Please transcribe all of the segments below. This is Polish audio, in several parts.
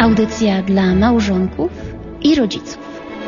Audycja dla małżonków i rodziców.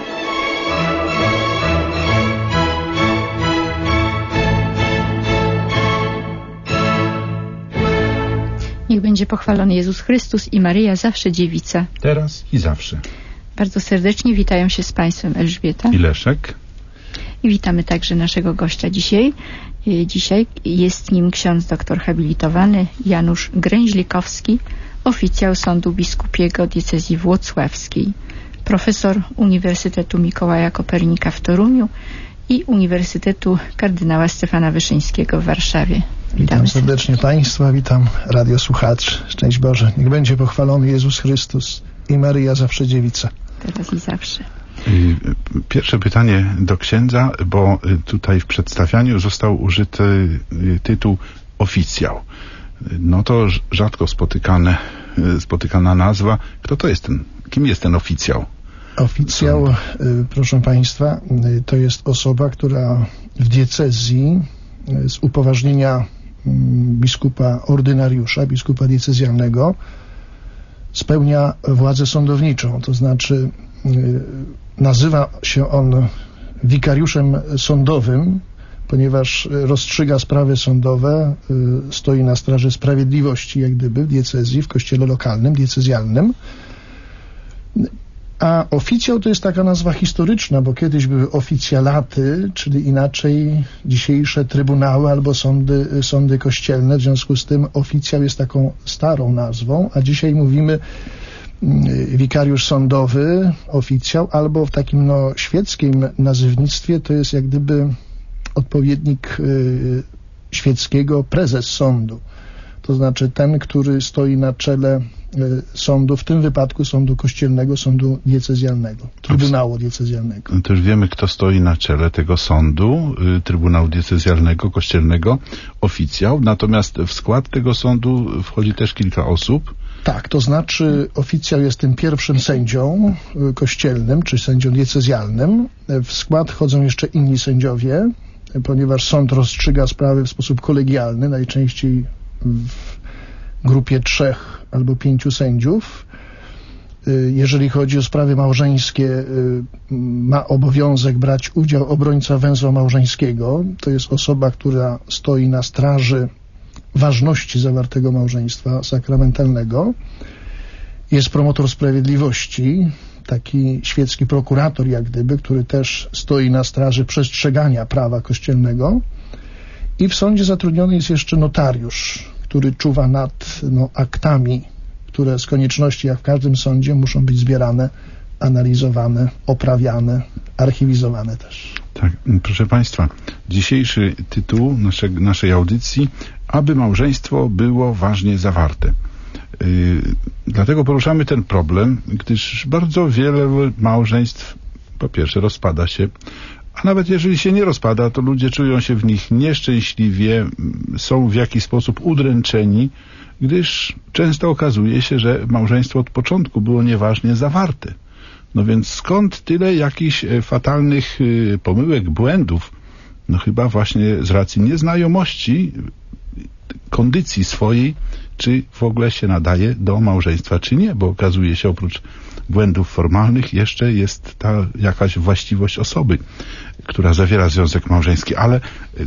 Niech będzie pochwalony Jezus Chrystus i Maryja, zawsze dziewica. Teraz i zawsze. Bardzo serdecznie witają się z Państwem Elżbieta I Leszek. I witamy także naszego gościa dzisiaj. Dzisiaj jest nim ksiądz doktor habilitowany Janusz Gręźlikowski, oficjał Sądu Biskupiego Diecezji Włocławskiej, profesor Uniwersytetu Mikołaja Kopernika w Toruniu i Uniwersytetu Kardynała Stefana Wyszyńskiego w Warszawie. Witam serdecznie Państwa, witam radiosłuchaczy. Szczęść Boże. Niech będzie pochwalony Jezus Chrystus i Maryja, zawsze dziewica. Teraz i zawsze. Pierwsze pytanie do księdza, bo tutaj w przedstawianiu został użyty tytuł oficjał. No to rzadko spotykana nazwa. Kto to jest kim jest ten oficjał? Oficjał, proszę Państwa, to jest osoba, która w diecezji z upoważnienia biskupa ordynariusza, biskupa diecezjalnego, spełnia władzę sądowniczą, to znaczy nazywa się on wikariuszem sądowym, ponieważ rozstrzyga sprawy sądowe, stoi na straży sprawiedliwości, jak gdyby w diecezji, w kościele lokalnym, diecezjalnym. A oficjał to jest taka nazwa historyczna, bo kiedyś były oficjalaty, czyli inaczej dzisiejsze trybunały albo sądy kościelne. W związku z tym oficjał jest taką starą nazwą, a dzisiaj mówimy wikariusz sądowy, oficjał, albo w takim świeckim nazywnictwie to jest jak gdyby odpowiednik świeckiego prezes sądu. To znaczy ten, który stoi na czele sądu, w tym wypadku sądu kościelnego, sądu diecezjalnego, trybunału diecezjalnego. Też wiemy, kto stoi na czele tego sądu, trybunału diecezjalnego, kościelnego, oficjał, natomiast w skład tego sądu wchodzi też kilka osób. Tak, to znaczy oficjał jest tym pierwszym sędzią kościelnym, czy sędzią diecezjalnym. W skład wchodzą jeszcze inni sędziowie, ponieważ sąd rozstrzyga sprawy w sposób kolegialny, najczęściej w grupie 3 albo 5 sędziów. Jeżeli chodzi o sprawy małżeńskie, ma obowiązek brać udział obrońca węzła małżeńskiego. To jest osoba, która stoi na straży ważności zawartego małżeństwa sakramentalnego. Jest promotor sprawiedliwości, taki świecki prokurator jak gdyby, który też stoi na straży przestrzegania prawa kościelnego. I w sądzie zatrudniony jest jeszcze notariusz, który czuwa nad aktami, które z konieczności, jak w każdym sądzie, muszą być zbierane, analizowane, oprawiane, archiwizowane też. Tak, proszę Państwa, dzisiejszy tytuł naszej audycji: aby małżeństwo było ważnie zawarte. Dlatego poruszamy ten problem, gdyż bardzo wiele małżeństw po pierwsze rozpada się, a nawet jeżeli się nie rozpada, to ludzie czują się w nich nieszczęśliwie, są w jakiś sposób udręczeni, gdyż często okazuje się, że małżeństwo od początku było nieważnie zawarte. No więc skąd tyle jakichś fatalnych pomyłek, błędów? No chyba właśnie z racji nieznajomości kondycji swojej, czy w ogóle się nadaje do małżeństwa, czy nie, bo okazuje się, oprócz błędów formalnych jeszcze jest ta jakaś właściwość osoby, która zawiera związek małżeński. Ale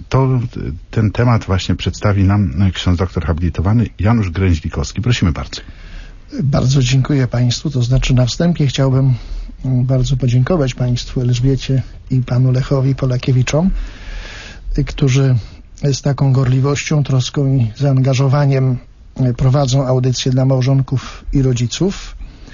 ten temat właśnie przedstawi nam ksiądz doktor habilitowany Janusz Gręźlikowski. Prosimy bardzo. Bardzo dziękuję Państwu. To znaczy na wstępie chciałbym bardzo podziękować Państwu Elżbiecie i panu Lechowi Polakiewiczom, którzy z taką gorliwością, troską i zaangażowaniem prowadzą audycje dla małżonków i rodziców.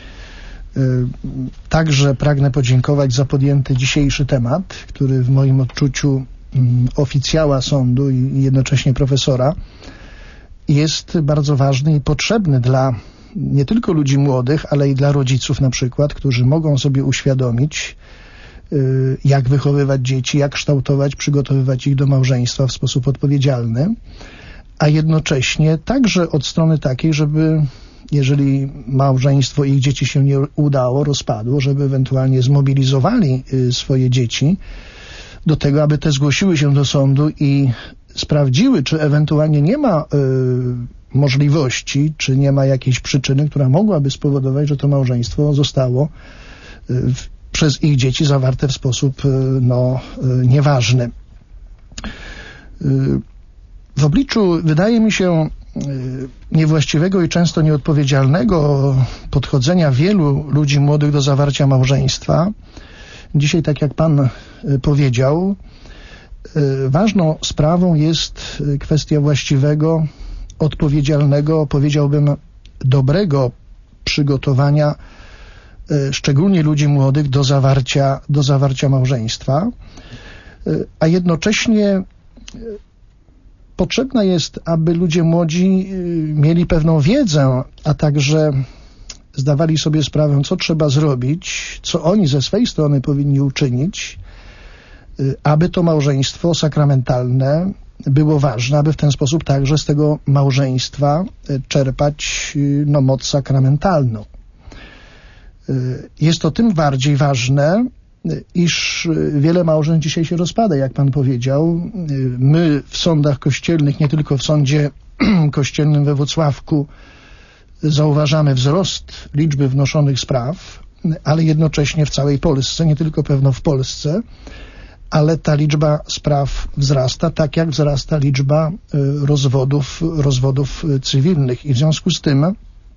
Także pragnę podziękować za podjęty dzisiejszy temat, który w moim odczuciu oficjała sądu i jednocześnie profesora jest bardzo ważny i potrzebny dla nie tylko ludzi młodych, ale i dla rodziców na przykład, którzy mogą sobie uświadomić, jak wychowywać dzieci, jak kształtować, przygotowywać ich do małżeństwa w sposób odpowiedzialny, a jednocześnie także od strony takiej, żeby jeżeli małżeństwo i ich dzieci się nie udało, rozpadło, żeby ewentualnie zmobilizowali swoje dzieci do tego, aby te zgłosiły się do sądu i sprawdziły, czy ewentualnie nie ma możliwości, czy nie ma jakiejś przyczyny, która mogłaby spowodować, że to małżeństwo zostało przez ich dzieci zawarte w sposób nieważny. W obliczu, wydaje mi się, niewłaściwego i często nieodpowiedzialnego podchodzenia wielu ludzi młodych do zawarcia małżeństwa, dzisiaj, tak jak Pan powiedział, ważną sprawą jest kwestia właściwego, odpowiedzialnego, powiedziałbym, dobrego przygotowania szczególnie ludzi młodych do zawarcia małżeństwa, a jednocześnie potrzebna jest, aby ludzie młodzi mieli pewną wiedzę, a także zdawali sobie sprawę, co trzeba zrobić, co oni ze swej strony powinni uczynić, aby to małżeństwo sakramentalne było ważne, aby w ten sposób także z tego małżeństwa czerpać moc sakramentalną. Jest to tym bardziej ważne, iż wiele małżeństw dzisiaj się rozpada, jak Pan powiedział. My w sądach kościelnych, nie tylko w sądzie kościelnym we Włocławku, zauważamy wzrost liczby wnoszonych spraw, ale jednocześnie w całej Polsce, nie tylko pewno w Polsce, ale ta liczba spraw wzrasta, tak jak wzrasta liczba rozwodów cywilnych. I w związku z tym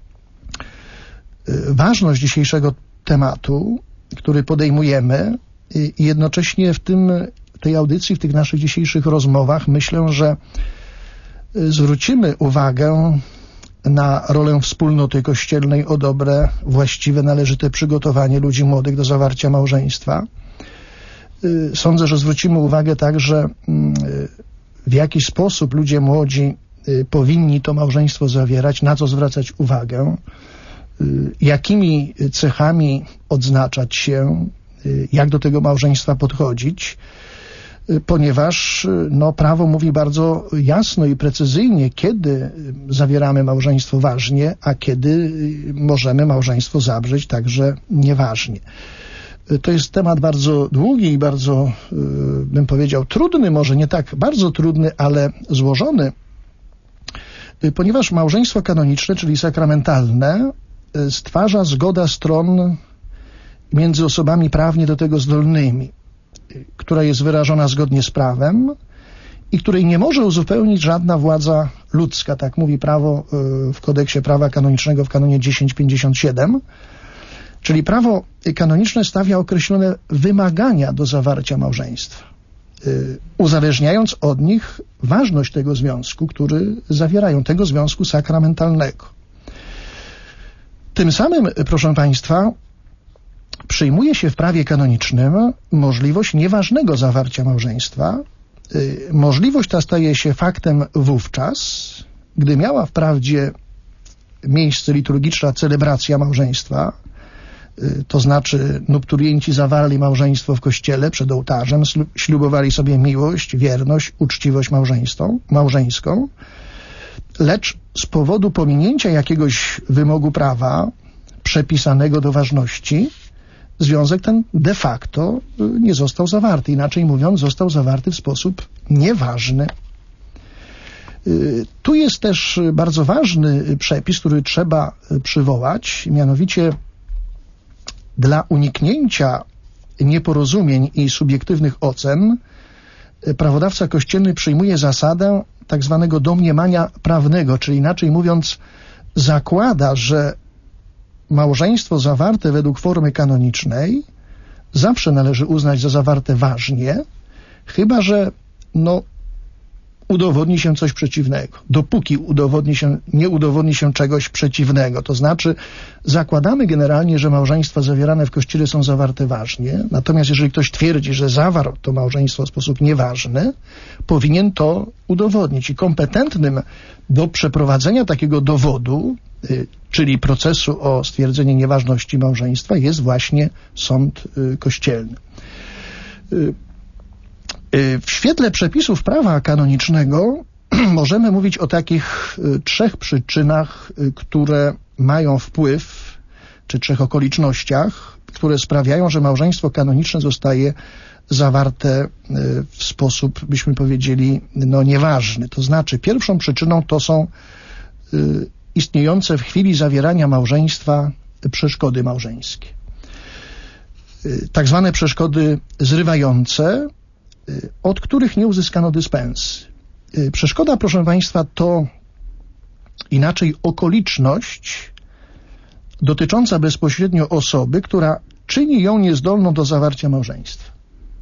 ważność dzisiejszego tematu, który podejmujemy, i jednocześnie w tej audycji, w tych naszych dzisiejszych rozmowach, myślę, że zwrócimy uwagę na rolę wspólnoty kościelnej o dobre, właściwe, należyte przygotowanie ludzi młodych do zawarcia małżeństwa. Sądzę, że zwrócimy uwagę także, w jaki sposób ludzie młodzi powinni to małżeństwo zawierać, na co zwracać uwagę, jakimi cechami odznaczać się, jak do tego małżeństwa podchodzić, ponieważ prawo mówi bardzo jasno i precyzyjnie, kiedy zawieramy małżeństwo ważnie, a kiedy możemy małżeństwo zawrzeć także nieważnie. To jest temat bardzo długi i bardzo, bym powiedział, trudny, może nie tak bardzo trudny, ale złożony, ponieważ małżeństwo kanoniczne, czyli sakramentalne, stwarza zgoda stron między osobami prawnie do tego zdolnymi, która jest wyrażona zgodnie z prawem i której nie może uzupełnić żadna władza ludzka. Tak mówi prawo w kodeksie prawa kanonicznego w kanonie 1057. Czyli prawo kanoniczne stawia określone wymagania do zawarcia małżeństwa, uzależniając od nich ważność tego związku, który zawierają, tego związku sakramentalnego. Tym samym, proszę Państwa, przyjmuje się w prawie kanonicznym możliwość nieważnego zawarcia małżeństwa. Możliwość ta staje się faktem wówczas, gdy miała wprawdzie miejsce liturgiczna celebracja małżeństwa, to znaczy nupturienci zawarli małżeństwo w kościele przed ołtarzem, ślubowali sobie miłość, wierność, uczciwość małżeńską, lecz z powodu pominięcia jakiegoś wymogu prawa przepisanego do ważności, związek ten de facto nie został zawarty. Inaczej mówiąc, został zawarty w sposób nieważny. Tu jest też bardzo ważny przepis, który trzeba przywołać, mianowicie dla uniknięcia nieporozumień i subiektywnych ocen prawodawca kościelny przyjmuje zasadę tak zwanego domniemania prawnego, czyli inaczej mówiąc zakłada, że małżeństwo zawarte według formy kanonicznej zawsze należy uznać za zawarte ważnie, chyba że udowodni się coś przeciwnego. Dopóki nie udowodni się czegoś przeciwnego. To znaczy zakładamy generalnie, że małżeństwa zawierane w Kościele są zawarte ważnie, natomiast jeżeli ktoś twierdzi, że zawarł to małżeństwo w sposób nieważny, powinien to udowodnić. I kompetentnym do przeprowadzenia takiego dowodu, czyli procesu o stwierdzenie nieważności małżeństwa, jest właśnie sąd kościelny. W świetle przepisów prawa kanonicznego możemy mówić o takich trzech przyczynach, które mają wpływ, czy trzech okolicznościach, które sprawiają, że małżeństwo kanoniczne zostaje zawarte w sposób, byśmy powiedzieli, nieważny. To znaczy pierwszą przyczyną to są istniejące w chwili zawierania małżeństwa przeszkody małżeńskie. Tak zwane przeszkody zrywające, od których nie uzyskano dyspensy. Przeszkoda, proszę Państwa, to inaczej okoliczność dotycząca bezpośrednio osoby, która czyni ją niezdolną do zawarcia małżeństwa.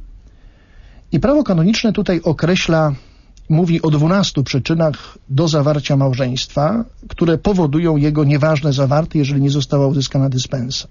I prawo kanoniczne tutaj mówi o 12 przyczynach do zawarcia małżeństwa, które powodują jego nieważne zawarte, jeżeli nie została uzyskana dyspensa.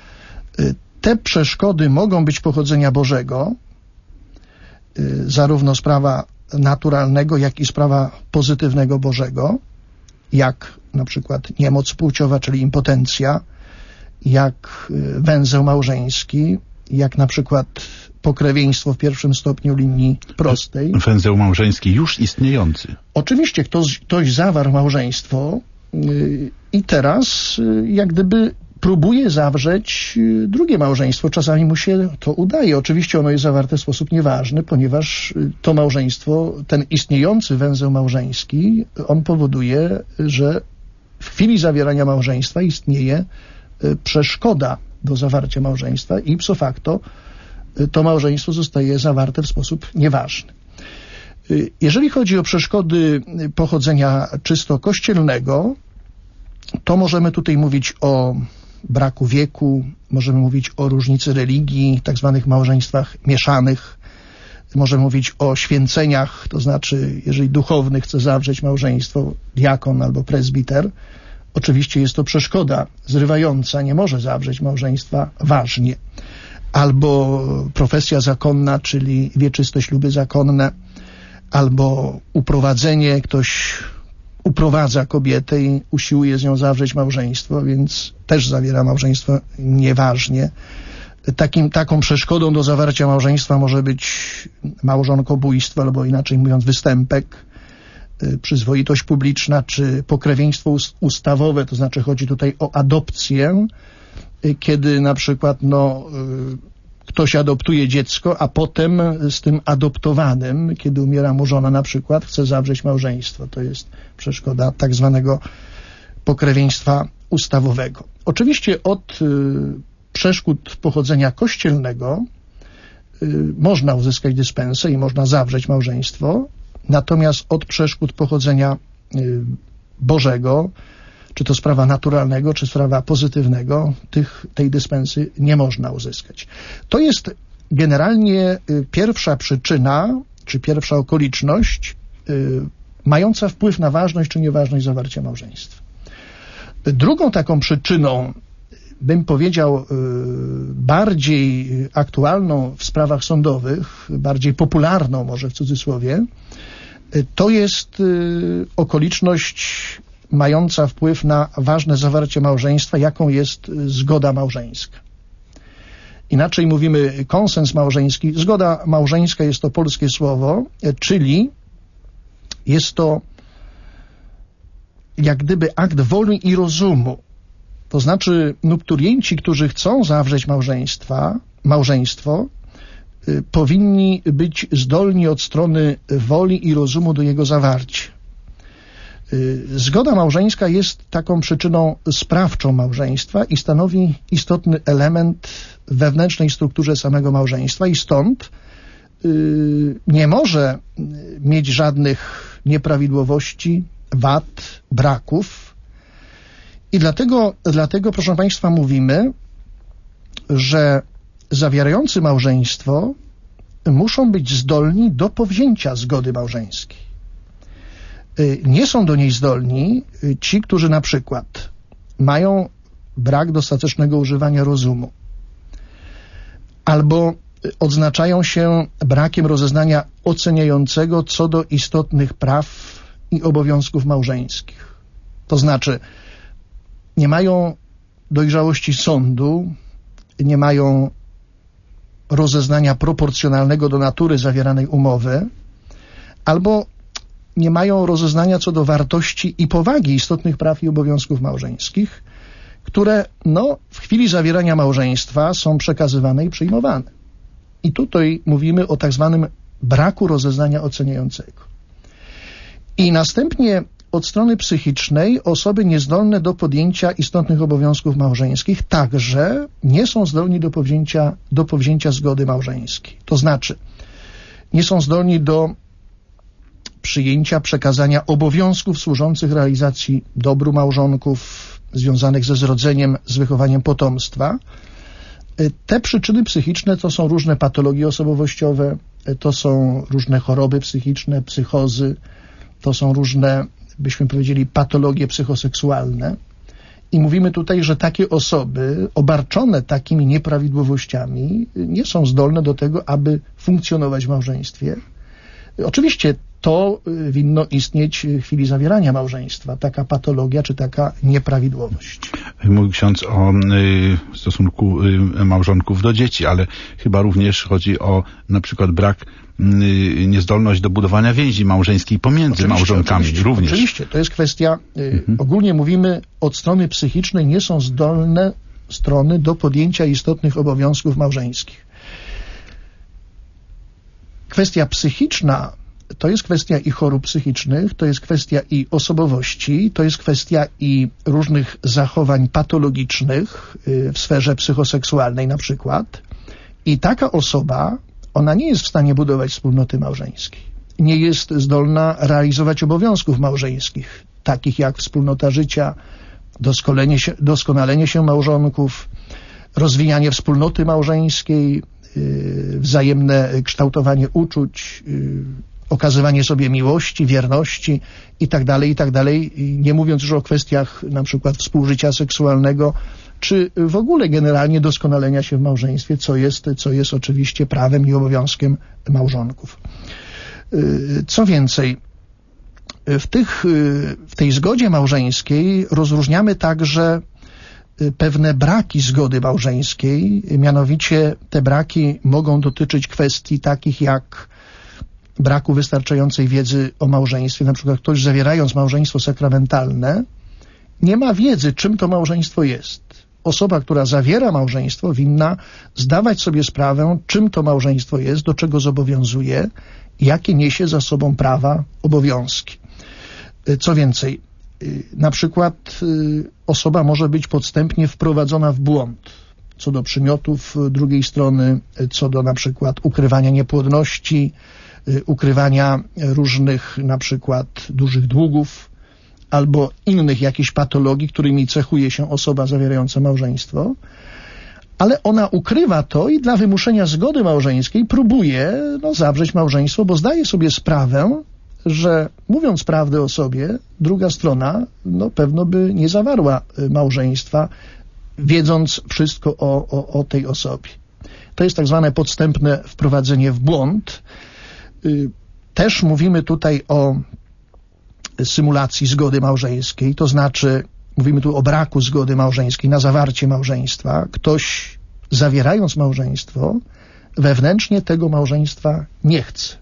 Te przeszkody mogą być pochodzenia Bożego, zarówno z prawa naturalnego, jak i z prawa pozytywnego Bożego, jak na przykład niemoc płciowa, czyli impotencja, jak węzeł małżeński, jak na przykład pokrewieństwo w pierwszym stopniu linii prostej. Węzeł małżeński już istniejący. Oczywiście ktoś zawarł małżeństwo i teraz jak gdyby próbuje zawrzeć drugie małżeństwo. Czasami mu się to udaje. Oczywiście ono jest zawarte w sposób nieważny, ponieważ to małżeństwo, ten istniejący węzeł małżeński, on powoduje, że w chwili zawierania małżeństwa istnieje przeszkoda do zawarcia małżeństwa i ipso facto to małżeństwo zostaje zawarte w sposób nieważny. Jeżeli chodzi o przeszkody pochodzenia czysto kościelnego, to możemy tutaj mówić o braku wieku, możemy mówić o różnicy religii, tak zwanych małżeństwach mieszanych, możemy mówić o święceniach, to znaczy jeżeli duchowny chce zawrzeć małżeństwo, diakon albo prezbiter, oczywiście jest to przeszkoda zrywająca, nie może zawrzeć małżeństwa ważnie. Albo profesja zakonna, czyli wieczyste śluby zakonne, albo uprowadzenie, ktoś uprowadza kobietę i usiłuje z nią zawrzeć małżeństwo, więc też zawiera małżeństwo nieważnie. Taką przeszkodą do zawarcia małżeństwa może być małżonkobójstwo, albo inaczej mówiąc występek, przyzwoitość publiczna, czy pokrewieństwo ustawowe, to znaczy chodzi tutaj o adopcję, kiedy na przykład ktoś adoptuje dziecko, a potem z tym adoptowanym, kiedy umiera mu żona na przykład, chce zawrzeć małżeństwo. To jest przeszkoda tak zwanego pokrewieństwa ustawowego. Oczywiście od przeszkód pochodzenia kościelnego można uzyskać dyspensę i można zawrzeć małżeństwo, natomiast od przeszkód pochodzenia Bożego, czy to z prawa naturalnego, czy z prawa pozytywnego, tej dyspensy nie można uzyskać. To jest generalnie pierwsza przyczyna, czy pierwsza okoliczność mająca wpływ na ważność czy nieważność zawarcia małżeństwa. Drugą taką przyczyną, bym powiedział, bardziej aktualną w sprawach sądowych, bardziej popularną może w cudzysłowie, to jest okoliczność mająca wpływ na ważne zawarcie małżeństwa, jaką jest zgoda małżeńska. Inaczej mówimy konsens małżeński. Zgoda małżeńska jest to polskie słowo, czyli jest to jak gdyby akt woli i rozumu. To znaczy nupturienci, którzy chcą zawrzeć małżeństwo, powinni być zdolni od strony woli i rozumu do jego zawarcia. Zgoda małżeńska jest taką przyczyną sprawczą małżeństwa i stanowi istotny element w wewnętrznej strukturze samego małżeństwa i stąd nie może mieć żadnych nieprawidłowości, wad, braków. I dlatego, proszę Państwa, mówimy, że zawierający małżeństwo muszą być zdolni do powzięcia zgody małżeńskiej. Nie są do niej zdolni ci, którzy na przykład mają brak dostatecznego używania rozumu albo odznaczają się brakiem rozeznania oceniającego co do istotnych praw i obowiązków małżeńskich. To znaczy nie mają dojrzałości sądu, nie mają rozeznania proporcjonalnego do natury zawieranej umowy, albo nie mają rozeznania co do wartości i powagi istotnych praw i obowiązków małżeńskich, które w chwili zawierania małżeństwa są przekazywane i przyjmowane. I tutaj mówimy o tak zwanym braku rozeznania oceniającego. I następnie od strony psychicznej osoby niezdolne do podjęcia istotnych obowiązków małżeńskich także nie są zdolni do powzięcia zgody małżeńskiej. To znaczy, nie są zdolni do przyjęcia, przekazania obowiązków służących realizacji dobru małżonków, związanych ze zrodzeniem, z wychowaniem potomstwa. Te przyczyny psychiczne to są różne patologie osobowościowe, to są różne choroby psychiczne, psychozy, to są różne, byśmy powiedzieli, patologie psychoseksualne. I mówimy tutaj, że takie osoby obarczone takimi nieprawidłowościami nie są zdolne do tego, aby funkcjonować w małżeństwie. Oczywiście to winno istnieć w chwili zawierania małżeństwa, taka patologia czy taka nieprawidłowość. Mówi ksiądz o stosunku małżonków do dzieci, ale chyba również chodzi o na przykład brak, niezdolność do budowania więzi małżeńskiej pomiędzy małżonkami również. Oczywiście, to jest kwestia, ogólnie mówimy, od strony psychicznej nie są zdolne strony do podjęcia istotnych obowiązków małżeńskich. Kwestia psychiczna to jest kwestia i chorób psychicznych, to jest kwestia i osobowości, to jest kwestia i różnych zachowań patologicznych w sferze psychoseksualnej na przykład. I taka osoba, ona nie jest w stanie budować wspólnoty małżeńskiej. Nie jest zdolna realizować obowiązków małżeńskich, takich jak wspólnota życia, doskonalenie się małżonków, rozwijanie wspólnoty małżeńskiej, wzajemne kształtowanie uczuć, okazywanie sobie miłości, wierności i tak dalej, nie mówiąc już o kwestiach na przykład współżycia seksualnego, czy w ogóle generalnie doskonalenia się w małżeństwie, co jest oczywiście prawem i obowiązkiem małżonków. Co więcej, w tej zgodzie małżeńskiej rozróżniamy także pewne braki zgody małżeńskiej, mianowicie te braki mogą dotyczyć kwestii takich jak braku wystarczającej wiedzy o małżeństwie. Na przykład ktoś, zawierając małżeństwo sakramentalne, nie ma wiedzy, czym to małżeństwo jest. Osoba, która zawiera małżeństwo, winna zdawać sobie sprawę, czym to małżeństwo jest, do czego zobowiązuje, jakie niesie za sobą prawa, obowiązki. Co więcej, na przykład osoba może być podstępnie wprowadzona w błąd co do przymiotów drugiej strony, co do na przykład ukrywania niepłodności, ukrywania różnych na przykład dużych długów albo innych jakichś patologii, którymi cechuje się osoba zawierająca małżeństwo, ale ona ukrywa to i dla wymuszenia zgody małżeńskiej próbuje zawrzeć małżeństwo, bo zdaje sobie sprawę, że mówiąc prawdę o sobie, druga strona pewno by nie zawarła małżeństwa, wiedząc wszystko o tej osobie. To jest tak zwane podstępne wprowadzenie w błąd. Też mówimy tutaj o symulacji zgody małżeńskiej, to znaczy mówimy tu o braku zgody małżeńskiej na zawarcie małżeństwa. Ktoś, zawierając małżeństwo, wewnętrznie tego małżeństwa nie chce.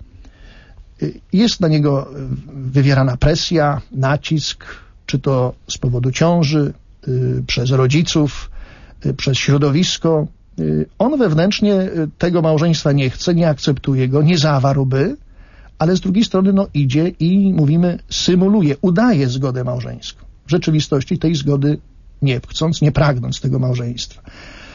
Jest na niego wywierana presja, nacisk, czy to z powodu ciąży, przez rodziców, przez środowisko. On wewnętrznie tego małżeństwa nie chce, nie akceptuje go, nie zawarłby, ale z drugiej strony idzie i mówimy, symuluje, udaje zgodę małżeńską. W rzeczywistości tej zgody nie chcąc, nie pragnąc tego małżeństwa.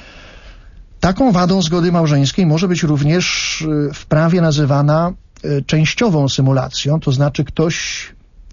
Taką wadą zgody małżeńskiej może być również w prawie nazywana częściową symulacją, to znaczy ktoś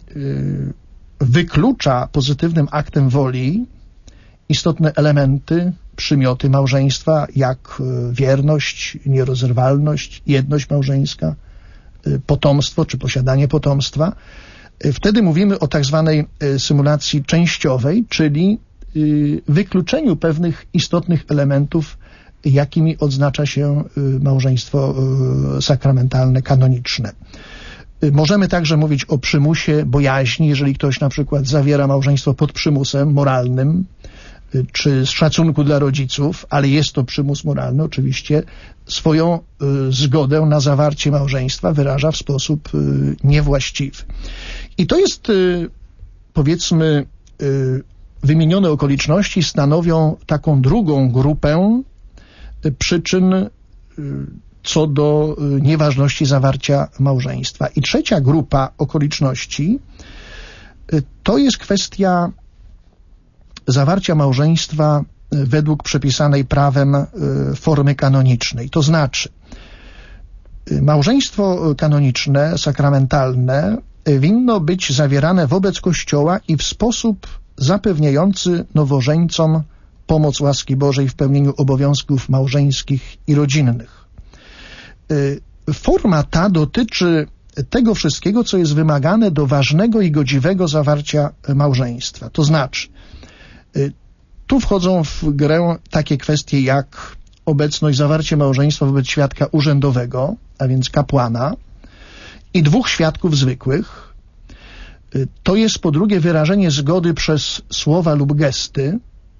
wyklucza pozytywnym aktem woli istotne elementy, przymioty małżeństwa, jak wierność, nierozerwalność, jedność małżeńska, potomstwo czy posiadanie potomstwa. Wtedy mówimy o tak zwanej symulacji częściowej, czyli wykluczeniu pewnych istotnych elementów, jakimi odznacza się małżeństwo sakramentalne, kanoniczne. Możemy także mówić o przymusie, bojaźni, jeżeli ktoś na przykład zawiera małżeństwo pod przymusem moralnym, czy z szacunku dla rodziców, ale jest to przymus moralny, oczywiście swoją zgodę na zawarcie małżeństwa wyraża w sposób niewłaściwy. I to jest, powiedzmy, wymienione okoliczności stanowią taką drugą grupę przyczyn co do nieważności zawarcia małżeństwa. I trzecia grupa okoliczności to jest kwestia zawarcia małżeństwa według przepisanej prawem formy kanonicznej. To znaczy, małżeństwo kanoniczne, sakramentalne winno być zawierane wobec Kościoła i w sposób zapewniający nowożeńcom pomoc łaski Bożej w pełnieniu obowiązków małżeńskich i rodzinnych. Forma ta dotyczy tego wszystkiego, co jest wymagane do ważnego i godziwego zawarcia małżeństwa. To znaczy, tu wchodzą w grę takie kwestie jak obecność, zawarcie małżeństwa wobec świadka urzędowego, a więc kapłana, i 2 świadków zwykłych. To jest po drugie wyrażenie zgody przez słowa lub gesty.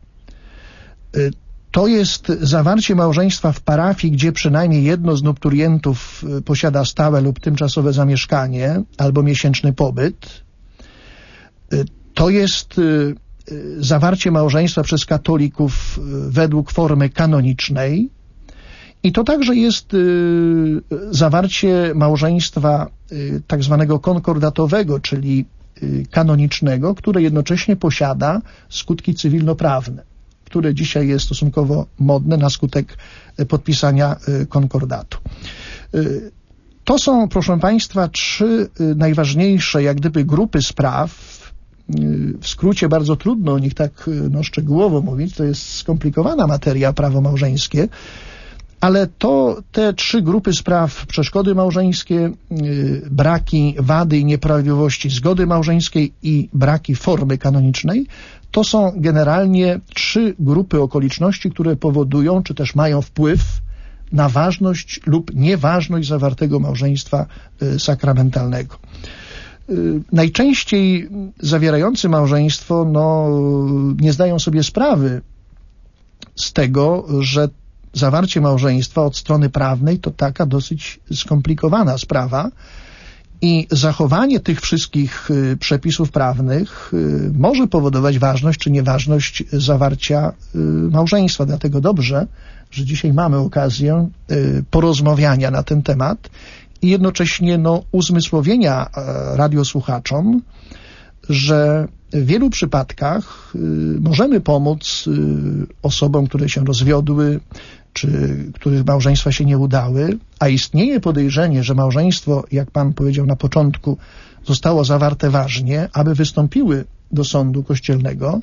To jest zawarcie małżeństwa w parafii, gdzie przynajmniej jedno z nupturientów posiada stałe lub tymczasowe zamieszkanie albo miesięczny pobyt. To jest zawarcie małżeństwa przez katolików według formy kanonicznej i to także jest zawarcie małżeństwa tak zwanego konkordatowego, czyli kanonicznego, które jednocześnie posiada skutki cywilnoprawne, które dzisiaj jest stosunkowo modne na skutek podpisania konkordatu. To są, proszę Państwa, 3 najważniejsze jak gdyby grupy spraw. W skrócie bardzo trudno o nich tak szczegółowo mówić, to jest skomplikowana materia, prawo małżeńskie, ale to te 3 grupy spraw, przeszkody małżeńskie, braki, wady i nieprawidłowości zgody małżeńskiej i braki formy kanonicznej, to są generalnie 3 grupy okoliczności, które powodują, czy też mają wpływ na ważność lub nieważność zawartego małżeństwa sakramentalnego. Najczęściej zawierający małżeństwo nie zdają sobie sprawy z tego, że zawarcie małżeństwa od strony prawnej to taka dosyć skomplikowana sprawa i zachowanie tych wszystkich przepisów prawnych może powodować ważność czy nieważność zawarcia małżeństwa. Dlatego dobrze, że dzisiaj mamy okazję porozmawiania na ten temat i jednocześnie uzmysłowienia radiosłuchaczom, że w wielu przypadkach możemy pomóc osobom, które się rozwiodły, czy których małżeństwa się nie udały, a istnieje podejrzenie, że małżeństwo, jak Pan powiedział na początku, zostało zawarte ważnie, aby wystąpiły do sądu kościelnego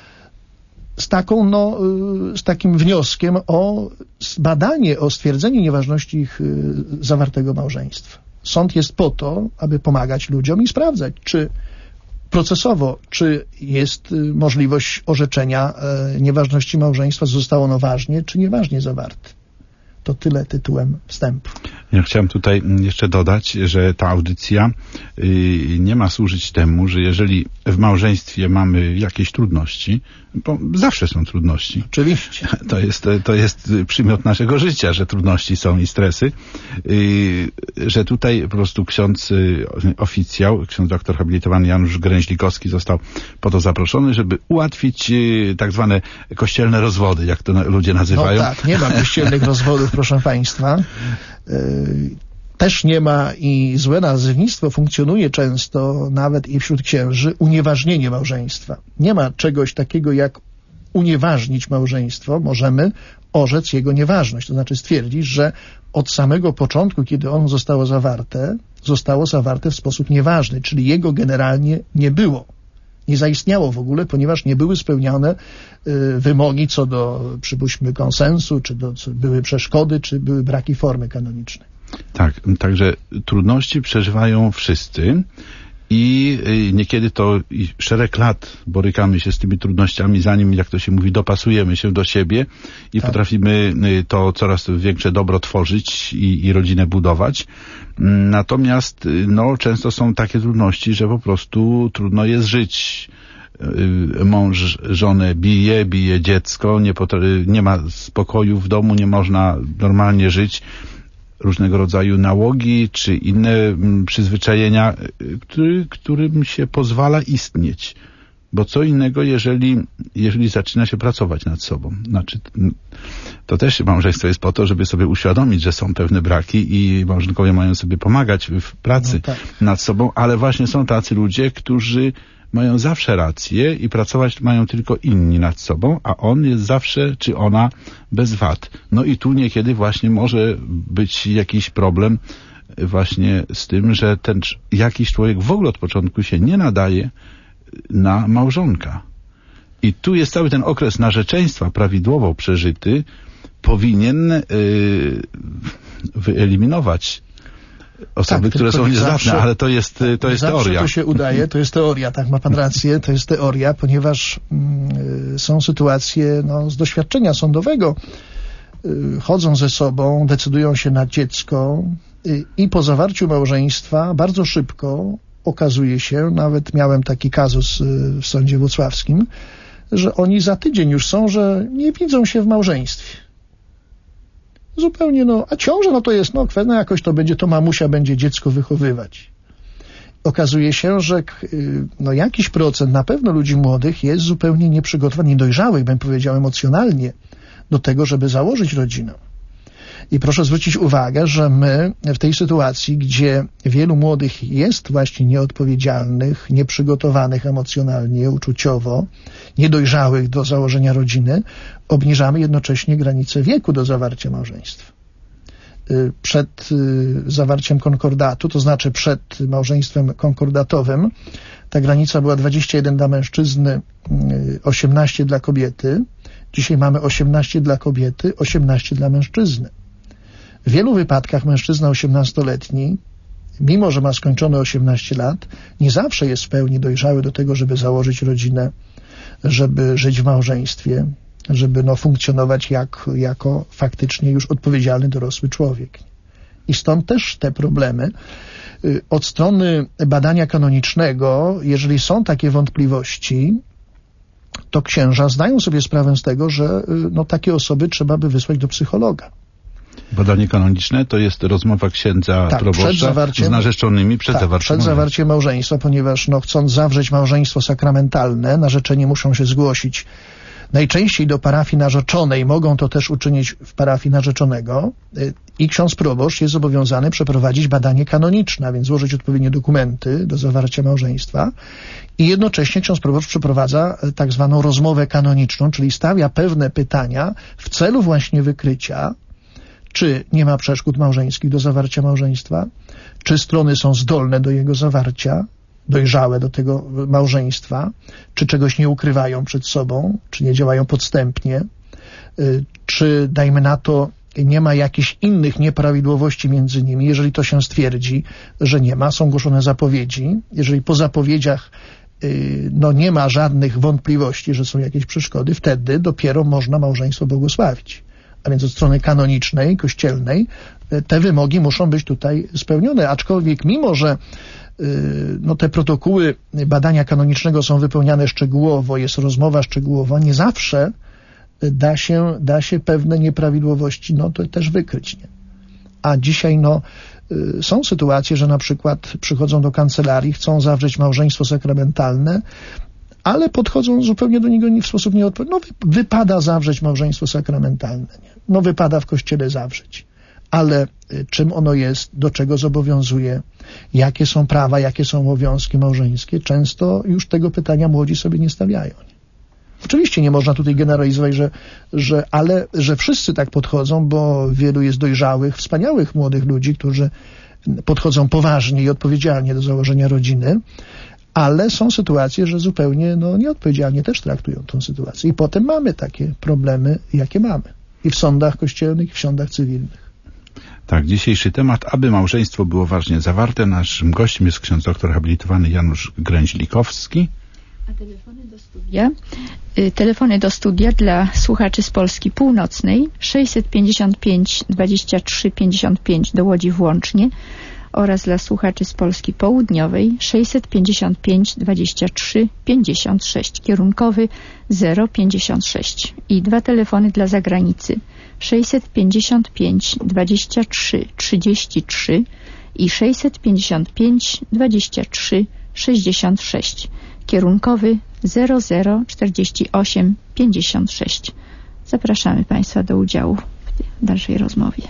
z takim wnioskiem o zbadanie, o stwierdzenie nieważności ich zawartego małżeństwa. Sąd jest po to, aby pomagać ludziom i sprawdzać, czy procesowo, czy jest możliwość orzeczenia nieważności małżeństwa, zostało ono ważnie, czy nieważnie zawarte. To tyle tytułem wstępu. Ja chciałem tutaj jeszcze dodać, że ta audycja nie ma służyć temu, że jeżeli w małżeństwie mamy jakieś trudności, bo zawsze są trudności. Oczywiście. To jest przymiot naszego życia, że trudności są i stresy, że tutaj po prostu ksiądz oficjał, ksiądz doktor habilitowany Janusz Gręźlikowski został po to zaproszony, żeby ułatwić tak zwane kościelne rozwody, jak to ludzie nazywają. No tak, nie ma kościelnych rozwodów, proszę Państwa. Też nie ma i złe nazewnictwo funkcjonuje często nawet i wśród księży, unieważnienie małżeństwa. Nie ma czegoś takiego jak unieważnić małżeństwo, możemy orzec jego nieważność, to znaczy stwierdzić, że od samego początku, kiedy ono zostało zawarte w sposób nieważny, czyli jego generalnie nie było. Nie zaistniało w ogóle, ponieważ nie były spełniane wymogi co do, przypuśćmy, konsensu, czy były przeszkody, czy były braki formy kanonicznej. Tak, także trudności przeżywają wszyscy i niekiedy to szereg lat borykamy się z tymi trudnościami, zanim, jak to się mówi, dopasujemy się do siebie i tak potrafimy to coraz większe dobro tworzyć i rodzinę budować. Natomiast często są takie trudności, że po prostu trudno jest żyć. Mąż żonę bije dziecko, nie ma spokoju w domu, nie można normalnie żyć. Różnego rodzaju nałogi czy inne przyzwyczajenia, którym się pozwala istnieć. Bo co innego, jeżeli zaczyna się pracować nad sobą. Znaczy, to też małżeństwo jest po to, żeby sobie uświadomić, że są pewne braki i małżonkowie mają sobie pomagać w pracy nad sobą, ale właśnie są tacy ludzie, którzy mają zawsze rację i pracować mają tylko inni nad sobą, a on jest zawsze, czy ona, bez wad. No i tu niekiedy właśnie może być jakiś problem właśnie z tym, że ten jakiś człowiek w ogóle od początku się nie nadaje na małżonka. I tu jest cały ten okres narzeczeństwa prawidłowo przeżyty, powinien wyeliminować osoby, które są niezdatne, ale to jest teoria. To się udaje, to jest teoria, tak, ma pan rację, to jest teoria, ponieważ są sytuacje z doświadczenia sądowego, chodzą ze sobą, decydują się na dziecko i po zawarciu małżeństwa bardzo szybko okazuje się, nawet miałem taki kazus w sądzie włocławskim, że oni za tydzień już są, że nie widzą się w małżeństwie. Zupełnie, a ciąża, to jest, kwestia, jakoś to będzie, to mamusia będzie dziecko wychowywać. Okazuje się, że jakiś procent na pewno ludzi młodych jest zupełnie nieprzygotowany, niedojrzałych, bym powiedział, emocjonalnie do tego, żeby założyć rodzinę. I proszę zwrócić uwagę, że my w tej sytuacji, gdzie wielu młodych jest właśnie nieodpowiedzialnych, nieprzygotowanych emocjonalnie, uczuciowo, niedojrzałych do założenia rodziny, obniżamy jednocześnie granicę wieku do zawarcia małżeństwa. Przed zawarciem konkordatu, to znaczy przed małżeństwem konkordatowym, ta granica była 21 dla mężczyzny, 18 dla kobiety. Dzisiaj mamy 18 dla kobiety, 18 dla mężczyzny. W wielu wypadkach mężczyzna 18-letni, mimo że ma skończone 18 lat, nie zawsze jest w pełni dojrzały do tego, żeby założyć rodzinę, żeby żyć w małżeństwie, żeby funkcjonować jako faktycznie już odpowiedzialny dorosły człowiek. I stąd też te problemy. Od strony badania kanonicznego, jeżeli są takie wątpliwości, to księża zdają sobie sprawę z tego, że takie osoby trzeba by wysłać do psychologa. Badanie kanoniczne to jest rozmowa księdza proboszcza z narzeczonymi przed zawarciem małżeństwa, ponieważ chcąc zawrzeć małżeństwo sakramentalne, narzeczeni muszą się zgłosić najczęściej do parafii narzeczonej, mogą to też uczynić w parafii narzeczonego i ksiądz proboszcz jest zobowiązany przeprowadzić badanie kanoniczne, a więc złożyć odpowiednie dokumenty do zawarcia małżeństwa i jednocześnie ksiądz proboszcz przeprowadza tak zwaną rozmowę kanoniczną, czyli stawia pewne pytania w celu właśnie wykrycia, czy nie ma przeszkód małżeńskich do zawarcia małżeństwa, czy strony są zdolne do jego zawarcia, dojrzałe do tego małżeństwa, czy czegoś nie ukrywają przed sobą, czy nie działają podstępnie, czy dajmy na to nie ma jakichś innych nieprawidłowości między nimi. Jeżeli to się stwierdzi, że nie ma, są głoszone zapowiedzi. Jeżeli po zapowiedziach nie ma żadnych wątpliwości, że są jakieś przeszkody, wtedy dopiero można małżeństwo błogosławić. A więc od strony kanonicznej, kościelnej, te wymogi muszą być tutaj spełnione. Aczkolwiek mimo, że te protokoły badania kanonicznego są wypełniane szczegółowo, jest rozmowa szczegółowa, nie zawsze da się pewne nieprawidłowości to też wykryć. Nie? A dzisiaj są sytuacje, że na przykład przychodzą do kancelarii, chcą zawrzeć małżeństwo sakramentalne, ale podchodzą zupełnie do niego w sposób nieodpowiedni. Wypada zawrzeć małżeństwo sakramentalne. Nie? Wypada w kościele zawrzeć. Ale czym ono jest, do czego zobowiązuje, jakie są prawa, jakie są obowiązki małżeńskie, często już tego pytania młodzi sobie nie stawiają. Nie? Oczywiście nie można tutaj generalizować, że wszyscy tak podchodzą, bo wielu jest dojrzałych, wspaniałych młodych ludzi, którzy podchodzą poważnie i odpowiedzialnie do założenia rodziny, ale są sytuacje, że zupełnie nieodpowiedzialnie też traktują tą sytuację. I potem mamy takie problemy, jakie mamy. I w sądach kościelnych, i w sądach cywilnych. Tak, dzisiejszy temat, aby małżeństwo było ważnie zawarte. Naszym gościem jest ksiądz doktor habilitowany Janusz Gręźlikowski. A telefony do studia? Telefony do studia dla słuchaczy z Polski Północnej 655 23 55 do Łodzi włącznie oraz dla słuchaczy z Polski Południowej 655 23 56 kierunkowy 056 i dwa telefony dla zagranicy 655 23 33 i 655 23 66 kierunkowy 0048 56. Zapraszamy Państwa do udziału w dalszej rozmowie.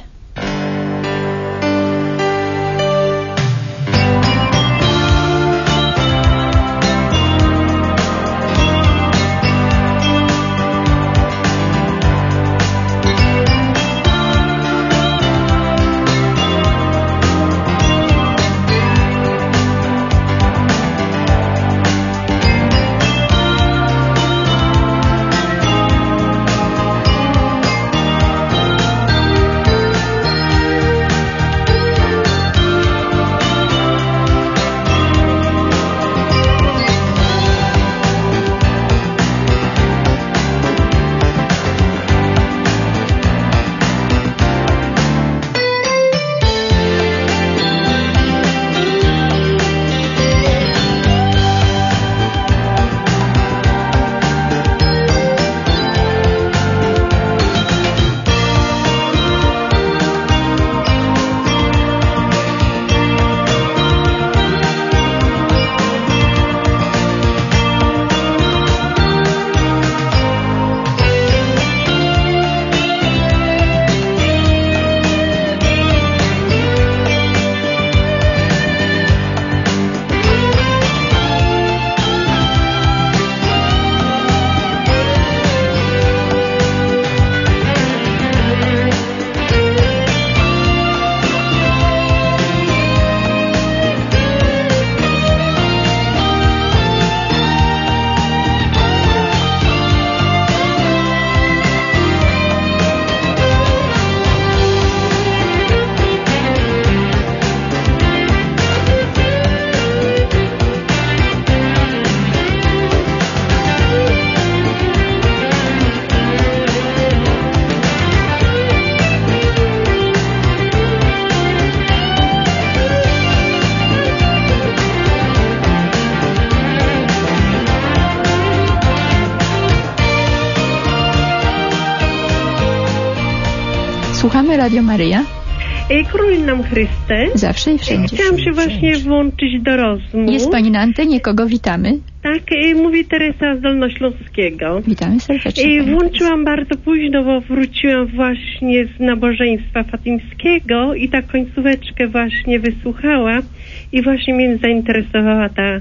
Słuchamy Radio Maryja. Król nam Chryste. Zawsze i wszędzie. Chciałam się właśnie włączyć do rozmów. Jest pani na antenie, kogo witamy? Tak, mówi Teresa z Dolnośląskiego. Witamy serdecznie. Włączyłam bardzo późno, bo wróciłam właśnie z nabożeństwa fatimskiego i ta końcóweczkę właśnie wysłuchała i właśnie mnie zainteresowała ta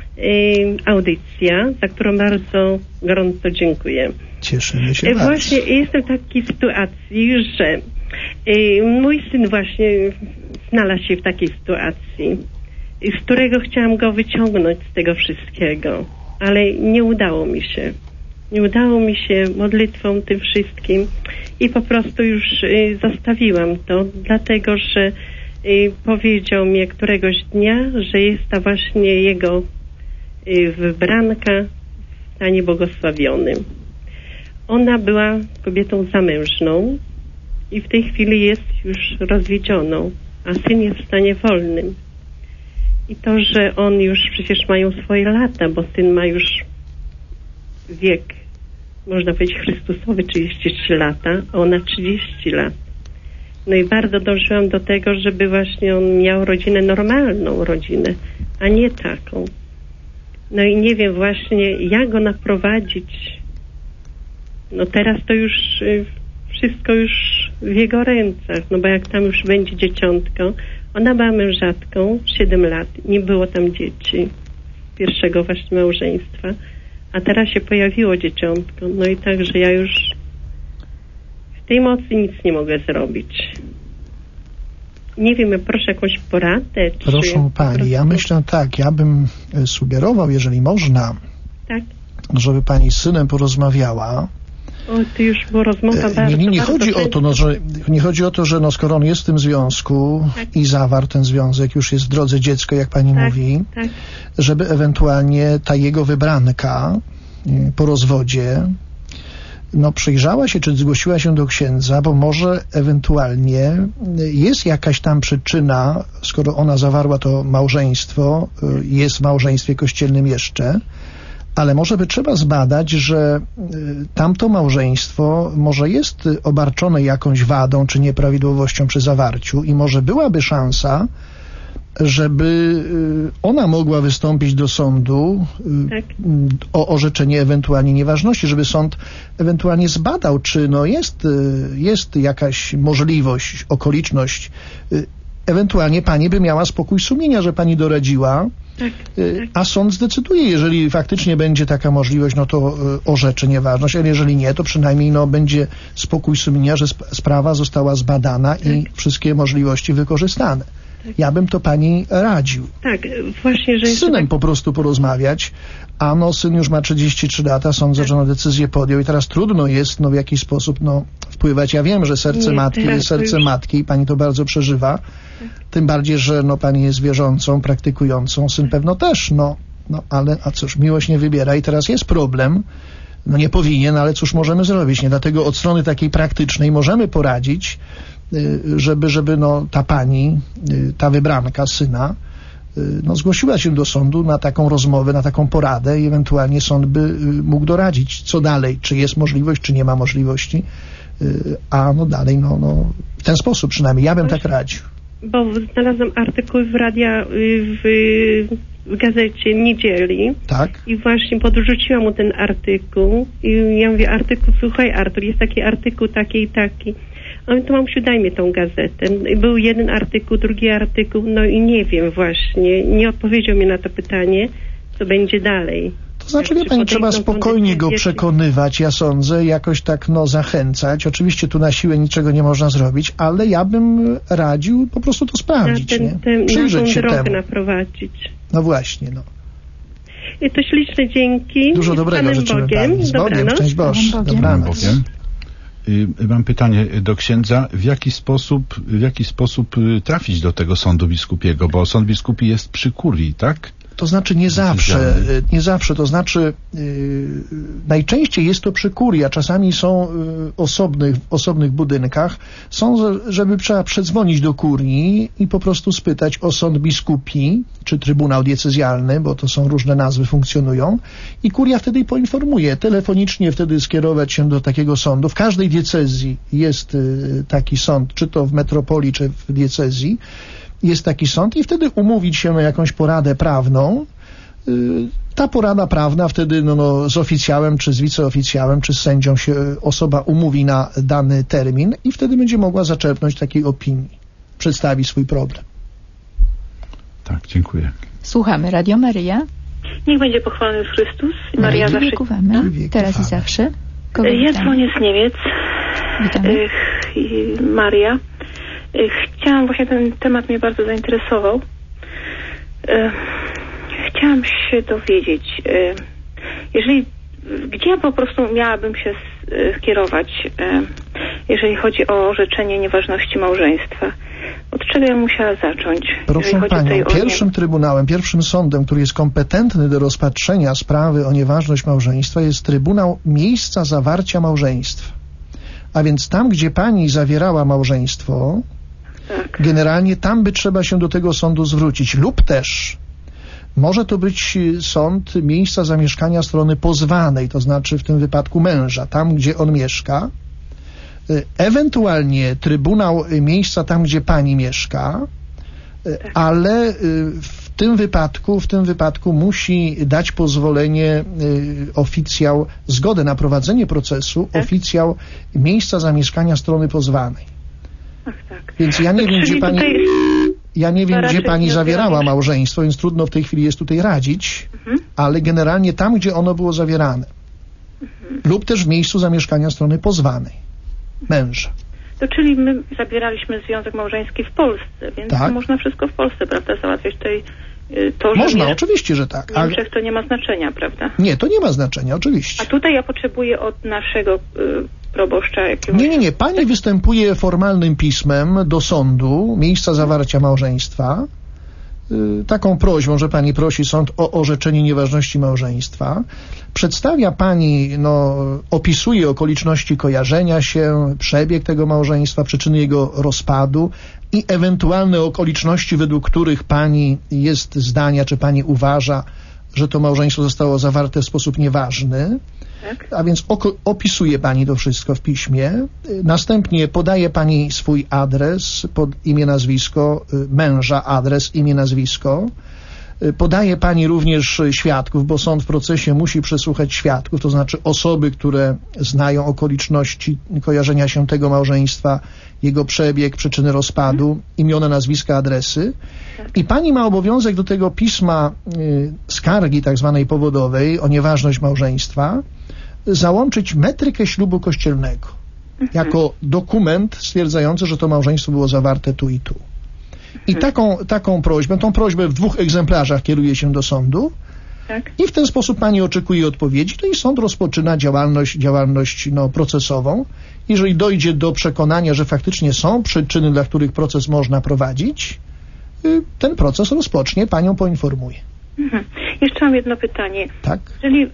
audycja, za którą bardzo gorąco dziękuję. Cieszymy się bardzo. Właśnie jestem w takiej sytuacji, że mój syn właśnie znalazł się w takiej sytuacji, z którego chciałam go wyciągnąć z tego wszystkiego, ale nie udało mi się. Nie udało mi się modlitwą, tym wszystkim i po prostu już zostawiłam to, dlatego że powiedział mi któregoś dnia, że jest ta właśnie jego wybranka w stanie błogosławionym. Ona była kobietą zamężną i w tej chwili jest już rozwiedzioną, a syn jest w stanie wolnym. I to, że on już przecież mają swoje lata, bo syn ma już wiek, można powiedzieć chrystusowy, 33 lata, a ona 30 lat. No i bardzo dążyłam do tego, żeby właśnie on miał rodzinę, normalną rodzinę, a nie taką. No i nie wiem właśnie, jak go naprowadzić. No teraz to już wszystko już w jego rękach, no bo jak tam już będzie dzieciątko, ona była mężatką, 7 lat, nie było tam dzieci, pierwszego właśnie małżeństwa, a teraz się pojawiło dzieciątko, no i także ja już w tej mocy nic nie mogę zrobić. Nie wiem, proszę jakąś poradę. Proszę pani, ja myślę tak, ja bym sugerował, jeżeli można, tak, żeby pani z synem porozmawiała. O, to już była rozmowa bardzo. Nie chodzi o to, no, że nie chodzi o to, że no, skoro on jest w tym związku tak, i zawarł ten związek, już jest w drodze dziecko, jak pani mówi, tak, żeby ewentualnie ta jego wybranka po rozwodzie no przyjrzała się, czy zgłosiła się do księdza, bo może ewentualnie jest jakaś tam przyczyna, skoro ona zawarła to małżeństwo, jest w małżeństwie kościelnym jeszcze, ale może by trzeba zbadać, że tamto małżeństwo może jest obarczone jakąś wadą czy nieprawidłowością przy zawarciu i może byłaby szansa, żeby ona mogła wystąpić do sądu tak, o orzeczenie ewentualnie nieważności, żeby sąd ewentualnie zbadał, czy no jest jakaś możliwość, okoliczność, ewentualnie pani by miała spokój sumienia, że pani doradziła, tak, a sąd zdecyduje, jeżeli faktycznie będzie taka możliwość, no to orzecze nieważność, ale jeżeli nie, to przynajmniej no, będzie spokój sumienia, że sprawa została zbadana i wszystkie możliwości wykorzystane. Ja bym to pani radził. Tak, właśnie, że... Z synem po prostu porozmawiać, a no syn już ma 33 lata, sądzę, że no decyzję podjął i teraz trudno jest no w jakiś sposób no wpływać. Ja wiem, że serce matki jest serce matki i pani to bardzo przeżywa, tym bardziej, że no pani jest wierzącą, praktykującą, syn pewno też, no ale a cóż, miłość nie wybiera i teraz jest problem, no nie powinien, ale cóż możemy zrobić, nie? Dlatego od strony takiej praktycznej możemy poradzić, żeby no ta pani, ta wybranka syna, no zgłosiła się do sądu na taką rozmowę, na taką poradę i ewentualnie sąd by mógł doradzić, co dalej, czy jest możliwość, czy nie ma możliwości, a no dalej, no w ten sposób przynajmniej, ja bym tak radził. Bo znalazłam artykuł w radia, w gazecie Niedzieli. Tak. I właśnie podrzuciłam mu ten artykuł i ja mówię, słuchaj Artur, jest taki artykuł, taki i taki. A on to mamusiu, daj mi tą gazetę. Był jeden artykuł, drugi artykuł, no i nie wiem właśnie, nie odpowiedział mi na to pytanie, co będzie dalej. To znaczy, wie pani, trzeba spokojnie go przekonywać, ja sądzę, jakoś tak no zachęcać. Oczywiście tu na siłę niczego nie można zrobić, ale ja bym radził po prostu to sprawdzić, przyjrzeć się temu. Naprowadzić. No właśnie, no. I to śliczne dzięki. Dużo dobrego życzymy pani. Z Bogiem, szczęść Boże. Dobranoc. Mam pytanie do księdza, w jaki sposób trafić do tego sądu biskupiego, bo sąd biskupi jest przy kurii, tak? To znaczy nie zawsze, to znaczy najczęściej jest to przy kurii, a czasami są w osobnych budynkach. Są, żeby trzeba przedzwonić do kurii i po prostu spytać o sąd biskupi, czy trybunał diecezjalny, bo to są różne nazwy, funkcjonują, i kuria wtedy poinformuje, telefonicznie wtedy skierować się do takiego sądu. W każdej diecezji jest taki sąd, czy to w metropolii, czy w diecezji, jest taki sąd i wtedy umówić się na jakąś poradę prawną. Ta porada prawna wtedy z oficjałem, czy z wiceoficjałem, czy z sędzią się osoba umówi na dany termin i wtedy będzie mogła zaczerpnąć takiej opinii, przedstawi swój problem. Tak, dziękuję. Słuchamy. Radio Maryja. Niech będzie pochwalony Chrystus. Maria zawsze. Teraz i zawsze. Ja dzwonię z Niemiec. Witamy. Maria. Chciałam, właśnie ten temat mnie bardzo zainteresował. Chciałam się dowiedzieć, gdzie ja po prostu miałabym się skierować, jeżeli chodzi o orzeczenie nieważności małżeństwa. Od czego ja musiała zacząć? Proszę panią, pierwszym trybunałem, pierwszym sądem, który jest kompetentny do rozpatrzenia sprawy o nieważność małżeństwa, jest Trybunał Miejsca Zawarcia Małżeństwa. A więc tam, gdzie pani zawierała małżeństwo, tak, generalnie tam by trzeba się do tego sądu zwrócić. Lub też może to być sąd miejsca zamieszkania strony pozwanej, to znaczy w tym wypadku męża, tam gdzie on mieszka. Ewentualnie Trybunał miejsca tam, gdzie pani mieszka, ale w tym wypadku musi dać pozwolenie oficjał, zgodę na prowadzenie procesu, oficjał miejsca zamieszkania strony pozwanej. Ach, tak. Więc ja nie wiem, gdzie pani zawierała małżeństwo, więc trudno w tej chwili jest tutaj radzić, ale generalnie tam, gdzie ono było zawierane. Lub też w miejscu zamieszkania strony pozwanej, męża. To czyli my zabieraliśmy związek małżeński w Polsce, więc tak, można wszystko w Polsce, prawda, załatwiać tutaj. Można, oczywiście, że tak. W Niemczech to nie ma znaczenia, prawda? Nie, to nie ma znaczenia, oczywiście. A tutaj ja potrzebuję od naszego proboszcza jakiegoś... Nie. Pani występuje formalnym pismem do sądu, miejsca zawarcia małżeństwa, taką prośbą, że pani prosi sąd o orzeczenie nieważności małżeństwa. Przedstawia pani, opisuje okoliczności kojarzenia się, przebieg tego małżeństwa, przyczyny jego rozpadu i ewentualne okoliczności, według których pani jest zdania, czy pani uważa, że to małżeństwo zostało zawarte w sposób nieważny. Tak. A więc opisuje pani to wszystko w piśmie. Następnie podaje pani swój adres, imię, nazwisko, męża, adres, imię, nazwisko. Podaje pani również świadków, bo sąd w procesie musi przesłuchać świadków, to znaczy osoby, które znają okoliczności kojarzenia się tego małżeństwa, jego przebieg, przyczyny rozpadu, imiona, nazwiska, adresy. I pani ma obowiązek do tego pisma skargi tak zwanej powodowej o nieważność małżeństwa załączyć metrykę ślubu kościelnego jako dokument stwierdzający, że to małżeństwo było zawarte tu i tu. I tą prośbę w 2 egzemplarzach kieruje się do sądu, tak, i w ten sposób pani oczekuje odpowiedzi, to i sąd rozpoczyna działalność procesową. Jeżeli dojdzie do przekonania, że faktycznie są przyczyny, dla których proces można prowadzić, ten proces rozpocznie, panią poinformuje. Jeszcze mam jedno pytanie. Tak? Jeżeli,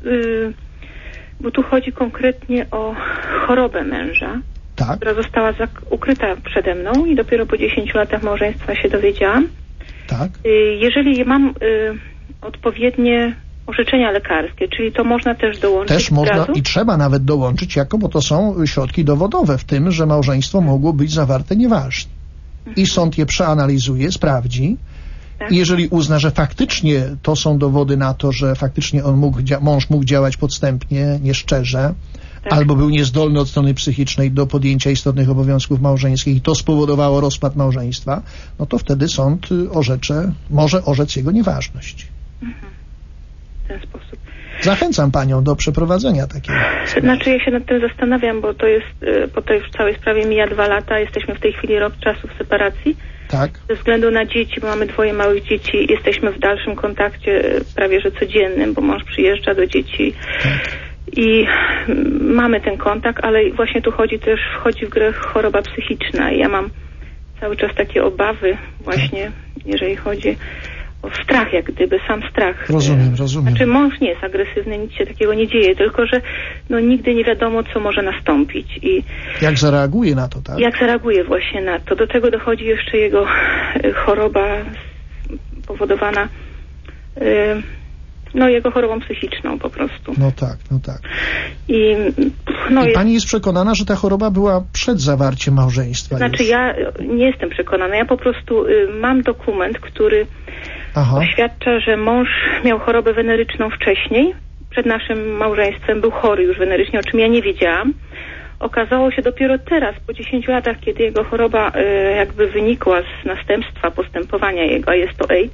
bo tu chodzi konkretnie o chorobę męża, tak, która została ukryta przede mną i dopiero po 10 latach małżeństwa się dowiedziałam. Tak. Jeżeli mam odpowiednie orzeczenia lekarskie, czyli to można też dołączyć. Też można i trzeba nawet dołączyć, bo to są środki dowodowe w tym, że małżeństwo mogło być zawarte nieważnie. I sąd je przeanalizuje, sprawdzi. Tak. I jeżeli uzna, że faktycznie to są dowody na to, że faktycznie mąż mógł działać podstępnie, nieszczerze, tak, albo był niezdolny od strony psychicznej do podjęcia istotnych obowiązków małżeńskich i to spowodowało rozpad małżeństwa, to wtedy sąd może orzec jego nieważność. W ten sposób. Zachęcam panią do przeprowadzenia takiej sprawy. Znaczy ja się nad tym zastanawiam, bo to jest, po tej całej sprawie mija 2 lata, jesteśmy w tej chwili rok czasu w separacji. Tak. Ze względu na dzieci, bo mamy 2 małych dzieci, jesteśmy w dalszym kontakcie prawie że codziennym, bo mąż przyjeżdża do dzieci. Tak. I mamy ten kontakt, ale właśnie tu wchodzi w grę choroba psychiczna i ja mam cały czas takie obawy właśnie, jeżeli chodzi o strach, jak gdyby, sam strach. Rozumiem. Znaczy mąż nie jest agresywny, nic się takiego nie dzieje, tylko że no nigdy nie wiadomo, co może nastąpić. I jak zareaguje na to, tak? jak zareaguje właśnie na to. Do tego dochodzi jeszcze jego choroba powodowana jego chorobą psychiczną po prostu. No tak. I pani jest przekonana, że ta choroba była przed zawarciem małżeństwa? Znaczy już? ja nie jestem przekonana. Ja po prostu mam dokument, który oświadcza, że mąż miał chorobę weneryczną wcześniej. Przed naszym małżeństwem był chory już wenerycznie, o czym ja nie wiedziałam. Okazało się dopiero teraz, po 10 latach, kiedy jego choroba jakby wynikła z następstwa postępowania jego, a jest to AIDS.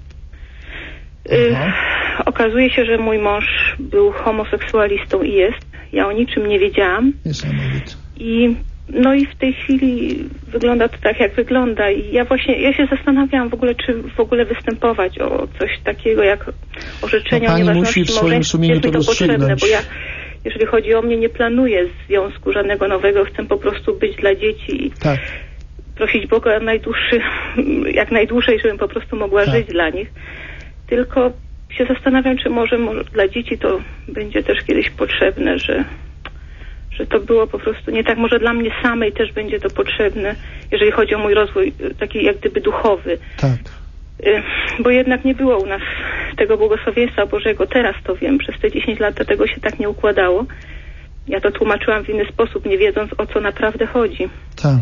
Okazuje się, że mój mąż był homoseksualistą i jest. Ja o niczym nie wiedziałam. Niesamowite. I w tej chwili wygląda to tak, jak wygląda. I ja się zastanawiałam w ogóle, czy w ogóle występować o coś takiego jak orzeczenie o nieważności małżeństwa. Jest mi to potrzebne, bo ja, jeżeli chodzi o mnie, nie planuję związku żadnego nowego. Chcę po prostu być dla dzieci i prosić Boga jak najdłużej, żebym po prostu mogła żyć dla nich. Tylko się zastanawiam, czy może dla dzieci to będzie też kiedyś potrzebne, że to było po prostu nie tak. Może dla mnie samej też będzie to potrzebne, jeżeli chodzi o mój rozwój taki jak gdyby duchowy. Tak. Bo jednak nie było u nas tego błogosławieństwa Bożego. Teraz to wiem. Przez te 10 lat tego się tak nie układało. Ja to tłumaczyłam w inny sposób, nie wiedząc, o co naprawdę chodzi. Tak.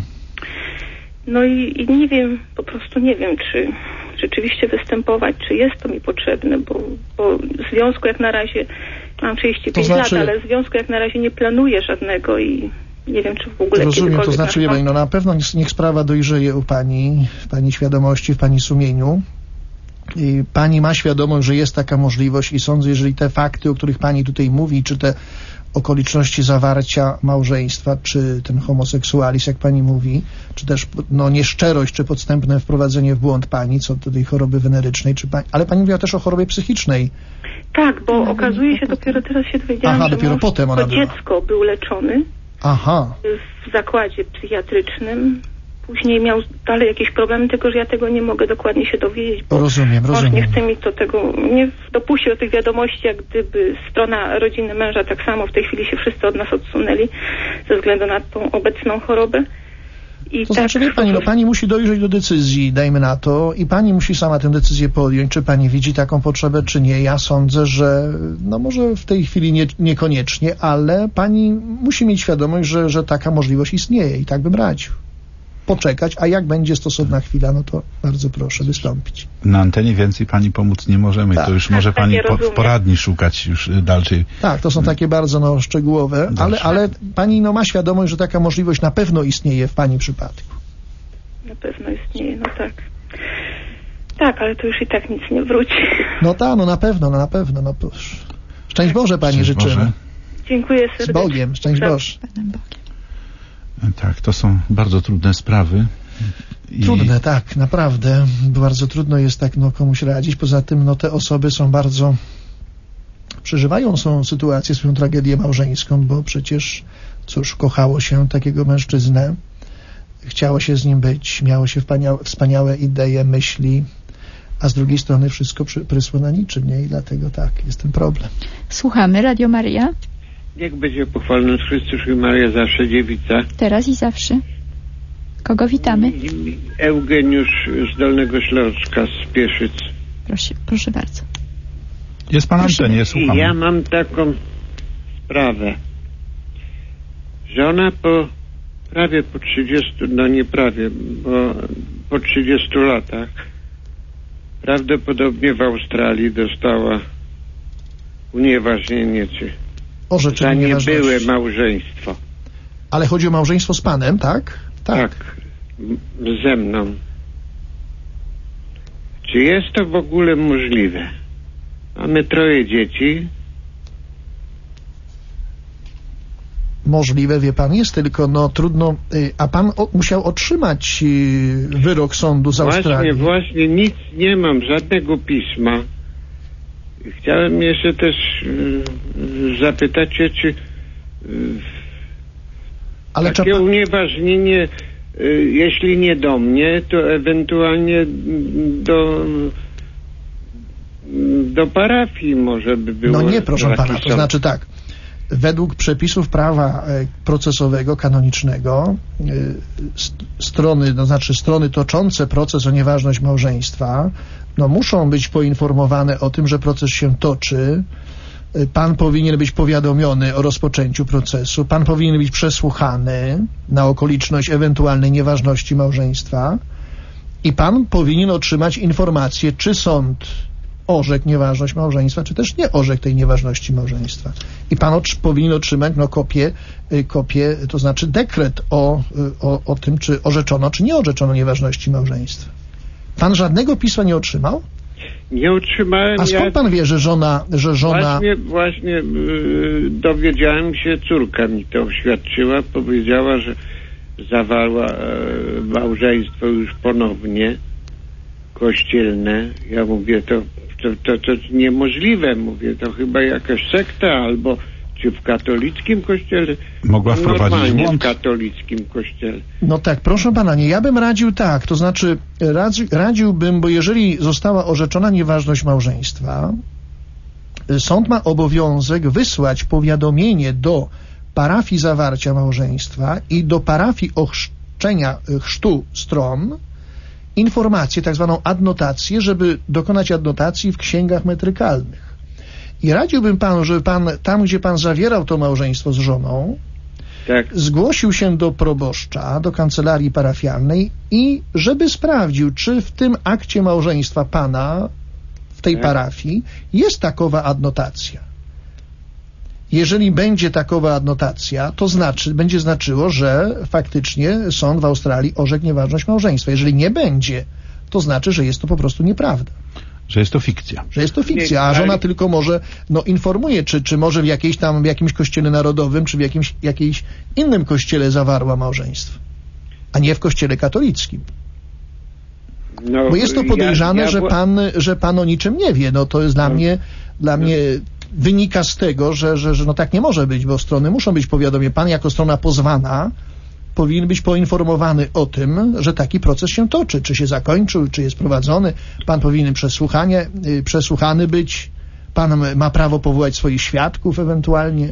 No i nie wiem, po prostu nie wiem, czy rzeczywiście występować, czy jest to mi potrzebne, bo związku jak na razie mam 35 lat, ale związku jak na razie nie planuję żadnego i nie wiem, czy w ogóle rozumiem, to znaczy, wie pani, na pewno niech sprawa dojrzeje u pani, w pani świadomości, w pani sumieniu. I pani ma świadomość, że jest taka możliwość i sądzę, jeżeli te fakty, o których pani tutaj mówi, czy te okoliczności zawarcia małżeństwa, czy ten homoseksualizm, jak pani mówi, czy też nieszczerość, czy podstępne wprowadzenie w błąd pani, co do tej choroby wenerycznej, ale pani mówiła też o chorobie psychicznej. Tak, bo okazuje się, dopiero teraz się dowiedziałam, że dopiero potem ona była. Dziecko był leczony w zakładzie psychiatrycznym. Później miał dalej jakieś problemy, tylko że ja tego nie mogę dokładnie się dowiedzieć, bo rozumiem. nie chce mi nie dopuścił do tych wiadomości, jak gdyby strona rodziny męża tak samo. W tej chwili się wszyscy od nas odsunęli ze względu na tą obecną chorobę. I to znaczy, wie pani, pani musi dojrzeć do decyzji, dajmy na to, i pani musi sama tę decyzję podjąć, czy pani widzi taką potrzebę, czy nie. Ja sądzę, że może w tej chwili niekoniecznie, ale pani musi mieć świadomość, że taka możliwość istnieje i tak bym radził. Poczekać, a jak będzie stosowna chwila, to bardzo proszę wystąpić. Na antenie więcej pani pomóc nie możemy, to już może pani w poradni szukać już dalszej. Tak, to są takie bardzo szczegółowe, ale pani ma świadomość, że taka możliwość na pewno istnieje w pani przypadku. Na pewno istnieje, tak. Tak, ale to już i tak nic nie wróci. Na pewno. Szczęść Boże pani życzymy. Boże. Dziękuję serdecznie. Z Bogiem, szczęść Boże. Tak, to są bardzo trudne sprawy. Trudne, tak, naprawdę. Bardzo trudno jest tak komuś radzić. Poza tym te osoby są bardzo... przeżywają sytuację, swoją tragedię małżeńską, bo przecież, kochało się takiego mężczyznę, chciało się z nim być, miało się wspaniałe idee, myśli, a z drugiej strony wszystko prysło na niczym, nie? I dlatego jest ten problem. Słuchamy, Radio Maryja. Niech będzie pochwalony Chrystus i Maria, zawsze dziewica. Teraz i zawsze. Kogo witamy? Eugeniusz z Dolnego Śląska, z Pieszyc. Proszę bardzo. Jest pan antenie, słucham. Ja mam taką sprawę, że ona prawie po 30, nie prawie, bo po 30 latach prawdopodobnie w Australii dostała unieważnienie za niebyłe małżeństwo. Ale chodzi o małżeństwo z panem, tak? Tak, ze mną. Czy jest to w ogóle możliwe? Mamy 3 dzieci. Możliwe, wie pan, jest, tylko trudno. A pan musiał otrzymać wyrok sądu z Australii. Właśnie, nic nie mam, żadnego pisma. Chciałem jeszcze też zapytać się, czy ale takie unieważnienie, jeśli nie do mnie, to ewentualnie do parafii może by było... No nie, proszę pana, to zapisane. znaczy tak. Według przepisów prawa procesowego, kanonicznego, strony toczące proces o nieważność małżeństwa, no muszą być poinformowane o tym, że proces się toczy. Pan powinien być powiadomiony o rozpoczęciu procesu, pan powinien być przesłuchany na okoliczność ewentualnej nieważności małżeństwa i pan powinien otrzymać informację, czy sąd orzekł nieważność małżeństwa, czy też nie orzekł tej nieważności małżeństwa. I pan powinien otrzymać kopię, to znaczy dekret o tym, czy orzeczono, czy nie orzeczono nieważności małżeństwa. Pan żadnego pisma nie otrzymał? Nie otrzymałem. A skąd pan wie, że żona... Właśnie dowiedziałem się, córka mi to oświadczyła, powiedziała, że zawarła małżeństwo już ponownie kościelne. Ja mówię, to niemożliwe, mówię, to chyba jakaś sekta albo czy w katolickim kościele. Mogła wprowadzić normalnie błąd. w katolickim kościele. No tak, proszę pana, nie, ja bym radził tak, to znaczy radziłbym, bo jeżeli została orzeczona nieważność małżeństwa, sąd ma obowiązek wysłać powiadomienie do parafii zawarcia małżeństwa i do parafii chrztu stron, informację, tak zwaną adnotację, żeby dokonać adnotacji w księgach metrykalnych. I radziłbym panu, żeby pan tam, gdzie pan zawierał to małżeństwo z żoną, Tak. zgłosił się do proboszcza, do kancelarii parafialnej i żeby sprawdził, czy w tym akcie małżeństwa pana w tej parafii jest takowa adnotacja. Jeżeli będzie takowa adnotacja, to będzie znaczyło, że faktycznie sąd w Australii orzekł nieważność małżeństwa. Jeżeli nie będzie, to znaczy, że jest to po prostu nieprawda. Że jest to fikcja. Że jest to fikcja, a żona tylko może informuje, czy może w jakimś kościele narodowym, czy w jakimś innym kościele zawarła małżeństwo, a nie w kościele katolickim. No, Bo jest to podejrzane, że pan o niczym nie wie. No to jest dla mnie wynika z tego, że no tak nie może być, bo strony muszą być powiadomione. Pan jako strona pozwana powinien być poinformowany o tym, że taki proces się toczy, czy się zakończył, czy jest prowadzony. Pan powinien przesłuchany być. Pan ma prawo powołać swoich świadków ewentualnie.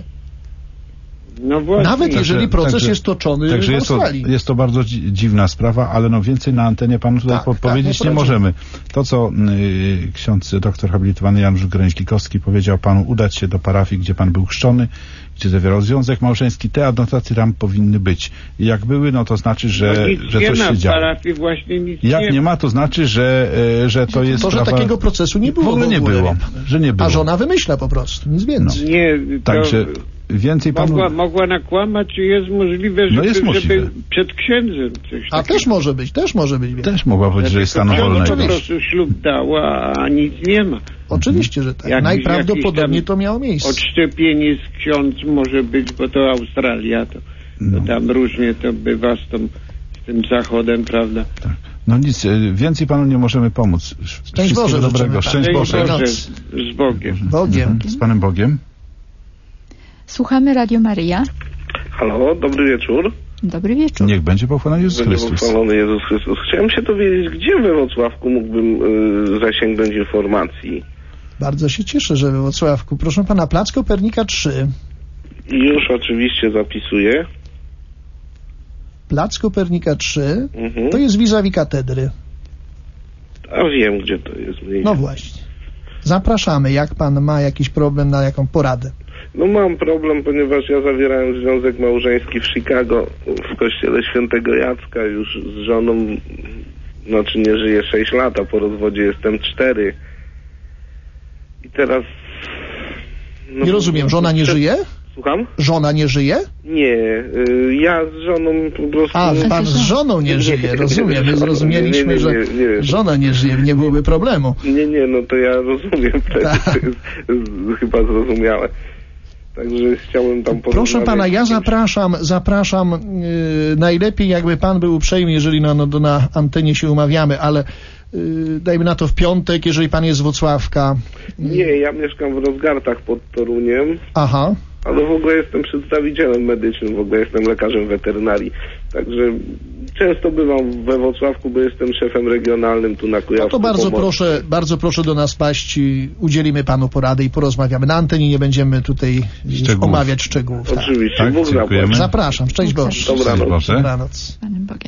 No właśnie. Nawet jeżeli proces jest toczony także w Australii. jest to bardzo dziwna sprawa, ale no więcej na antenie panu tutaj powiedzieć nie możemy. To, co ksiądz doktor habilitowany Janusz Gręźlikowski powiedział panu, udać się do parafii, gdzie pan był chrzczony, gdzie zawierał związek małżeński, te adnotacje tam powinny być. I jak były, no to znaczy, że coś się działo. Parafii właśnie nic jak nie ma, to znaczy, że to jest to, że sprawa... takiego procesu nie było. W ogóle nie było. Że nie było. A żona wymyśla po prostu, nic więcej. Nie, także więcej panu... Mogła nakłamać, czy jest możliwe, żeby przed księdzem coś A takiego. też może być. Też mogła powiedzieć, że jest stan wolny. Po prostu ślub dała, a nic nie ma. Oczywiście, że tak. Najprawdopodobniej to miało miejsce. Odszczepienie z ksiądz może być, bo to Australia, to tam różnie to bywa z tym zachodem, prawda? Tak. No nic, więcej panu nie możemy pomóc. Szczęść Boże, dobrego. Szczęść Boże. Z Bogiem. Bogiem. Z Panem Bogiem. Słuchamy Radio Maryja. Halo, dobry wieczór. Dobry wieczór. Niech będzie pochwalony Jezus Chrystus. Pochwalony Jezus Chrystus. Chciałem się dowiedzieć, gdzie we Wrocławku mógłbym zasięgnąć informacji. Bardzo się cieszę, że we Wrocławku. Proszę pana, Plac Kopernika 3. Już oczywiście zapisuję. Plac Kopernika 3 to jest vis-a-vis katedry. A wiem, gdzie to jest. No właśnie. Zapraszamy, jak pan ma jakiś problem, na jaką poradę. No mam problem, ponieważ ja zawierałem związek małżeński w Chicago, w kościele świętego Jacka, już z żoną, znaczy nie żyję 6 lat, a po rozwodzie jestem 4. I teraz... No, nie rozumiem, żona nie żyje? Słucham? Żona nie żyje? Nie, ja z żoną po prostu... A, pan z żoną nie żyje, rozumiem. My zrozumieliśmy, że żona nie żyje, nie byłoby problemu. Nie, no to ja rozumiem, to jest chyba zrozumiałe. Także chciałem tam porozmawiać. Proszę pana, ja zapraszam najlepiej jakby pan był uprzejmy, jeżeli na antenie się umawiamy, ale dajmy na to w piątek, jeżeli pan jest z Włocławka. Nie, ja mieszkam w Rozgartach pod Toruniem. Aha. Ale w ogóle jestem przedstawicielem medycznym, w ogóle jestem lekarzem weterynarii. Także Często bywam we Włocławku, bo jestem szefem regionalnym tu na Kujawsku. No to bardzo proszę do nas paść, udzielimy panu porady i porozmawiamy. Na antenie nie będziemy tutaj omawiać szczegółów. Oczywiście. Tak, dziękujemy. Zapraszam. Szczęść Boże. Dobranoc. Z Panem Bogiem.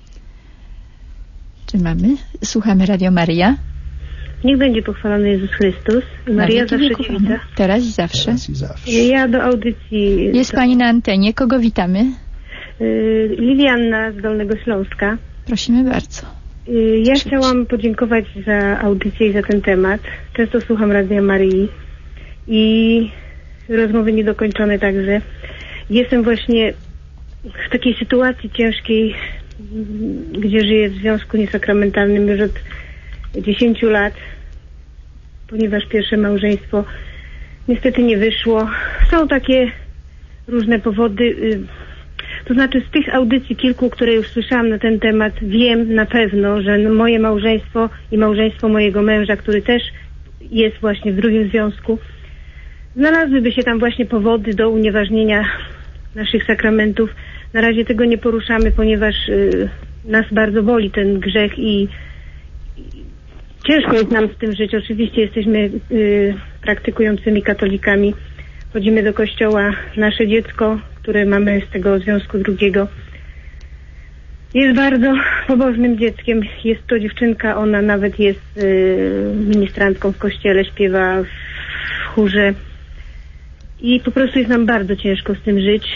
Czy mamy? Słuchamy Radio Maryja. Niech będzie pochwalony Jezus Chrystus. Maryja zawsze dziewica. Teraz i zawsze. Teraz i zawsze. Ja do audycji... Jest pani na antenie. Kogo witamy? Lilianna z Dolnego Śląska. Prosimy bardzo. Ja chciałam podziękować za audycję i za ten temat. Często słucham Radia Maryi i rozmowy niedokończone także. Jestem właśnie w takiej sytuacji ciężkiej, gdzie żyję w związku niesakramentalnym już od 10 lat, ponieważ pierwsze małżeństwo niestety nie wyszło. Są takie różne powody. To znaczy z tych audycji kilku, które już słyszałam na ten temat, wiem na pewno, że moje małżeństwo i małżeństwo mojego męża, który też jest właśnie w drugim związku, znalazłyby się tam właśnie powody do unieważnienia naszych sakramentów. Na razie tego nie poruszamy, ponieważ nas bardzo boli ten grzech i ciężko jest nam z tym żyć. Oczywiście jesteśmy praktykującymi katolikami. Chodzimy do kościoła. Nasze dziecko, które mamy z tego związku drugiego, jest bardzo pobożnym dzieckiem. Jest to dziewczynka, ona nawet jest ministrantką w kościele, śpiewa w chórze. I po prostu jest nam bardzo ciężko z tym żyć.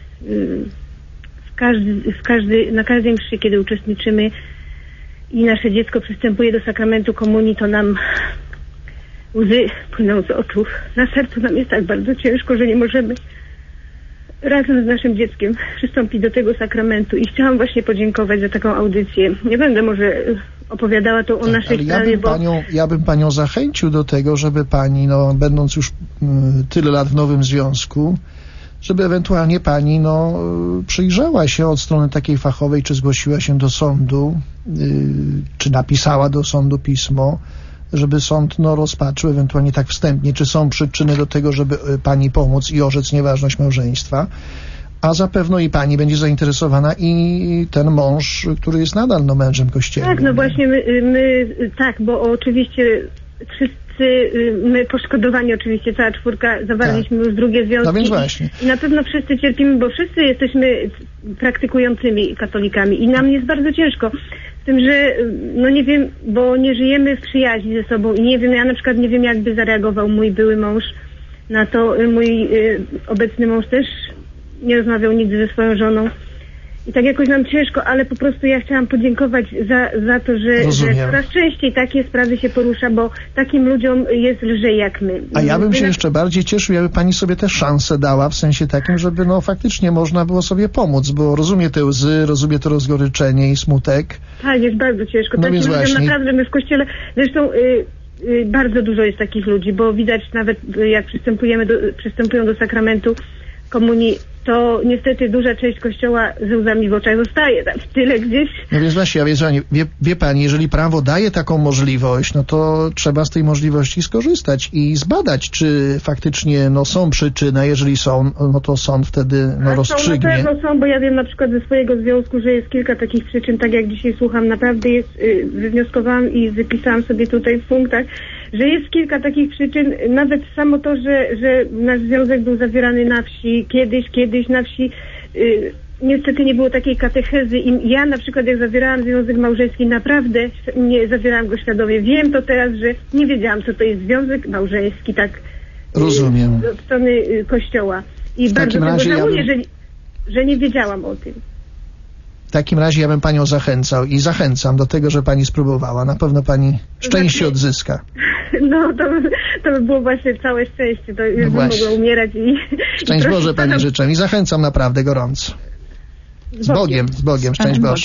Na każdej mszy, kiedy uczestniczymy i nasze dziecko przystępuje do sakramentu komunii, to nam łzy płyną z oczu. Na sercu nam jest tak bardzo ciężko, że nie możemy razem z naszym dzieckiem przystąpić do tego sakramentu. I chciałam właśnie podziękować za taką audycję. Nie będę może opowiadała to o naszej sprawie, ja bym panią zachęcił do tego, żeby pani, będąc już tyle lat w nowym związku, żeby ewentualnie pani przyjrzała się od strony takiej fachowej, czy zgłosiła się do sądu, czy napisała do sądu pismo, żeby sąd rozpatrzył ewentualnie tak wstępnie, czy są przyczyny do tego, żeby pani pomóc i orzec nieważność małżeństwa, a zapewne i pani będzie zainteresowana i ten mąż, który jest nadal mężem kościelnym. Tak, właśnie my tak, bo oczywiście wszyscy my poszkodowani, oczywiście cała czwórka, zawarliśmy już drugie związki. No więc właśnie. I na pewno wszyscy cierpimy, bo wszyscy jesteśmy praktykującymi katolikami i nam jest bardzo ciężko. Z tym, że nie wiem, bo nie żyjemy w przyjaźni ze sobą i nie wiem, ja na przykład nie wiem, jakby zareagował mój były mąż na to. Mój obecny mąż też nie rozmawiał nigdy ze swoją żoną. I tak jakoś nam ciężko, ale po prostu ja chciałam podziękować za to, że coraz częściej takie sprawy się porusza, bo takim ludziom jest lżej jak my. A ja bym się jeszcze bardziej cieszył, jakby pani sobie też szansę dała, w sensie takim, żeby faktycznie można było sobie pomóc, bo rozumie te łzy, rozumie to rozgoryczenie i smutek. Tak, jest bardzo ciężko. Takim ludziom naprawdę my w kościele, zresztą bardzo dużo jest takich ludzi, bo widać nawet jak przystępują do sakramentu komunii, to niestety duża część kościoła z łzami w oczach zostaje tam w tyle gdzieś. No więc właśnie, wie pani, jeżeli prawo daje taką możliwość, to trzeba z tej możliwości skorzystać i zbadać, czy faktycznie są przyczyny, jeżeli są, to sąd wtedy rozstrzygnie. Na pewno są, bo ja wiem na przykład ze swojego związku, że jest kilka takich przyczyn, tak jak dzisiaj słucham, naprawdę wywnioskowałam i wypisałam sobie tutaj w punktach, że jest kilka takich przyczyn, nawet samo to, że nasz związek był zawierany na wsi, kiedyś na wsi, niestety nie było takiej katechezy i ja na przykład jak zawierałam związek małżeński, naprawdę nie zawierałam go świadomie. Wiem to teraz, że nie wiedziałam, co to jest związek małżeński, tak rozumiem. Od strony kościoła. I bardzo tego żałuję, że nie wiedziałam o tym. W takim razie ja bym panią zachęcam do tego, że pani spróbowała. Na pewno pani szczęście odzyska. To by było właśnie całe szczęście. To już bym mogła umierać i... Szczęść Boże pani życzę i zachęcam naprawdę gorąco. Z Bogiem, szczęść Boże.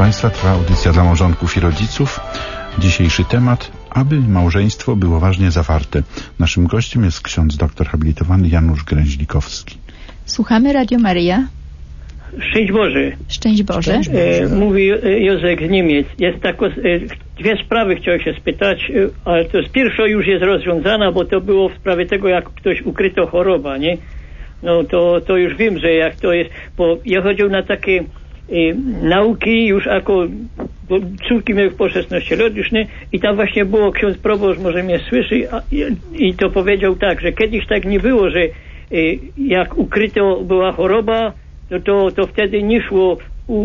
Państwa, trwa audycja dla małżonków i rodziców. Dzisiejszy temat: aby małżeństwo było ważnie zawarte. Naszym gościem jest ksiądz doktor habilitowany Janusz Gręźlikowski. Słuchamy Radio Maryja. Szczęść Boże. Szczęść Boże. Mówi Józek z Niemiec. Jest dwie sprawy chciałem się spytać, ale to z pierwsza już jest rozwiązana, bo to było w sprawie tego, jak ktoś ukryto choroba, nie? No to już wiem, że jak to jest, bo ja chodził na takie nauki już jako, bo córki miały po 16 lat już, nie? I tam właśnie było, ksiądz proboszcz może mnie słyszy i to powiedział tak, że kiedyś tak nie było, że jak ukryto była choroba, to wtedy nie szło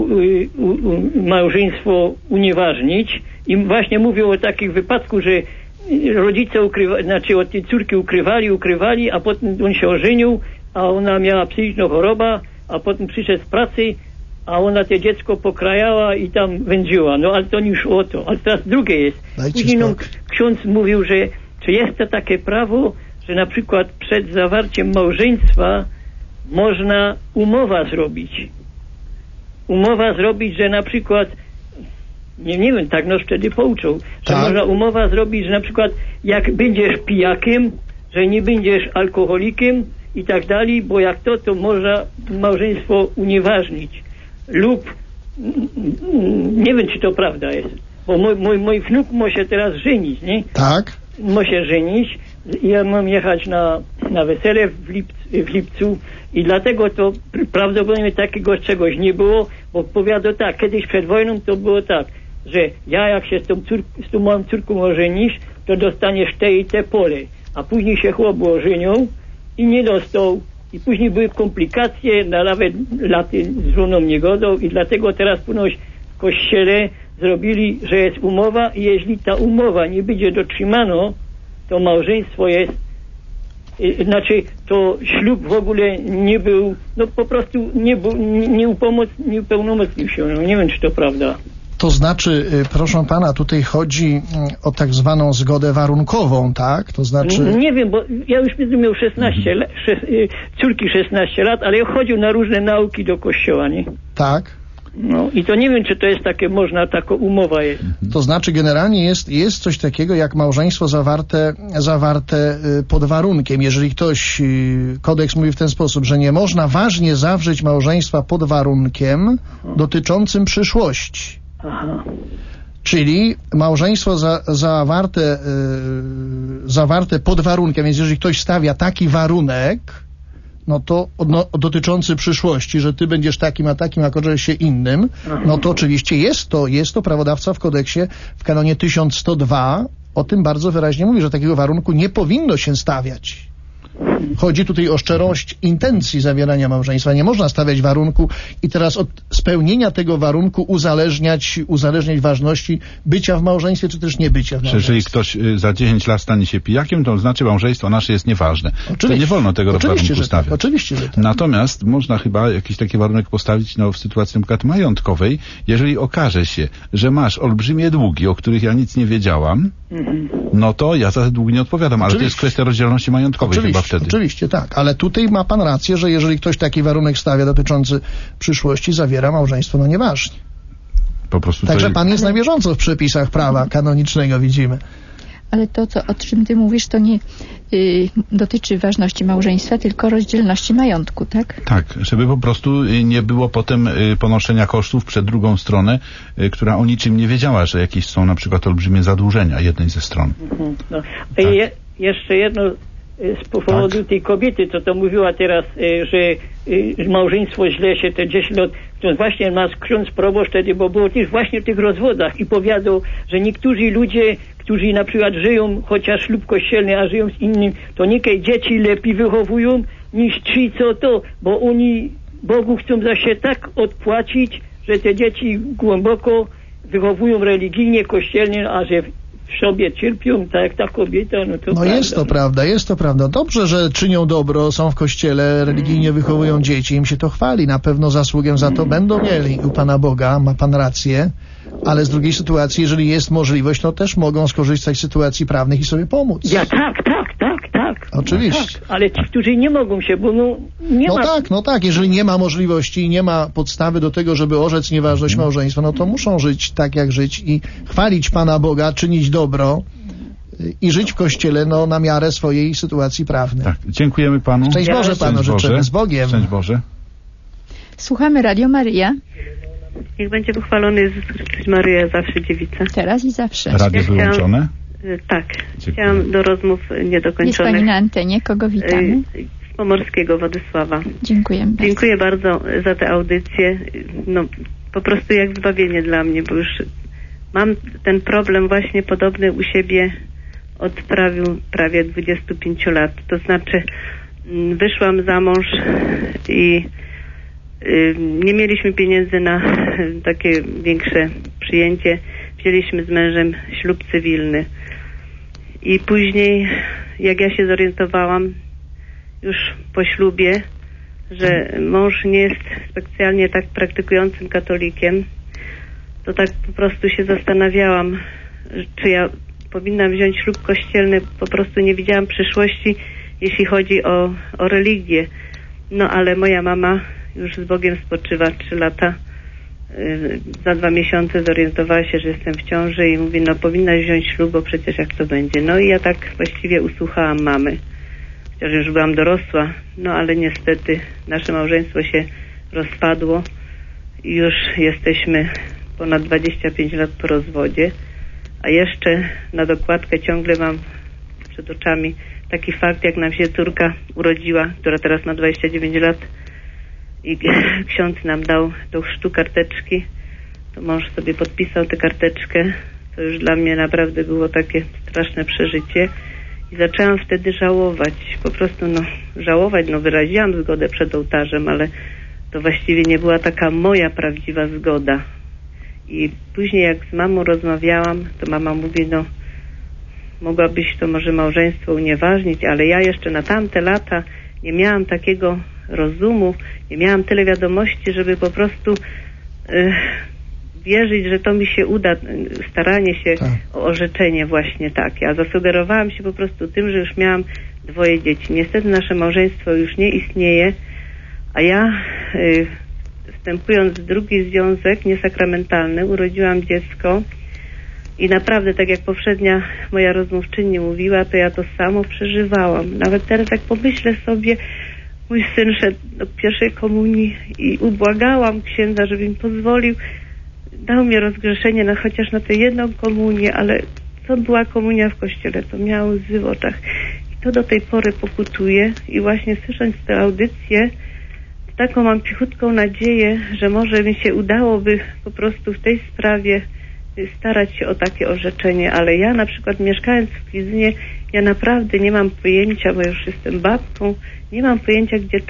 małżeństwo unieważnić. I właśnie mówił o takich wypadku, że rodzice od tej córki ukrywali, a potem on się ożenił, a ona miała psychiczną chorobę, a potem przyszedł z pracy, a ona to dziecko pokrajała i tam wędziła. No ale to nie już o to. Ale teraz drugie jest. Później ksiądz mówił, że czy jest to takie prawo, że na przykład przed zawarciem małżeństwa można umowa zrobić, że na przykład nie wiem, tak nas wtedy pouczą, że można umowa zrobić, że na przykład jak będziesz pijakiem, że nie będziesz alkoholikiem i tak dalej, bo jak to można małżeństwo unieważnić. Lub nie wiem, czy to prawda jest, bo mój wnuk ma się teraz żenić, nie? Tak. Ma się żenić. Ja mam jechać na wesele w lipcu i dlatego to prawdopodobnie takiego czegoś nie było, bo powiadał tak, kiedyś przed wojną to było tak, że ja jak się z tą moją córką ożenisz, to dostaniesz te i te pole, a później się chłop ożenił i nie dostał i później były komplikacje, nawet laty z żoną nie godą i dlatego teraz ponoć w kościele zrobili, że jest umowa i jeśli ta umowa nie będzie dotrzymana, to małżeństwo jest, to ślub w ogóle nie był, no po prostu nie upełnomocnił się. No nie wiem, czy to prawda. To znaczy, proszę pana, tutaj chodzi o tak zwaną zgodę warunkową, tak? To znaczy... Nie wiem, bo ja już miał 16 lat, córki 16 lat, ale ja chodził na różne nauki do kościoła, nie? Tak. No i to nie wiem, czy to jest takie, taka umowa jest. To znaczy generalnie jest coś takiego jak małżeństwo zawarte pod warunkiem. Jeżeli ktoś, kodeks mówi w ten sposób, że nie można ważnie zawrzeć małżeństwa pod warunkiem dotyczącym przyszłości. Aha. Czyli małżeństwo zawarte pod warunkiem, więc jeżeli ktoś stawia taki warunek, no to dotyczący przyszłości, że ty będziesz takim, a kończysz się innym, no to oczywiście jest to prawodawca w kodeksie, w kanonie 1102 o tym bardzo wyraźnie mówi, że takiego warunku nie powinno się stawiać. Chodzi tutaj o szczerość intencji zawierania małżeństwa. Nie można stawiać warunku i teraz od spełnienia tego warunku uzależniać ważności bycia w małżeństwie, czy też nie bycia w małżeństwie. Jeżeli ktoś za 10 lat stanie się pijakiem, to znaczy małżeństwo nasze jest nieważne. To nie wolno tego warunku stawiać. Oczywiście, że tak. Natomiast można chyba jakiś taki warunek postawić w sytuacji na przykład majątkowej, jeżeli okaże się, że masz olbrzymie długi, o których ja nic nie wiedziałam, no to ja za te długi nie odpowiadam, ale to jest kwestia rozdzielności majątkowej chyba wtedy. Oczywiście, tak, ale tutaj ma pan rację, że jeżeli ktoś taki warunek stawia dotyczący przyszłości, zawiera małżeństwo, no nieważnie. Po prostu także pan jest na bieżąco w przepisach prawa kanonicznego, widzimy. Ale to, o czym ty mówisz, to nie dotyczy ważności małżeństwa, tylko rozdzielności majątku, tak? Tak, żeby po prostu nie było potem ponoszenia kosztów przed drugą stronę, która o niczym nie wiedziała, że jakieś są na przykład olbrzymie zadłużenia jednej ze stron. No. Tak. Jeszcze jedno z powodu tej kobiety, to mówiła teraz, że małżeństwo źle się te 10 lat, to właśnie nas ksiądz proboszcz wtedy, bo było też właśnie w tych rozwodach i powiadał, że niektórzy ludzie, którzy na przykład żyją, chociaż ślub kościelny, a żyją z innym, to niekiedy dzieci lepiej wychowują niż ci, co to, bo oni Bogu chcą za się tak odpłacić, że te dzieci głęboko wychowują religijnie, kościelnie, a że w sobie cierpią, tak jak ta kobieta, no to prawda. Jest to prawda. Dobrze, że czynią dobro, są w kościele, religijnie wychowują dzieci, im się to chwali. Na pewno zasługę za to będą mieli u Pana Boga, ma Pan rację. ale z drugiej sytuacji, jeżeli jest możliwość, to też mogą skorzystać z sytuacji prawnych i sobie pomóc. Ja tak. Oczywiście. Tak, ale ci, którzy nie mogą się, bo nie ma... No tak, jeżeli nie ma możliwości i nie ma podstawy do tego, żeby orzec nieważność małżeństwa, no to muszą żyć tak, jak żyć i chwalić Pana Boga, czynić dobro i żyć w Kościele na miarę swojej sytuacji prawnej. Tak, dziękujemy Panu. Szczęść Boże Panu życzymy, z Bogiem. Szczęść Boże. Słuchamy Radio Maryja. Niech będzie pochwalony Jezus Chrystus, Maryja, zawsze dziewica. Teraz i zawsze. Radio wyłączone? Tak. Dziękuję. Chciałam do rozmów niedokończonych. Jest Pani na antenie. Kogo witamy? Z Pomorskiego, Władysława. Dziękujemy bardzo. Dziękuję bardzo za tę audycję. Po prostu jak zbawienie dla mnie, bo już mam ten problem właśnie podobny u siebie od prawie 25 lat. To znaczy wyszłam za mąż i nie mieliśmy pieniędzy na takie większe przyjęcie. Wzięliśmy z mężem ślub cywilny. I później, jak ja się zorientowałam już po ślubie, że mąż nie jest specjalnie tak praktykującym katolikiem, to tak po prostu się zastanawiałam, czy ja powinnam wziąć ślub kościelny. Po prostu nie widziałam przyszłości, jeśli chodzi o religię. No ale moja mama już z Bogiem spoczywa 3 lata. Za 2 miesiące zorientowała się, że jestem w ciąży i mówi, powinnaś wziąć ślub, bo przecież jak to będzie. No i ja tak właściwie usłuchałam mamy. Chociaż już byłam dorosła, ale niestety nasze małżeństwo się rozpadło i już jesteśmy ponad 25 lat po rozwodzie, a jeszcze na dokładkę ciągle mam przed oczami taki fakt, jak nam się córka urodziła, która teraz ma 29 lat i ksiądz nam dał do chrztu karteczki, to mąż sobie podpisał tę karteczkę, to już dla mnie naprawdę było takie straszne przeżycie i zaczęłam wtedy żałować, po prostu żałować, wyraziłam zgodę przed ołtarzem, ale to właściwie nie była taka moja prawdziwa zgoda. I później jak z mamą rozmawiałam, to mama mówi, mogłabyś to może małżeństwo unieważnić, ale ja jeszcze na tamte lata nie miałam takiego rozumu, nie miałam tyle wiadomości, żeby po prostu wierzyć, że to mi się uda, staranie się o orzeczenie właśnie takie. A zasugerowałam się po prostu tym, że już miałam 2 dzieci. Niestety nasze małżeństwo już nie istnieje, a ja wstępując w drugi związek niesakramentalny, urodziłam dziecko i naprawdę, tak jak poprzednia moja rozmówczyni mówiła, to ja to samo przeżywałam. Nawet teraz jak pomyślę sobie, mój syn szedł do pierwszej komunii i ubłagałam księdza, żeby mi pozwolił, dał mi rozgrzeszenie chociaż na tę jedną komunię, ale co była komunia w kościele, to miało łzy w oczach. I to do tej pory pokutuje i właśnie słysząc tę audycję, taką mam cichutką nadzieję, że może mi się udałoby po prostu w tej sprawie starać się o takie orzeczenie, ale ja na przykład mieszkając w Kwidzynie, ja naprawdę nie mam pojęcia, bo już jestem babką, nie mam pojęcia, gdzie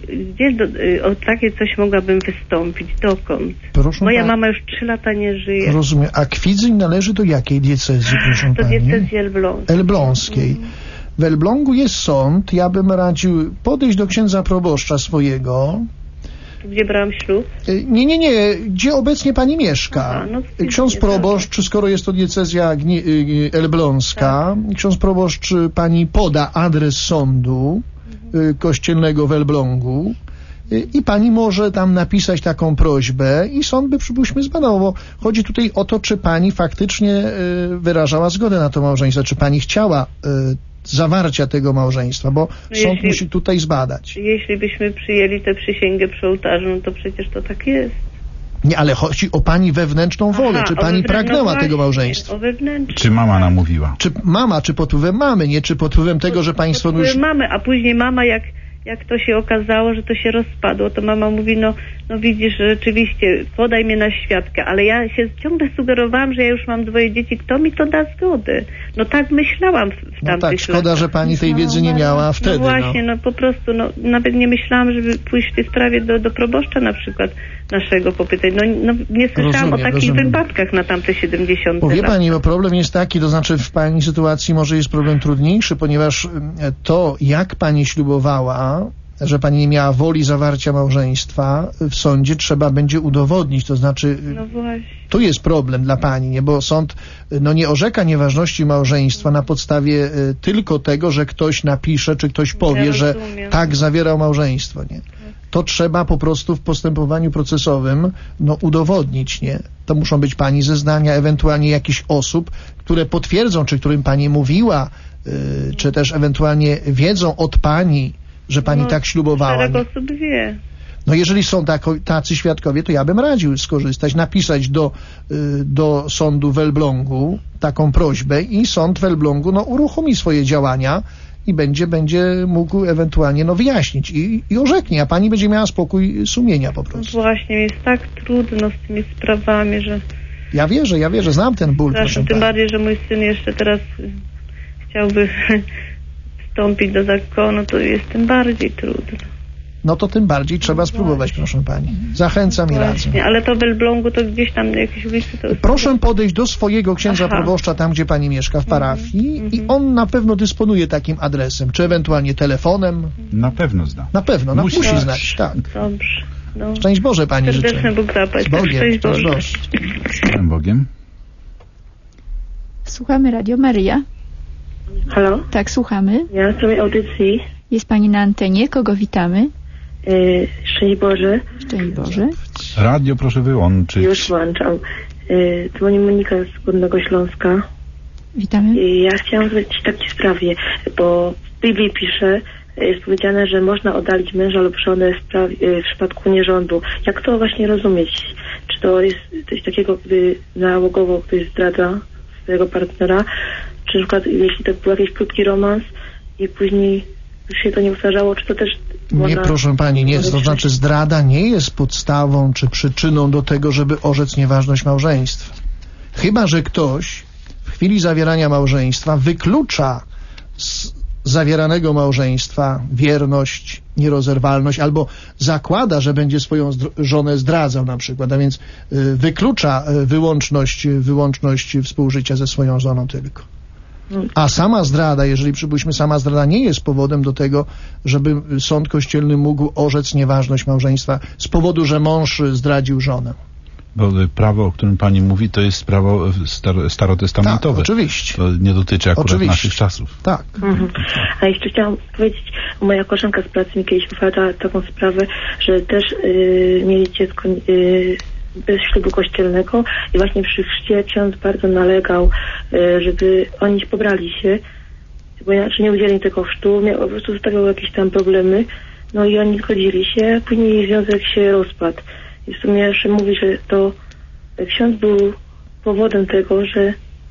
o takie coś mogłabym wystąpić, dokąd. Moja mama już 3 lata nie żyje. Rozumiem. A Kwidzyń należy do jakiej diecezji, proszę do pani? Do diecezji elbląskiej. W Elblągu jest sąd, ja bym radził podejść do księdza proboszcza swojego. Gdzie brałam ślub? Nie, gdzie obecnie pani mieszka. Ksiądz proboszcz, skoro jest to diecezja elbląska, ksiądz proboszcz pani poda adres sądu kościelnego w Elblągu i pani może tam napisać taką prośbę i sąd by, przypuśćmy, zbadał, bo chodzi tutaj o to, czy pani faktycznie wyrażała zgodę na to małżeństwo, czy pani chciała zawarcia tego małżeństwa, bo sąd musi tutaj zbadać. Jeśli byśmy przyjęli tę przysięgę przy ołtarzu, to przecież to tak jest. Nie, ale chodzi o pani wewnętrzną wolę. Czy pani pragnęła tego małżeństwa? Czy mama namówiła? Czy mama, czy pod wpływem mamy, nie? Czy pod wpływem tego, że państwo już... Pod wpływem mamy, a później mama, jak to się okazało, że to się rozpadło, to mama mówi, widzisz, rzeczywiście, podaj mnie na świadka, ale ja się ciągle sugerowałam, że ja już mam 2 dzieci, kto mi to da zgodę? Tak myślałam w tamtych tak, szkoda, latach. że pani tej wiedzy nie miała wtedy. Właśnie, po prostu, nawet nie myślałam, żeby pójść w tej sprawie do proboszcza na przykład naszego popytać. Nie słyszałam o takich wypadkach na tamte 70 lat. Wie pani, bo problem jest taki, to znaczy w pani sytuacji może jest problem trudniejszy, ponieważ to, jak pani ślubowała, że pani nie miała woli zawarcia małżeństwa, w sądzie trzeba będzie udowodnić, to znaczy No właśnie. tu jest problem dla pani, nie? Bo sąd nie orzeka nieważności małżeństwa na podstawie tylko tego, że ktoś napisze, czy ktoś powie, że tak zawierał małżeństwo, nie? To trzeba po prostu w postępowaniu procesowym udowodnić, nie? To muszą być pani zeznania, ewentualnie jakichś osób, które potwierdzą, czy którym pani mówiła, czy też ewentualnie wiedzą od pani, że pani tak ślubowała. Szereg osób wie. No jeżeli są tacy świadkowie, to ja bym radził skorzystać, napisać do sądu w Elblągu taką prośbę i sąd w Elblągu uruchomi swoje działania i będzie mógł ewentualnie wyjaśnić i orzeknie, a pani będzie miała spokój sumienia po prostu. No właśnie, jest tak trudno z tymi sprawami, że... Ja wierzę, znam ten ból. Zresztą tym bardziej, że mój syn jeszcze teraz chciałby wstąpić do zakonu, to jest tym bardziej trudno. No to tym bardziej trzeba spróbować, proszę pani. Zachęcam i radzę. Ale to w Elblągu to gdzieś tam jakieś ulicy to... Proszę podejść do swojego księdza proboszcza, tam gdzie pani mieszka, w parafii i on na pewno dysponuje takim adresem, czy ewentualnie telefonem. Na pewno zna. Na pewno, musi znać, tak. Dobrze. No. Szczęść Boże pani życzę. Serdeczny Bóg zapłać. Z Bogiem. Szczęść Boże. Z Bogiem. Słuchamy Radio Maryja. Halo? Tak, słuchamy. Ja z tej audycji. Jest pani na antenie. Kogo witamy? Szczęść Boże. Szczęść Boże. Radio proszę wyłączyć. Już włączam. Dzwoni Monika z Górnego Śląska. Witamy. Ja chciałam zwrócić w takiej sprawie, bo w Biblii pisze, jest powiedziane, że można oddalić męża lub żonę w przypadku nierządu. Jak to właśnie rozumieć? Czy to jest coś takiego, gdy nałogowo ktoś zdradza swojego partnera? Czy na przykład jeśli to był jakiś krótki romans i później już się to nie powtarzało, czy to też... Nie, proszę pani, nie. To znaczy zdrada nie jest podstawą czy przyczyną do tego, żeby orzec nieważność małżeństwa. Chyba że ktoś w chwili zawierania małżeństwa wyklucza z zawieranego małżeństwa wierność, nierozerwalność, albo zakłada, że będzie swoją żonę zdradzał na przykład, a więc wyklucza wyłączność współżycia ze swoją żoną tylko. A sama zdrada, jeżeli przypuśćmy, sama zdrada nie jest powodem do tego, żeby sąd kościelny mógł orzec nieważność małżeństwa z powodu, że mąż zdradził żonę. Bo prawo, o którym pani mówi, to jest prawo starotestamentowe. Tak, oczywiście. To nie dotyczy akurat naszych czasów. Tak. A jeszcze chciałam powiedzieć, moja koleżanka z pracy mi kiedyś opowiadała taką sprawę, że też mieli dziecko bez ślubu kościelnego i właśnie przy chrzcie ksiądz bardzo nalegał, żeby oni pobrali się, bo inaczej nie udzielili tego chrztu, po prostu zostawiał jakieś tam problemy, no i oni zgodzili się, a później związek się rozpadł. I w sumie jeszcze mówi, że to ksiądz był powodem tego, że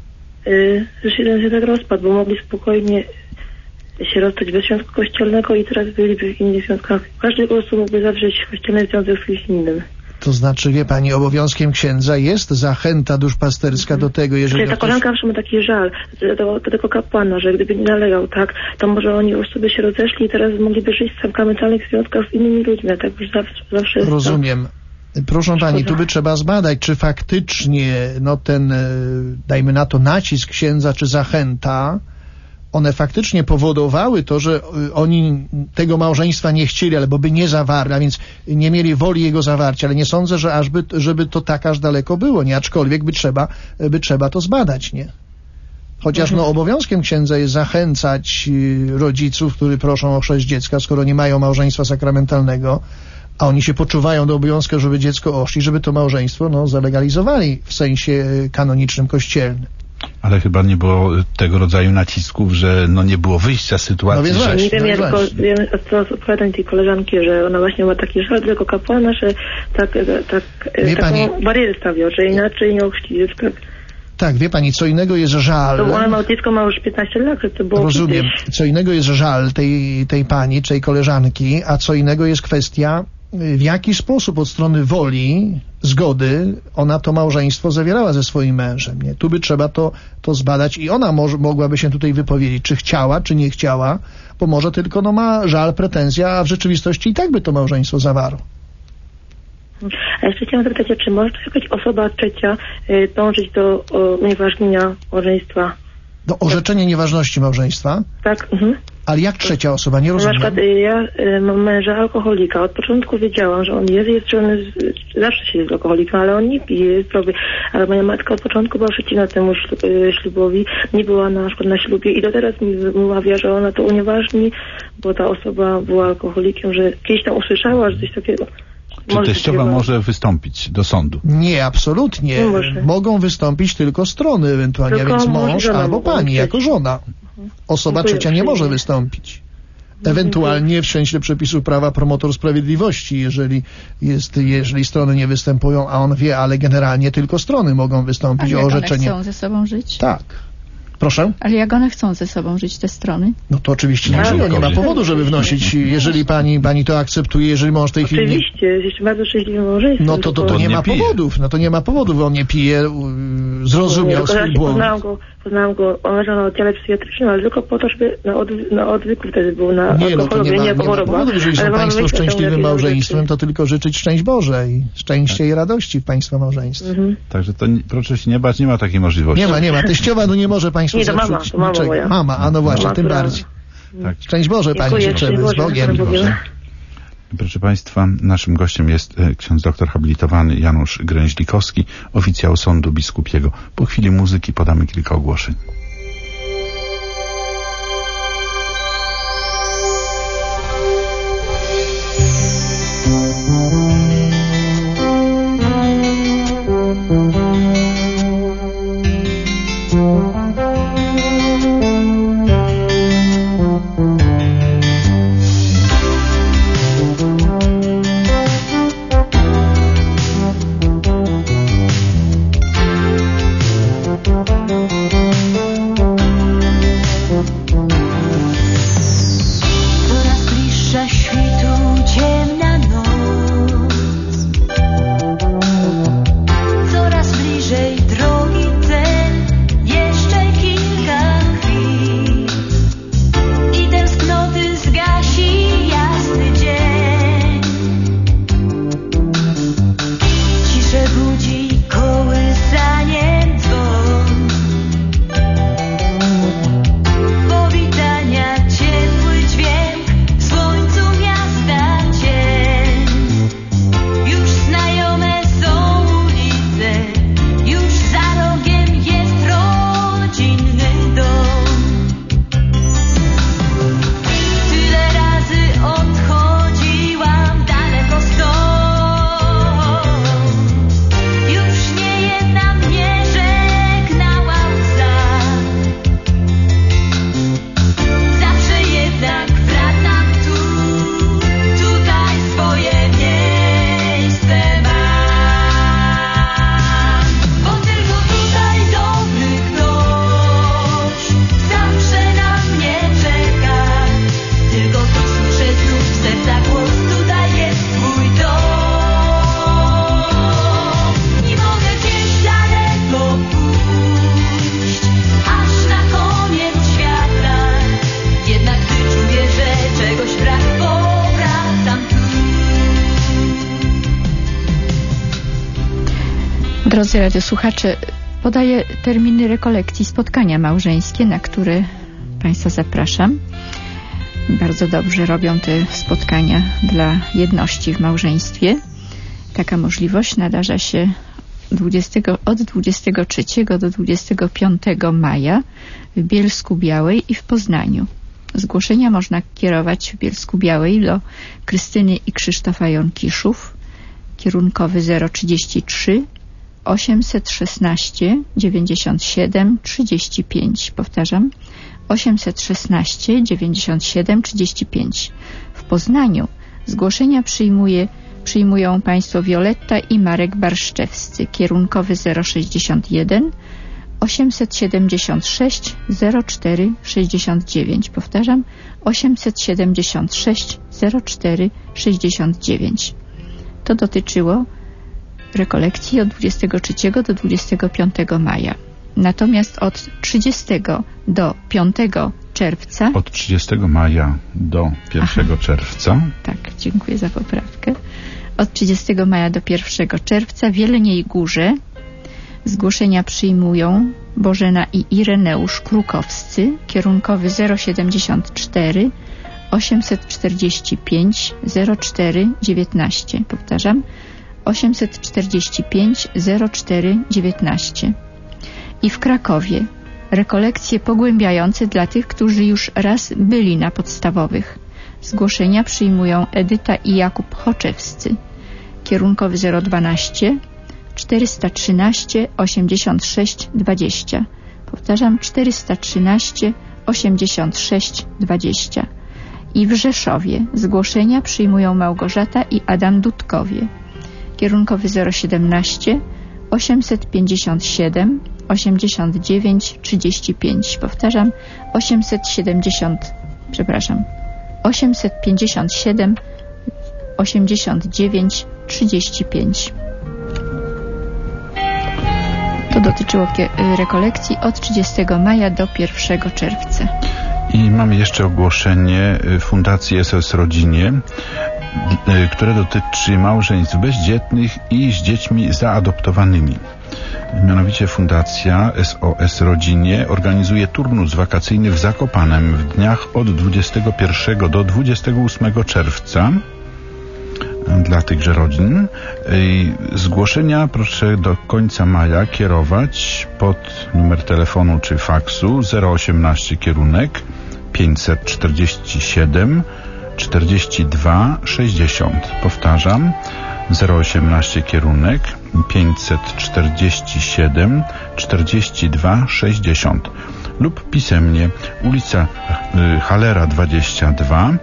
się tak rozpadł, bo mogli spokojnie się rozstać bez związku kościelnego i teraz byliby w innych związkach. Każdy po prostu mógłby zawrzeć kościelny związek z kimś innym. To znaczy, wie pani, obowiązkiem księdza jest zachęta duszpasterska do tego, jeżeli... Ta koleżanka zawsze ma taki żal do tego kapłana, że gdyby nie nalegał, tak, to może oni już sobie się rozeszli i teraz mogliby żyć w sakramentalnych związkach z innymi ludźmi, a tak już zawsze jest. Rozumiem. Proszę pani, tu by trzeba zbadać, czy faktycznie ten, dajmy na to, nacisk księdza, czy zachęta, one faktycznie powodowały to, że oni tego małżeństwa nie chcieli, albo by nie zawarli, a więc nie mieli woli jego zawarcia, ale nie sądzę, że żeby to tak aż daleko było, nie? Aczkolwiek by trzeba to zbadać, nie? Chociaż obowiązkiem księdza jest zachęcać rodziców, którzy proszą o chrzest dziecka, skoro nie mają małżeństwa sakramentalnego, a oni się poczuwają do obowiązku, żeby dziecko ochrzcić, żeby to małżeństwo zalegalizowali w sensie kanonicznym, kościelnym. Ale chyba nie było tego rodzaju nacisków, że nie było wyjścia z sytuacji. No więc nie wiem, ja tylko wiem z opowiadań tej koleżanki, że ona właśnie ma taki żal do tego kapłana, że taką barierę stawiał, że inaczej nie ochrzci dziecka. Tak, wie pani, co innego jest żal. To ona dziecko ma już 15 lat, to było. Rozumiem. Co innego jest żal tej pani, tej koleżanki, a co innego jest kwestia, w jaki sposób od strony woli, zgody ona to małżeństwo zawierała ze swoim mężem. Nie? Tu by trzeba to zbadać i ona mogłaby się tutaj wypowiedzieć, czy chciała, czy nie chciała, bo może tylko ma żal, pretensja, a w rzeczywistości i tak by to małżeństwo zawarło. A jeszcze chciałam zapytać, czy może jakaś osoba trzecia dążyć do unieważnienia małżeństwa? Do orzeczenia nieważności małżeństwa? Tak. Ale jak trzecia osoba? Nie Na rozumiem. przykład ja mam męża alkoholika. Od początku wiedziałam, że on jest żony, zawsze się jest alkoholikiem, ale on nie pije, jest zdrowy. Ale moja matka od początku była przeciwna temu ślubowi. Nie była na przykład na ślubie i do teraz mi wymawia, że ona to unieważni, bo ta osoba była alkoholikiem, że kiedyś tam usłyszała, że coś takiego. Czy teściowa może wystąpić do sądu? Nie, absolutnie. Nie może. Mogą wystąpić tylko strony ewentualnie, Tylko więc mąż, mąż żona albo mogą pani być. jako żona. Osoba Dziękuję trzecia nie może uprzejmie. wystąpić. Ewentualnie w sensie przepisów prawa promotor sprawiedliwości, jeżeli strony nie występują, a on wie, ale generalnie tylko strony mogą wystąpić Ale o jak one orzeczenie. chcą ze sobą żyć? Tak. Proszę? Ale jak one chcą ze sobą żyć, te strony? No to oczywiście nie ma powodu, żeby wnosić, jeżeli pani to akceptuje, jeżeli mąż w tej chwili nie... Oczywiście, jest bardzo szczęśliwe małżeństwo. No to nie ma powodów, on nie pije, zrozumiał swój błąd. Poznałam go, on leżał na oddziale psychiatrycznym, ale tylko po to, żeby na odwyku wtedy był, na alkoholowie, nie jako choroba. Powodów, jeżeli są państwo szczęśliwym małżeństwem, to tylko życzyć szczęść Boże i szczęście i radości w państwa małżeństwie. Także to proszę się nie bać, nie ma takiej możliwości. Nie ma. Teściowa nie może państwu Nie, to mama, zepsuć to mama niczego. moja. Mama, a no właśnie, Mama, tym która- bardziej. Tak. Szczęść Boże pani Dziękuję, życzymy, szczęść z Boże, Bogiem. Panu Bogu. Proszę Państwa, naszym gościem jest ksiądz doktor habilitowany Janusz Gręźlikowski, oficjał Sądu Biskupiego. Po chwili muzyki podamy kilka ogłoszeń. Coraz bliższa świtu ciemna noc, coraz bliżej drogi cel, jeszcze kilka chwil i tęsknoty zgasi jasny dzień. Ciszę budzi kołysaniem dzwon, powitania ciepły dźwięk, w słońcu miasta cień. Już znajome są ulice, już za rogiem jest rodzinny dom. Tyle razy odchodziłam daleko stąd, już nie jedna mnie żegnała łza. Zawsze jednak wracam tu, tutaj swoje miejsce mam. Bo tylko tutaj dobry ktoś zawsze na mnie czeka. Tylko tu słyszę znów serca głos, tutaj jest twój dom. Nie mogę gdzieś daleko pójść, aż na koniec świata. Jednak gdy czuję, że czegoś brak, powracam tu. Drodzy radiosłuchacze, podaję terminy rekolekcji spotkania małżeńskie, na które Państwa zapraszam. Bardzo dobrze robią te spotkania dla jedności w małżeństwie. Taka możliwość nadarza się od 23 do 25 maja w Bielsku Białej i w Poznaniu. Zgłoszenia można kierować w Bielsku Białej do Krystyny i Krzysztofa Jąkiszów, kierunkowy 033 816 97 35. Powtarzam, 816 97 35. W Poznaniu zgłoszenia przyjmują Państwo Wioletta i Marek Barszczewscy, kierunkowy 061 876 04 69. Powtarzam, 876 04 69. To dotyczyło rekolekcji od 23 do 25 maja. Natomiast od 30 do 5 czerwca... Od 30 maja do 1 czerwca. Tak, dziękuję za poprawkę. Od 30 maja do 1 czerwca w Jeleniej Górze Zgłoszenia przyjmują Bożena i Ireneusz Krukowscy, kierunkowy 074 845 04 19. Powtarzam, 845 04 19. I w Krakowie rekolekcje pogłębiające dla tych, którzy już raz byli na podstawowych. Zgłoszenia przyjmują Edyta i Jakub Choczewscy, kierunkowy 012 413 86 20. Powtarzam, 413 86 20. I w Rzeszowie zgłoszenia przyjmują Małgorzata i Adam Dudkowie, kierunkowy 017 857 89 35. Powtarzam, 857 89 35. To dotyczyło rekolekcji od 30 maja do 1 czerwca. I mamy jeszcze ogłoszenie Fundacji SOS Rodzinie, które dotyczy małżeństw bezdzietnych i z dziećmi zaadoptowanymi. Mianowicie Fundacja SOS Rodzinie organizuje turnus wakacyjny w Zakopanem w dniach od 21 do 28 czerwca dla tychże rodzin. Zgłoszenia proszę do końca maja kierować pod numer telefonu czy faksu 018 kierunek 547 42 60. Powtarzam, 018 kierunek 547 42 60 lub pisemnie ulica Halera 22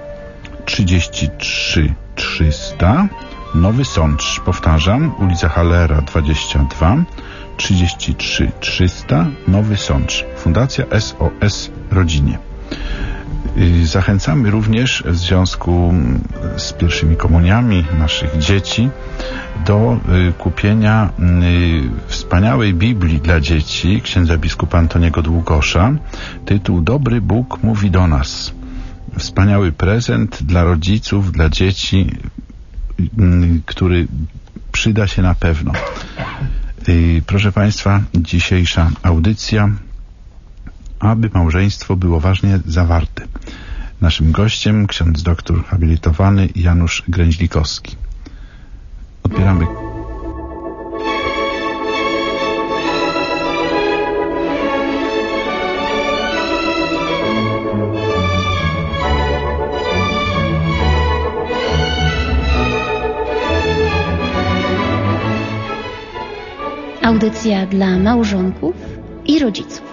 33 300 Nowy Sącz. Powtarzam, ulica Halera 22 33 300 Nowy Sącz. Fundacja SOS Rodzinie. Zachęcamy również w związku z pierwszymi komuniami naszych dzieci do kupienia wspaniałej Biblii dla dzieci księdza biskupa Antoniego Długosza. Tytuł Dobry Bóg mówi do nas. Wspaniały prezent dla rodziców, dla dzieci, który przyda się na pewno. Proszę Państwa, dzisiejsza audycja, aby małżeństwo było ważnie zawarte. Naszym gościem ksiądz doktor habilitowany Janusz Gręźlikowski. Odbieramy. Audycja dla małżonków i rodziców.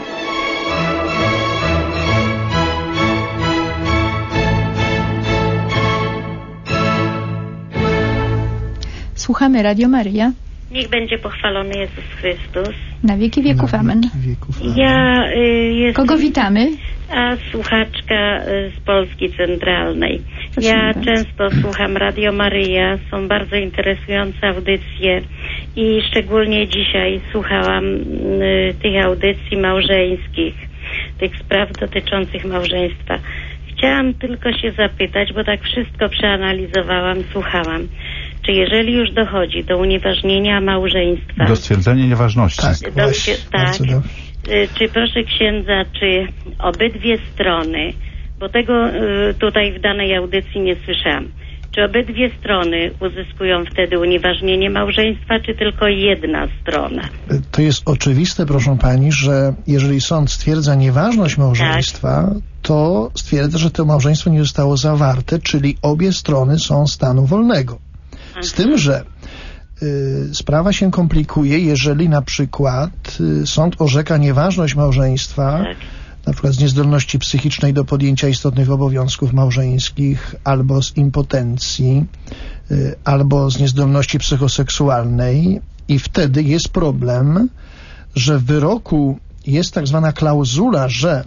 Słuchamy Radio Maryja. Niech będzie pochwalony Jezus Chrystus. Na wieki wieków, amen. Ja jestem... Kogo witamy? A słuchaczka z Polski Centralnej. Ja często słucham Radio Maryja, są bardzo interesujące audycje i szczególnie dzisiaj słuchałam tych audycji małżeńskich, tych spraw dotyczących małżeństwa. Chciałam tylko się zapytać, bo tak wszystko przeanalizowałam, słuchałam. Czy jeżeli już dochodzi do unieważnienia małżeństwa... Do stwierdzenia nieważności. Tak. Czy proszę księdza, czy obydwie strony, bo tego tutaj w danej audycji nie słyszałam, czy obydwie strony uzyskują wtedy unieważnienie małżeństwa, czy tylko jedna strona? To jest oczywiste, proszę pani, że jeżeli sąd stwierdza nieważność małżeństwa, to stwierdza, że to małżeństwo nie zostało zawarte, czyli obie strony są stanu wolnego. Z tym, że sprawa się komplikuje, jeżeli na przykład sąd orzeka nieważność małżeństwa, na przykład z niezdolności psychicznej do podjęcia istotnych obowiązków małżeńskich, albo z impotencji, albo z niezdolności psychoseksualnej, i wtedy jest problem, że w wyroku jest tak zwana klauzula, że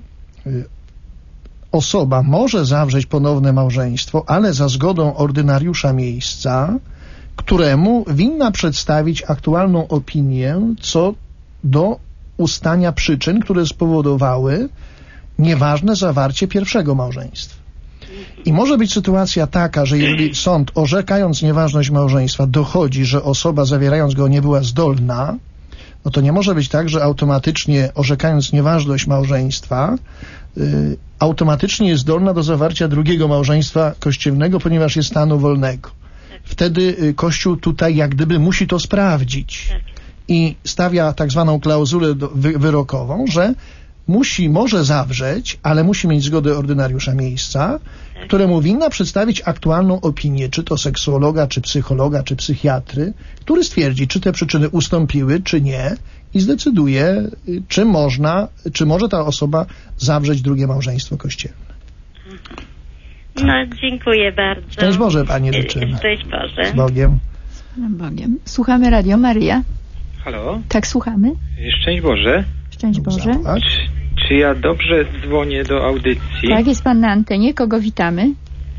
osoba może zawrzeć ponowne małżeństwo, ale za zgodą ordynariusza miejsca, któremu winna przedstawić aktualną opinię co do ustania przyczyn, które spowodowały nieważne zawarcie pierwszego małżeństwa. I może być sytuacja taka, że jeżeli sąd, orzekając nieważność małżeństwa, dochodzi, że osoba zawierając go nie była zdolna no to nie może być tak, że automatycznie orzekając nieważność małżeństwa, automatycznie jest zdolna do zawarcia drugiego małżeństwa kościelnego, ponieważ jest stanu wolnego. Wtedy Kościół tutaj jak gdyby musi to sprawdzić i stawia tak zwaną klauzulę wyrokową, że może zawrzeć, ale musi mieć zgodę ordynariusza miejsca, któremu winna przedstawić aktualną opinię, czy to seksuologa, czy psychologa, czy psychiatry, który stwierdzi, czy te przyczyny ustąpiły, czy nie i zdecyduje, czy może ta osoba zawrzeć drugie małżeństwo kościelne. No, dziękuję bardzo. Szczęść Boże, Pani życzymy. Szczęść Boże. Z Bogiem. Z Bogiem. Słuchamy Radio Maryja. Halo? Tak, słuchamy. Szczęść Boże. Szczęść Boże. Czy ja dobrze dzwonię do audycji? Tak, jest pan na antenie. Kogo witamy?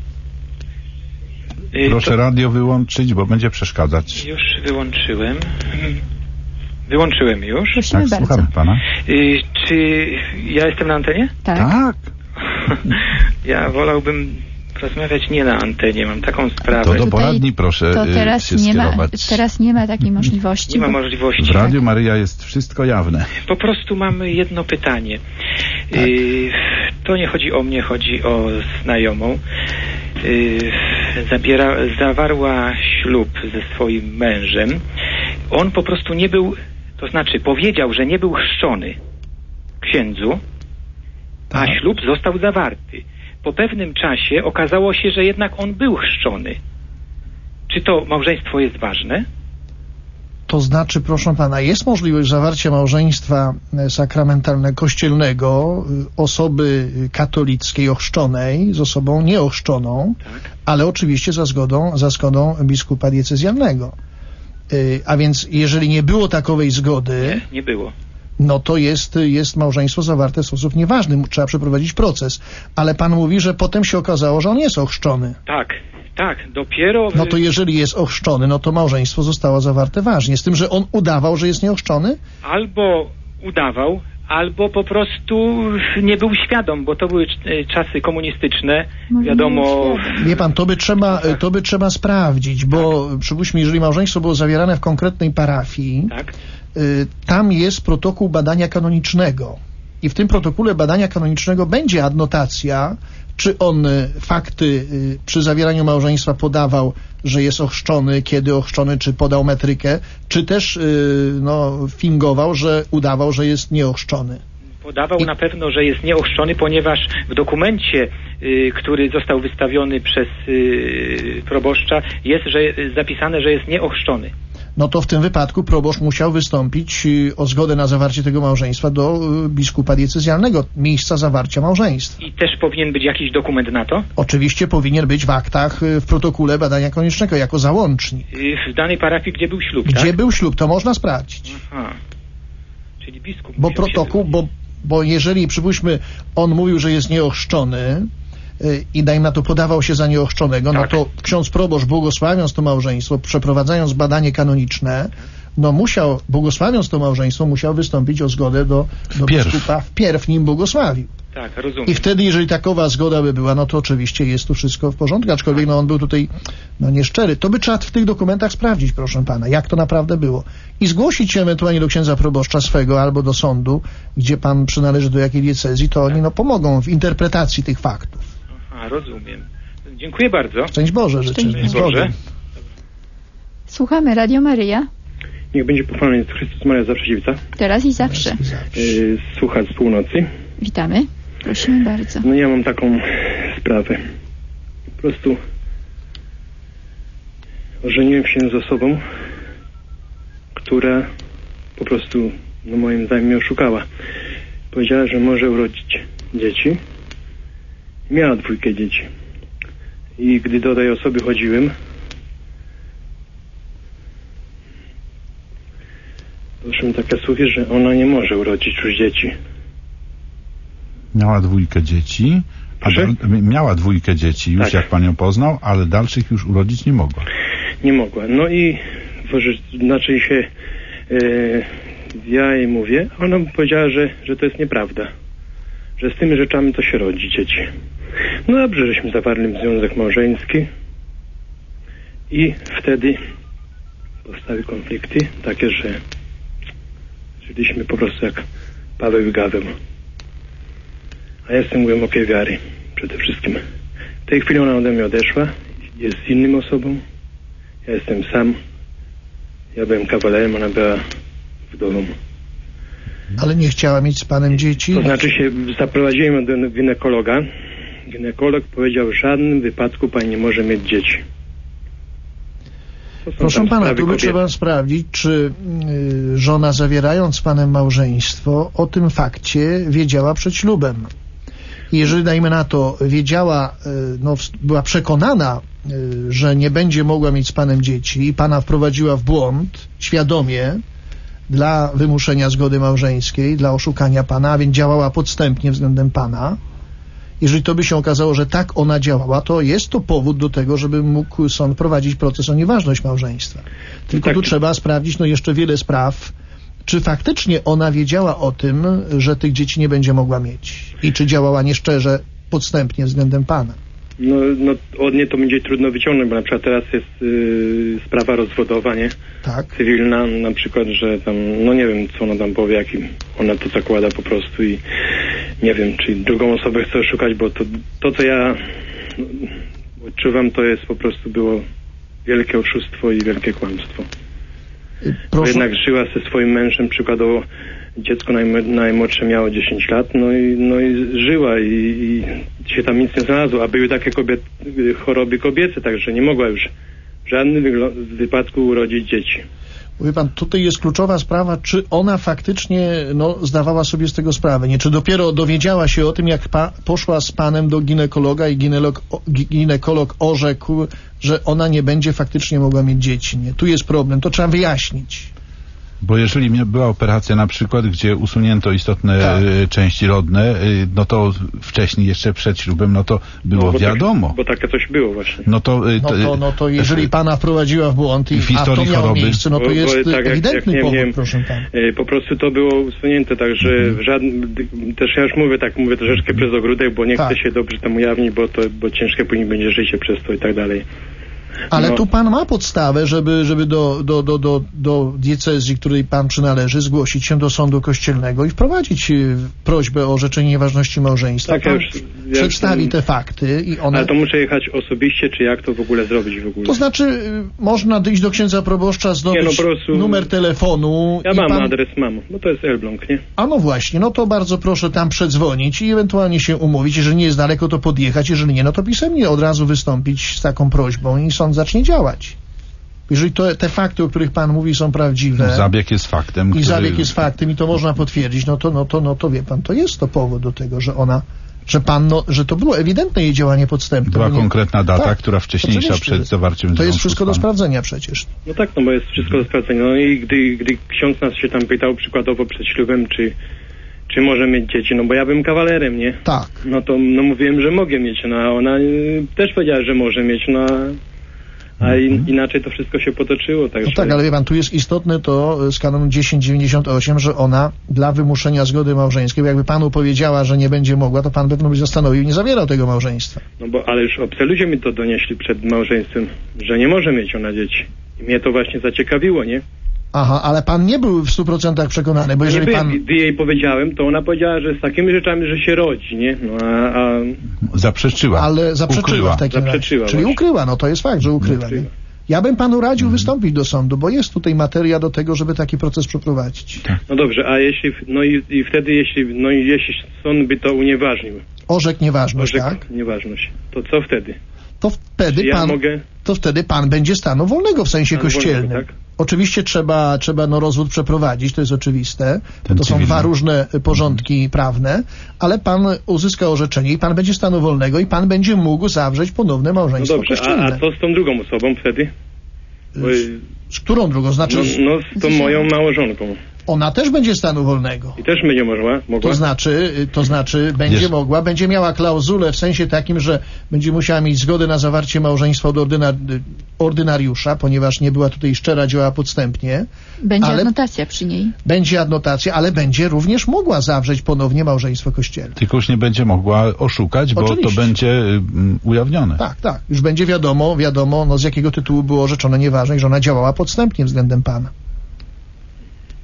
Proszę radio wyłączyć, bo będzie przeszkadzać. Już wyłączyłem. Wyłączyłem już. Prosimy tak, bardzo. Słuchamy pana. Czy ja jestem na antenie? Tak. Ja wolałbym rozmawiać nie na antenie, mam taką sprawę. To do poradni proszę to teraz się nie ma, skierować. teraz nie ma takiej możliwości. Nie ma możliwości. W Radiu Maryja jest wszystko jawne. Po prostu mamy jedno pytanie. Tak. To nie chodzi o mnie, chodzi o znajomą. Zawarła ślub ze swoim mężem. On po prostu nie był, to znaczy powiedział, że nie był chrzczony księdzu, a ślub został zawarty. Po pewnym czasie okazało się, że jednak on był chrzczony. Czy to małżeństwo jest ważne? To znaczy, proszę pana, jest możliwość zawarcia małżeństwa sakramentalnego, kościelnego osoby katolickiej ochrzczonej z osobą nieochrzczoną, ale oczywiście za zgodą biskupa diecezjalnego. A więc jeżeli nie było takowej zgody... Nie było. No to jest małżeństwo zawarte w sposób nieważny. Trzeba przeprowadzić proces. Ale pan mówi, że potem się okazało, że on jest ochrzczony. Tak, dopiero... No to jeżeli jest ochrzczony, no to małżeństwo zostało zawarte ważnie. Z tym, że on udawał, że jest nieochrzczony? Albo udawał, albo po prostu nie był świadom, bo to były czasy komunistyczne. Wiadomo... Wie pan, to by trzeba sprawdzić, bo przypuśćmy, jeżeli małżeństwo było zawierane w konkretnej parafii, tam jest protokół badania kanonicznego i w tym protokole badania kanonicznego będzie adnotacja, czy on fakty przy zawieraniu małżeństwa podawał, że jest ochrzczony, kiedy ochrzczony, czy podał metrykę, czy też fingował, że udawał, że jest nieochrzczony. Podawał na pewno, że jest nieochrzczony, ponieważ w dokumencie, który został wystawiony przez proboszcza, jest zapisane, że jest nieochrzczony. No to w tym wypadku proboszcz musiał wystąpić o zgodę na zawarcie tego małżeństwa do biskupa diecezjalnego, miejsca zawarcia małżeństwa. I też powinien być jakiś dokument na to? Oczywiście powinien być w aktach, w protokole badania koniecznego, jako załącznik. W danej parafii, gdzie był ślub, Gdzie był ślub, to można sprawdzić. Aha. Czyli biskup... Bo protokół, bo jeżeli, przypuśćmy, on mówił, że jest nieochrzczony i dajmy na to podawał się za nieochrzczonego, no to ksiądz proboszcz, błogosławiąc to małżeństwo, przeprowadzając badanie kanoniczne, błogosławiąc to małżeństwo, musiał wystąpić o zgodę do biskupa wpierw, nim błogosławił. Tak, rozumiem. I wtedy, jeżeli takowa zgoda by była, no to oczywiście jest tu wszystko w porządku, aczkolwiek on był tutaj nieszczery. To by trzeba w tych dokumentach sprawdzić, proszę pana, jak to naprawdę było. I zgłosić się ewentualnie do księdza proboszcza swego albo do sądu, gdzie pan przynależy do jakiej diecezji, to oni pomogą w interpretacji tych faktów. Aha, rozumiem. Dziękuję bardzo. Szczęść Boże życzę. Szczęść Boże. Słuchamy Radio Maryja. Niech będzie pochwalony Jezus Chrystus, Maria zawsze dziewca. Teraz i zawsze. Słuchacz z północy. Witamy. Prosimy bardzo. No ja mam taką sprawę. Po prostu ożeniłem się z osobą, która po prostu, moim zdaniem, mnie oszukała. Powiedziała, że może urodzić dzieci. Miała 2 dzieci. I gdy do tej osoby chodziłem, doszłem takie słuchy, że ona nie może urodzić już dzieci. Miała 2 dzieci, miała 2 dzieci już, jak pan ją poznał, ale dalszych już urodzić nie mogła. Nie mogła. No i znaczy się ja jej mówię, a ona mi powiedziała, że to jest nieprawda. Że z tymi rzeczami to się rodzi dzieci. No dobrze, żeśmy zawarli związek małżeński i wtedy powstały konflikty takie, że Żyliśmy po prostu jak Paweł i Gaweł. A ja jestem głębokiej wiary przede wszystkim. W tej chwili ona ode mnie odeszła, jest z inną osobą. Ja jestem sam. Ja byłem kawalerem, ona była wdową. Ale nie chciała mieć z panem dzieci? To znaczy się zaprowadziłem do ginekologa. Ginekolog powiedział, w żadnym wypadku pani nie może mieć dzieci. Proszę pana, tu by trzeba sprawdzić, czy żona, zawierając z panem małżeństwo, o tym fakcie wiedziała przed ślubem. Jeżeli, dajmy na to, wiedziała, no, była przekonana, że nie będzie mogła mieć z panem dzieci i pana wprowadziła w błąd, świadomie, dla wymuszenia zgody małżeńskiej, dla oszukania pana, a więc działała podstępnie względem pana, jeżeli to by się okazało, że tak ona działała, to jest to powód do tego, żeby mógł sąd prowadzić proces o nieważność małżeństwa. Tylko tu trzeba sprawdzić, no, jeszcze wiele spraw, czy faktycznie ona wiedziała o tym, że tych dzieci nie będzie mogła mieć i czy działała nieszczerze, podstępnie względem pana. No od niej to będzie trudno wyciągnąć, bo na przykład teraz jest sprawa rozwodowa, nie? Tak. Cywilna, na przykład, że tam, no nie wiem, co ona tam powie, jakim ona to zakłada po prostu i nie wiem, czy drugą osobę chce oszukać, bo to co ja odczuwam, to jest po prostu było wielkie oszustwo i wielkie kłamstwo. Bo jednak żyła ze swoim mężem, przykładowo dziecko najmłodsze miało 10 lat, no i żyła i się tam nic nie znalazło, a były takie choroby kobiece, także nie mogła już w żadnym wypadku urodzić dzieci. Mówi pan, tutaj jest kluczowa sprawa, czy ona faktycznie zdawała sobie z tego sprawę, nie? Czy dopiero dowiedziała się o tym, jak poszła z panem do ginekologa i ginekolog orzekł, że ona nie będzie faktycznie mogła mieć dzieci, nie? Tu jest problem, to trzeba wyjaśnić. Bo jeżeli była operacja na przykład, gdzie usunięto istotne części rodne, no to wcześniej, jeszcze przed ślubem, no to było wiadomo. Bo takie coś było właśnie. No to jeżeli pana wprowadziła w błąd a to miało choroby, miejsce, no to jest tak, ewidentny powód, proszę pana. Po prostu to było usunięte, także też ja już mówię troszeczkę przez ogródek, bo nie chcę się dobrze tam ujawnić, bo ciężkie później będzie życie przez to i tak dalej. Ale tu pan ma podstawę, żeby do diecezji, której pan przynależy, zgłosić się do sądu kościelnego i wprowadzić prośbę o orzeczenie nieważności małżeństwa. Tak, przedstawi te fakty i one... Ale to muszę jechać osobiście, czy jak to w ogóle zrobić w ogóle? To znaczy, można iść do księdza proboszcza, zdobyć numer telefonu. Ja mam adres, bo to jest Elbląg, nie? A no właśnie, no to bardzo proszę tam przedzwonić i ewentualnie się umówić. Jeżeli nie jest daleko, to podjechać, jeżeli nie, no to pisemnie od razu wystąpić z taką prośbą i sąd zacznie działać. Jeżeli te fakty, o których pan mówi, są prawdziwe. Zabieg jest faktem. Zabieg jest faktem i to można potwierdzić, no to wie pan, to jest to powód do tego, że ona, że to było ewidentne jej działanie podstępne. Była konkretna data, która wcześniejsza przed zawarciem związku. To jest wszystko do sprawdzenia przecież. No tak, bo jest wszystko do sprawdzenia. No i gdy ksiądz nas się tam pytał przykładowo przed ślubem, czy może mieć dzieci, no bo ja byłem kawalerem, nie? Tak. No to mówiłem, że mogę mieć, no a ona też powiedziała, że może mieć, no a inaczej to wszystko się potoczyło. Także... No tak, ale wie pan, tu jest istotne to z kanonu 1098, że ona dla wymuszenia zgody małżeńskiej, bo jakby panu powiedziała, że nie będzie mogła, to pan pewno by zastanowił i nie zawierał tego małżeństwa. No ale już obcy ludzie mi to donieśli przed małżeństwem, że nie może mieć ona dzieci. I mnie to właśnie zaciekawiło, nie? Aha, ale pan nie był w 100% przekonany, bo jeżeli Gdy jej powiedziałem, to ona powiedziała, że z takimi rzeczami, że się rodzi, nie? No a... Zaprzeczyła. Ale zaprzeczyła w takim razie. Czyli właśnie. Ukryła, no to jest fakt, że ukryła. Ja bym panu radził wystąpić do sądu, bo jest tutaj materia do tego, żeby taki proces przeprowadzić. No dobrze, a jeśli, jeśli sąd by to unieważnił? Orzekł nieważność, tak? Nieważność. To co wtedy? To wtedy pan będzie stanu wolnego w sensie kościelnym. Wolnego, tak? Oczywiście trzeba rozwód przeprowadzić, to jest oczywiste. To są dwa różne porządki prawne, ale pan uzyska orzeczenie i pan będzie stanu wolnego i pan będzie mógł zawrzeć ponowne małżeństwo kościelne. A co z tą drugą osobą wtedy? Z którą drugą? Znaczy... z tą moją małżonką. Ona też będzie stanu wolnego. I też będzie mogła? To znaczy będzie mogła, będzie miała klauzulę w sensie takim, że będzie musiała mieć zgodę na zawarcie małżeństwa od ordynariusza, ponieważ nie była tutaj szczera, działała podstępnie. Będzie adnotacja przy niej. Będzie adnotacja, ale będzie również mogła zawrzeć ponownie małżeństwo kościelne. Tylko już nie będzie mogła oszukać, bo to będzie ujawnione. Tak. Już będzie wiadomo, z jakiego tytułu było orzeczone nieważność, że ona działała podstępnie względem pana.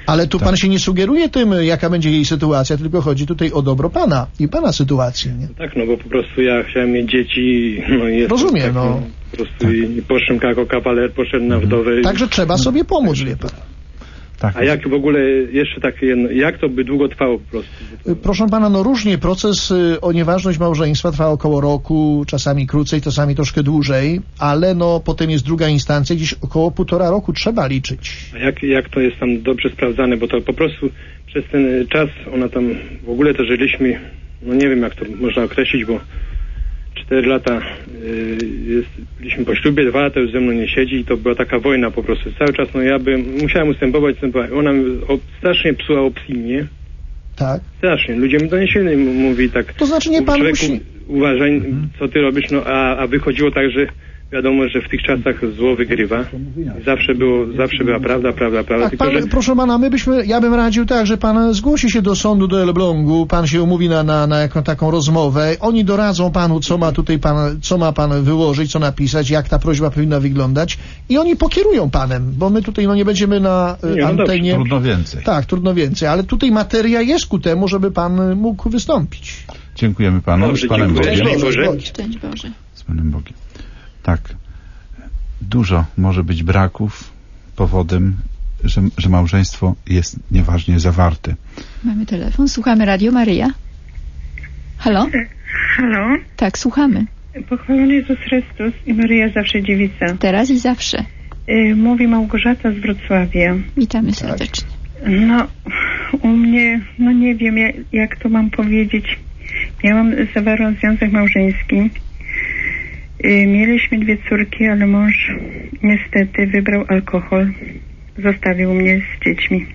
Ale tu pan się nie sugeruje tym, jaka będzie jej sytuacja, tylko chodzi tutaj o dobro pana i pana sytuację, nie? Tak, no bo po prostu ja chciałem mieć dzieci, no i rozumiem, tak, no. Po prostu i poszedłem jako kawaler, poszedłem na wdowę. Także trzeba sobie pomóc, wie pan. Tak. A jak w ogóle, jeszcze takie jedno, jak to by długo trwało po prostu? Proszę pana, no różnie, proces o nieważność małżeństwa trwa około roku, czasami krócej, czasami troszkę dłużej, ale no potem jest druga instancja, gdzieś około 1,5 roku trzeba liczyć. A jak to jest tam dobrze sprawdzane, bo to po prostu przez ten czas ona tam, w ogóle to żyliśmy, no nie wiem jak to można określić, bo 4 lata byliśmy po ślubie, 2 lata już ze mną nie siedzi i to była taka wojna po prostu. Cały czas, no ja musiałem ustępować. Ona strasznie psuła opinię. Tak. Strasznie. Ludzie mi donieśli, mówi tak. To znaczy nie pan musi... Uważaj, co ty robisz, no a wychodziło tak, że wiadomo, że w tych czasach zło wygrywa. Zawsze była prawda. Tak, tylko, pan, że... proszę pana, ja bym radził tak, że pan zgłosi się do sądu do Elblągu, pan się umówi na jaką taką rozmowę, oni doradzą panu, co ma pan wyłożyć, co napisać, jak ta prośba powinna wyglądać i oni pokierują panem, bo my tutaj nie będziemy na antenie. Dobrze. Trudno więcej. Tak, trudno więcej, ale tutaj materia jest ku temu, żeby pan mógł wystąpić. Dziękujemy panu. Dobrze, z Panem Bogiem. Szczęść Boże. Z Panem Bogiem. Tak. Dużo może być braków powodem, że małżeństwo jest nieważnie zawarte. Mamy telefon. Słuchamy Radio Maryja. Halo? Halo? Tak, słuchamy. Pochwalony Jezus Chrystus i Maryja zawsze dziewica. Teraz i zawsze. Mówi Małgorzata z Wrocławia. Witamy serdecznie. No, u mnie, no nie wiem jak to mam powiedzieć. Zawarłam związek małżeński. Mieliśmy 2 córki, ale mąż niestety wybrał alkohol. Zostawił mnie z dziećmi.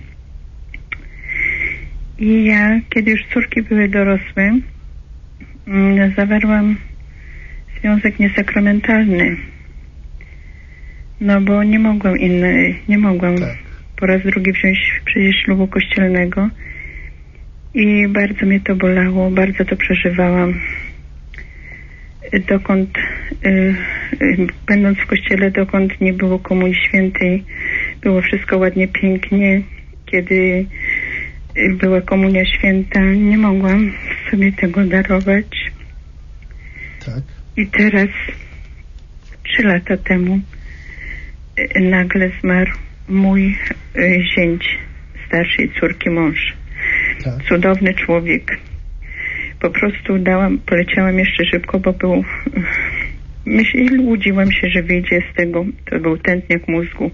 I ja, kiedy już córki były dorosłe, zawarłam związek niesakramentalny. No bo nie mogłam po raz drugi wziąć przecież ślubu kościelnego. I bardzo mnie to bolało, bardzo to przeżywałam. Będąc w kościele, dokąd nie było Komunii Świętej, było wszystko ładnie, pięknie. Kiedy była Komunia Święta, nie mogłam sobie tego darować. Tak. I teraz, 3 lata temu, nagle zmarł mój zięć starszej córki mąż. Tak. Cudowny człowiek. Po prostu poleciałam jeszcze szybko, bo łudziłam się, że wyjdzie z tego. To był tętniak mózgu.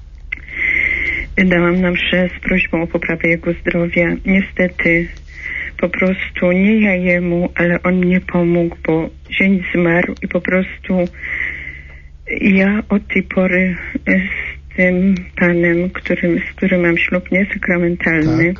Dałam na mszę z prośbą o poprawę jego zdrowia. Niestety, po prostu nie ja jemu, ale on mnie pomógł, bo zięć zmarł i po prostu ja od tej pory z tym panem, z którym mam ślub niesakramentalny,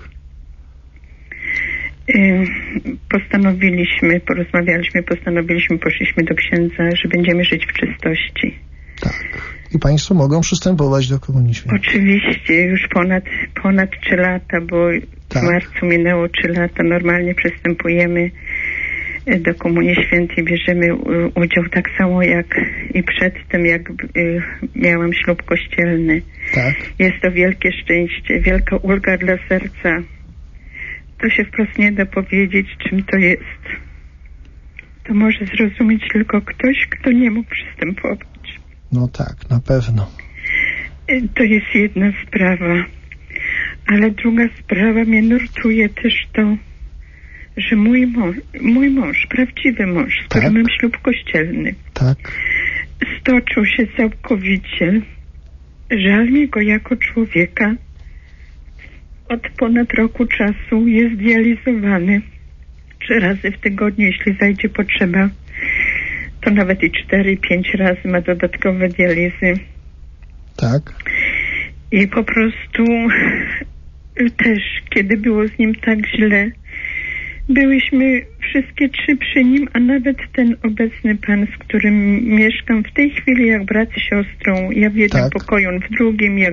postanowiliśmy, poszliśmy do księdza, że będziemy żyć w czystości. Tak. I państwo mogą przystępować do Komunii Świętej. Oczywiście, już ponad 3 lata, bo w marcu minęło 3 lata. Normalnie przystępujemy do Komunii Świętej, bierzemy udział tak samo jak i przedtem, jak miałam ślub kościelny. Tak. Jest to wielkie szczęście, wielka ulga dla serca. To się wprost nie da powiedzieć, czym to jest. To może zrozumieć tylko ktoś, kto nie mógł przystępować. No tak, na pewno. To jest jedna sprawa. Ale druga sprawa mnie nurtuje też to, że mój mąż, prawdziwy mąż, z którym mam ślub kościelny, stoczył się całkowicie. Żal mi go jako człowieka. Od ponad roku czasu jest dializowany 3 razy w tygodniu, jeśli zajdzie potrzeba. To nawet i 4, 5 razy ma dodatkowe dializy. Tak. I po prostu też, kiedy było z nim tak źle, byłyśmy wszystkie 3 przy nim, a nawet ten obecny pan, z którym mieszkam w tej chwili jak brat z siostrą. Ja w jednym pokoju, on w drugim, ja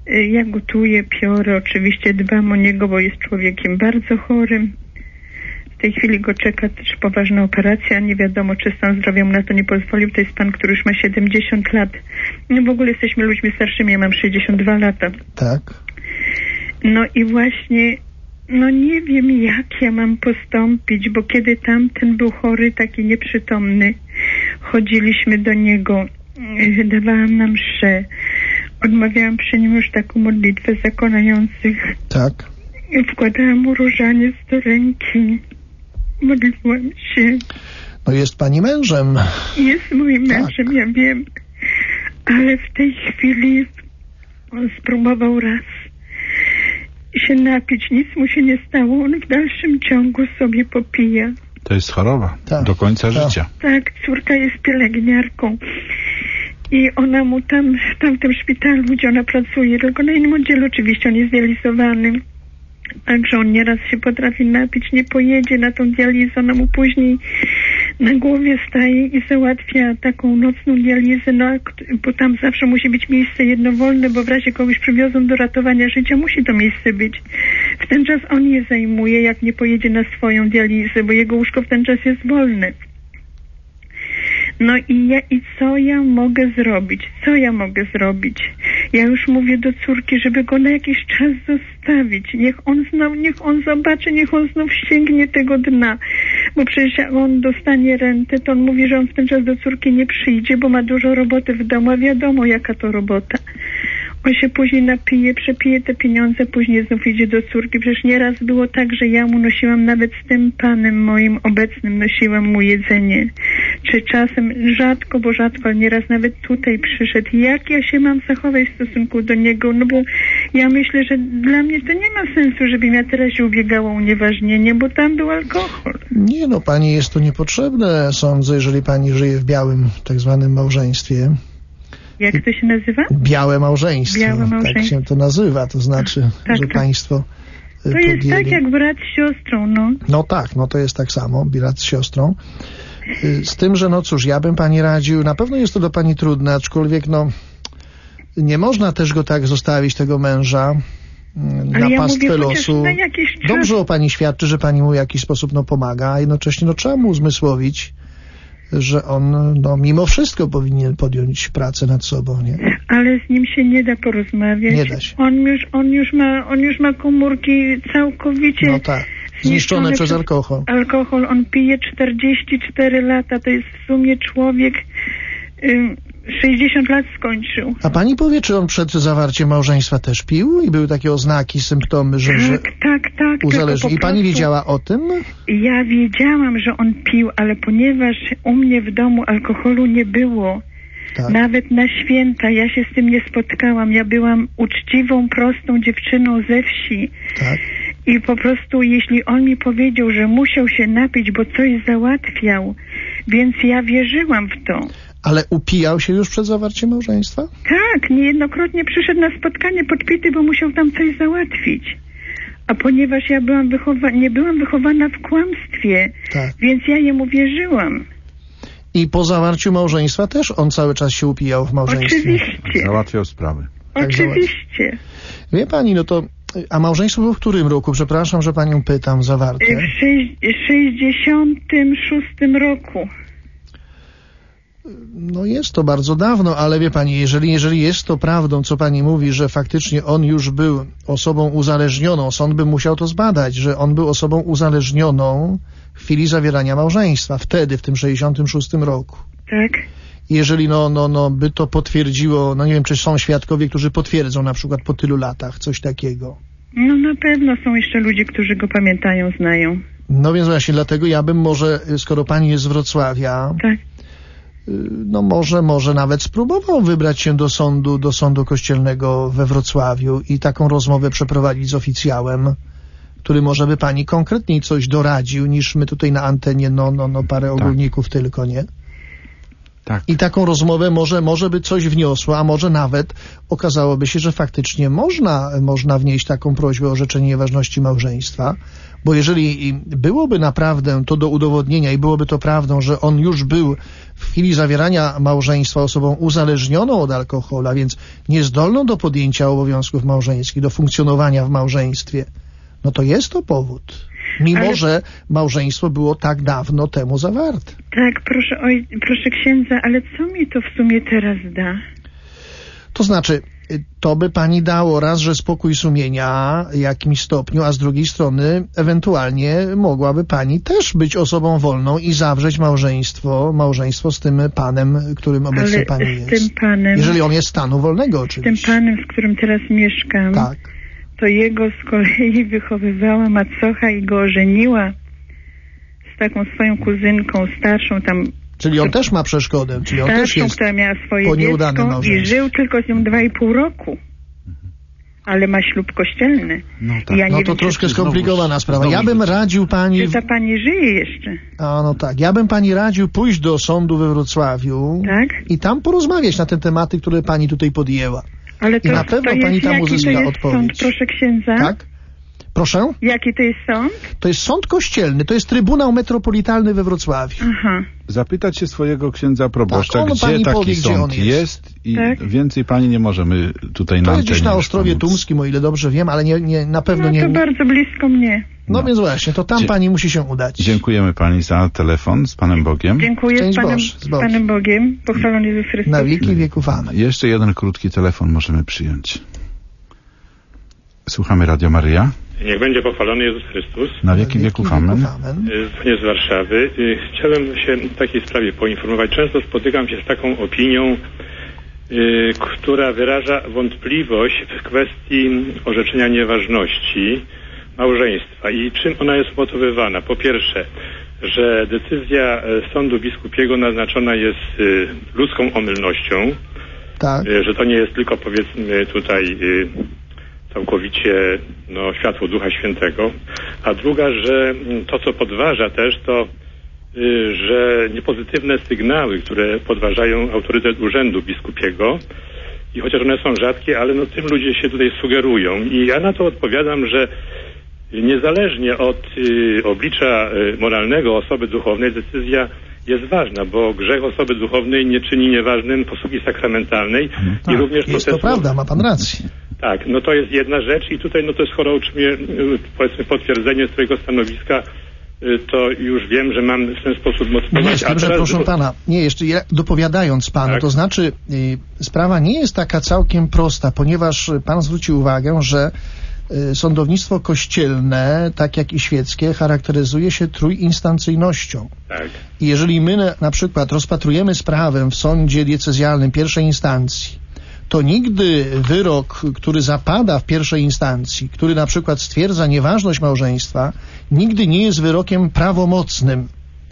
gotuję, piorę, oczywiście dbam o niego, bo jest człowiekiem bardzo chorym. tej chwili go czeka też poważna operacja. Nie wiadomo, czy stan zdrowia mu na to nie pozwolił. To jest pan, który już ma 70 lat. No w ogóle jesteśmy ludźmi starszymi, ja mam 62 lata. Tak. No i właśnie, no nie wiem, jak ja mam postąpić, bo kiedy tamten był chory, taki nieprzytomny, chodziliśmy do niego, dawałam nam mszę, odmawiałam przy nim już taką modlitwę zakonających. Tak. Wkładałam mu różaniec do ręki, modliłam się. No jest pani mężem. Jest moim mężem, ja wiem, ale w tej chwili on spróbował raz się napić, nic mu się nie stało, on w dalszym ciągu sobie popija. To jest choroba do końca życia. Tak, córka jest pielęgniarką i ona mu tam w tamtym szpitalu, gdzie ona pracuje, tylko na innym oddziale oczywiście, on jest dializowany, także on nieraz się potrafi napić, nie pojedzie na tą dializę, ona mu później na głowie staje i załatwia taką nocną dializę, no, bo tam zawsze musi być miejsce jednowolne, bo w razie kogoś przywiozą do ratowania życia, musi to miejsce być. W ten czas on je zajmuje, jak nie pojedzie na swoją dializę, bo jego łóżko w ten czas jest wolne. No i co ja mogę zrobić? Co ja mogę zrobić? Ja już mówię do córki, żeby go na jakiś czas zostawić. Niech on zobaczy, niech on znów sięgnie tego dna. Bo przecież jak on dostanie rentę, to on mówi, że on w ten czas do córki nie przyjdzie, bo ma dużo roboty w domu, a wiadomo jaka to robota. On się później napije, przepije te pieniądze, później znów idzie do córki. Przecież nieraz było tak, że ja mu nosiłam, nawet z tym panem moim obecnym nosiłam mu jedzenie. Czy czasem, rzadko, ale nieraz nawet tutaj przyszedł. Jak ja się mam zachować w stosunku do niego? No bo ja myślę, że dla mnie to nie ma sensu, żebym ja teraz się ubiegała o unieważnienie, bo tam był alkohol. Nie no, pani jest to niepotrzebne, sądzę, jeżeli pani żyje w białym tak zwanym małżeństwie. Jak to się nazywa? Białe małżeństwo. Białe małżeństwo. Tak się to nazywa, to znaczy, że państwo to jest tak jak brat z siostrą, no. No tak, no to jest tak samo, brat z siostrą. Z tym, że no cóż, ja bym pani radził, na pewno jest to do pani trudne, aczkolwiek no nie można też go tak zostawić, tego męża, na pastwę losu. Dobrze o pani świadczy, że pani mu w jakiś sposób no pomaga, a jednocześnie no trzeba mu uzmysłowić, że on no mimo wszystko powinien podjąć pracę nad sobą, nie? Ale z nim się nie da porozmawiać. Nie da się. On już ma komórki całkowicie zniszczone przez alkohol. Alkohol, on pije 44 lata, to jest w sumie człowiek 60 lat skończył. A pani powie, czy on przed zawarciem małżeństwa też pił i były takie oznaki, symptomy, że tak, uzależnił. I pani wiedziała o tym? Ja wiedziałam, że on pił, ale ponieważ u mnie w domu alkoholu nie było, nawet na święta ja się z tym nie spotkałam. Ja byłam uczciwą, prostą dziewczyną ze wsi. I po prostu jeśli on mi powiedział, że musiał się napić, bo coś załatwiał, więc ja wierzyłam w to. Ale upijał się już przed zawarciem małżeństwa? Tak, niejednokrotnie przyszedł na spotkanie podpity, bo musiał tam coś załatwić. A ponieważ ja nie byłam wychowana w kłamstwie, więc ja jemu wierzyłam. I po zawarciu małżeństwa też on cały czas się upijał w małżeństwie? Oczywiście. Załatwiał sprawy. Oczywiście. Wie pani, no to... A małżeństwo było w którym roku? Przepraszam, że panią pytam, zawarte. W 66 roku. No jest to bardzo dawno, ale wie pani, jeżeli jest to prawdą, co pani mówi, że faktycznie on już był osobą uzależnioną, sąd by musiał to zbadać, że on był osobą uzależnioną w chwili zawierania małżeństwa, wtedy, w tym 66 roku. Tak. Jeżeli by to potwierdziło, no nie wiem, czy są świadkowie, którzy potwierdzą na przykład po tylu latach coś takiego. No na pewno są jeszcze ludzie, którzy go pamiętają, znają. No więc właśnie dlatego ja bym może, skoro pani jest z Wrocławia, no może nawet spróbował wybrać się do sądu kościelnego we Wrocławiu i taką rozmowę przeprowadzić z oficjałem, który może by pani konkretniej coś doradził, niż my tutaj na antenie, parę ogólników tylko, nie? Tak. I taką rozmowę może by coś wniosło, a może nawet okazałoby się, że faktycznie można wnieść taką prośbę o orzeczenie nieważności małżeństwa, bo jeżeli byłoby naprawdę to do udowodnienia i byłoby to prawdą, że on już był w chwili zawierania małżeństwa osobą uzależnioną od alkoholu, a więc niezdolną do podjęcia obowiązków małżeńskich, do funkcjonowania w małżeństwie, no to jest to powód. Mimo, że małżeństwo było tak dawno temu zawarte. Tak, proszę księdza, ale co mi to w sumie teraz da? To znaczy, to by pani dało raz, że spokój sumienia w jakimś stopniu, a z drugiej strony ewentualnie mogłaby pani też być osobą wolną i zawrzeć małżeństwo z tym panem, którym obecnie pani jest. Z tym panem, jeżeli on jest stanu wolnego oczywiście. Z tym panem, z którym teraz mieszkam, tak. To jego z kolei wychowywała macocha i go ożeniła z taką swoją kuzynką starszą tam. Czyli on też ma przeszkodę, czyli on starszą, też jest która miała swoje po nieudanym dziecko i żył tylko z nią 2,5 roku. Ale ma ślub kościelny. No tak, ja to troszkę skomplikowana sprawa. Ja bym radził pani... Czy ta pani żyje jeszcze? A no tak, ja bym pani radził pójść do sądu we Wrocławiu i tam porozmawiać na te tematy, które pani tutaj podjęła. Ale to, i na pewno pani tam uzyska odpowiedź. Sąd, proszę księdza? Tak? Proszę? Jaki to jest sąd? To jest sąd kościelny, to jest Trybunał Metropolitalny we Wrocławiu. Aha. Zapytać się swojego księdza proboszcza, tak, gdzie taki powie, sąd gdzie jest i tak? więcej pani nie możemy tutaj na To antenie. jest gdzieś na Ostrowie Tumskim, o ile dobrze wiem, ale nie, na pewno nie... to bardzo blisko mnie. No więc właśnie, to tam pani musi się udać. Dziękujemy pani za telefon, z Panem Bogiem. Dziękuję, z Panem Bogiem. Pochwalony Jezus Chrystus. Na wieki wieków amen. Jeszcze jeden krótki telefon możemy przyjąć. Słuchamy Radio Maryja. Niech będzie pochwalony Jezus Chrystus. Na wieki wieków amen. Dzwonię z Warszawy. Chciałem się w takiej sprawie poinformować. Często spotykam się z taką opinią, która wyraża wątpliwość w kwestii orzeczenia nieważności małżeństwa i czym ona jest motywowana. Po pierwsze, że decyzja sądu biskupiego naznaczona jest ludzką omylnością, tak. Że to nie jest tylko, powiedzmy, tutaj całkowicie światło Ducha Świętego, a druga, że to, co podważa też, to że niepozytywne sygnały, które podważają autorytet urzędu biskupiego, i chociaż one są rzadkie, ale tym ludzie się tutaj sugerują. I ja na to odpowiadam, że niezależnie od oblicza moralnego osoby duchownej decyzja jest ważna, bo grzech osoby duchownej nie czyni nieważnym posługi sakramentalnej. Tak, i również jest to prawda, ma pan rację. Tak, to jest jedna rzecz i tutaj to jest chorobliwie, powiedzmy, potwierdzenie swojego stanowiska. To już wiem, że mam w ten sposób motywować. Proszę pana, jeszcze dopowiadając panu, tak? To znaczy sprawa nie jest taka całkiem prosta, ponieważ pan zwrócił uwagę, że sądownictwo kościelne, tak jak i świeckie, charakteryzuje się trójinstancyjnością. Tak. I jeżeli my na przykład rozpatrujemy sprawę w sądzie diecezjalnym pierwszej instancji, to nigdy wyrok, który zapada w pierwszej instancji, który na przykład stwierdza nieważność małżeństwa, nigdy nie jest wyrokiem prawomocnym.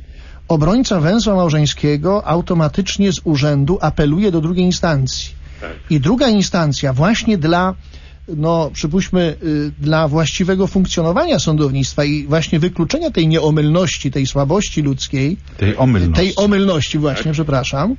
Obrońca węzła małżeńskiego automatycznie z urzędu apeluje do drugiej instancji. Tak. I druga instancja właśnie dla przypuśćmy, dla właściwego funkcjonowania sądownictwa i właśnie wykluczenia tej nieomylności, tej słabości ludzkiej, tej omylności właśnie, tak? Przepraszam,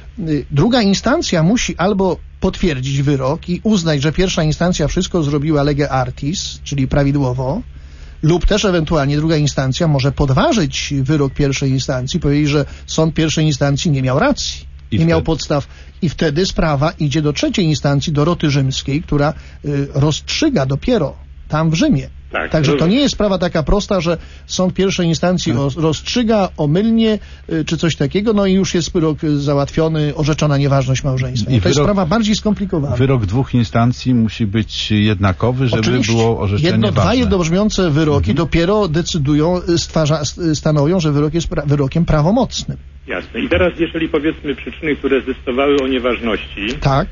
druga instancja musi albo potwierdzić wyrok i uznać, że pierwsza instancja wszystko zrobiła lege artis, czyli prawidłowo, lub też ewentualnie druga instancja może podważyć wyrok pierwszej instancji, powiedzieć, że sąd pierwszej instancji nie miał racji, nie miał podstaw i wtedy sprawa idzie do trzeciej instancji, do roty rzymskiej, która rozstrzyga dopiero tam w Rzymie. Tak, także to nie jest sprawa taka prosta, że sąd pierwszej instancji rozstrzyga omylnie czy coś takiego, i już jest wyrok załatwiony, orzeczona nieważność małżeństwa. To jest sprawa bardziej skomplikowana. Wyrok dwóch instancji musi być jednakowy, żeby było orzeczenie ważne. Dwa jednobrzmiące wyroki dopiero decydują, stanowią, że wyrok jest wyrokiem prawomocnym. Jasne. I teraz, jeżeli powiedzmy przyczyny, które zdecydowały o nieważności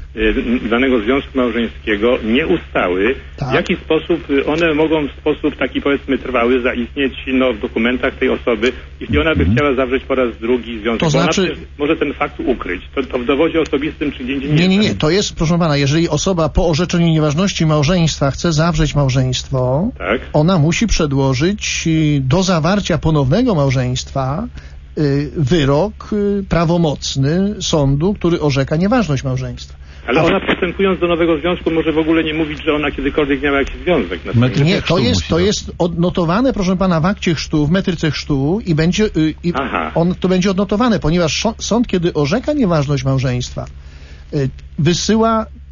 danego związku małżeńskiego nie ustały, w jaki sposób one mogą w sposób taki, powiedzmy, trwały zaistnieć w dokumentach tej osoby, jeśli ona by chciała zawrzeć po raz drugi związek, to znaczy... ona może ten fakt ukryć. To w dowodzie osobistym czy gdzie indziej nie. To jest, proszę pana, jeżeli osoba po orzeczeniu nieważności małżeństwa chce zawrzeć małżeństwo, ona musi przedłożyć do zawarcia ponownego małżeństwa wyrok prawomocny sądu, który orzeka nieważność małżeństwa. Ale ona postępując do nowego związku może w ogóle nie mówić, że ona kiedykolwiek miała jakiś związek. Nie, to jest odnotowane, proszę pana, w akcie chrztu, w metryce chrztu i będzie to będzie odnotowane, ponieważ sąd, kiedy orzeka nieważność małżeństwa, wysyła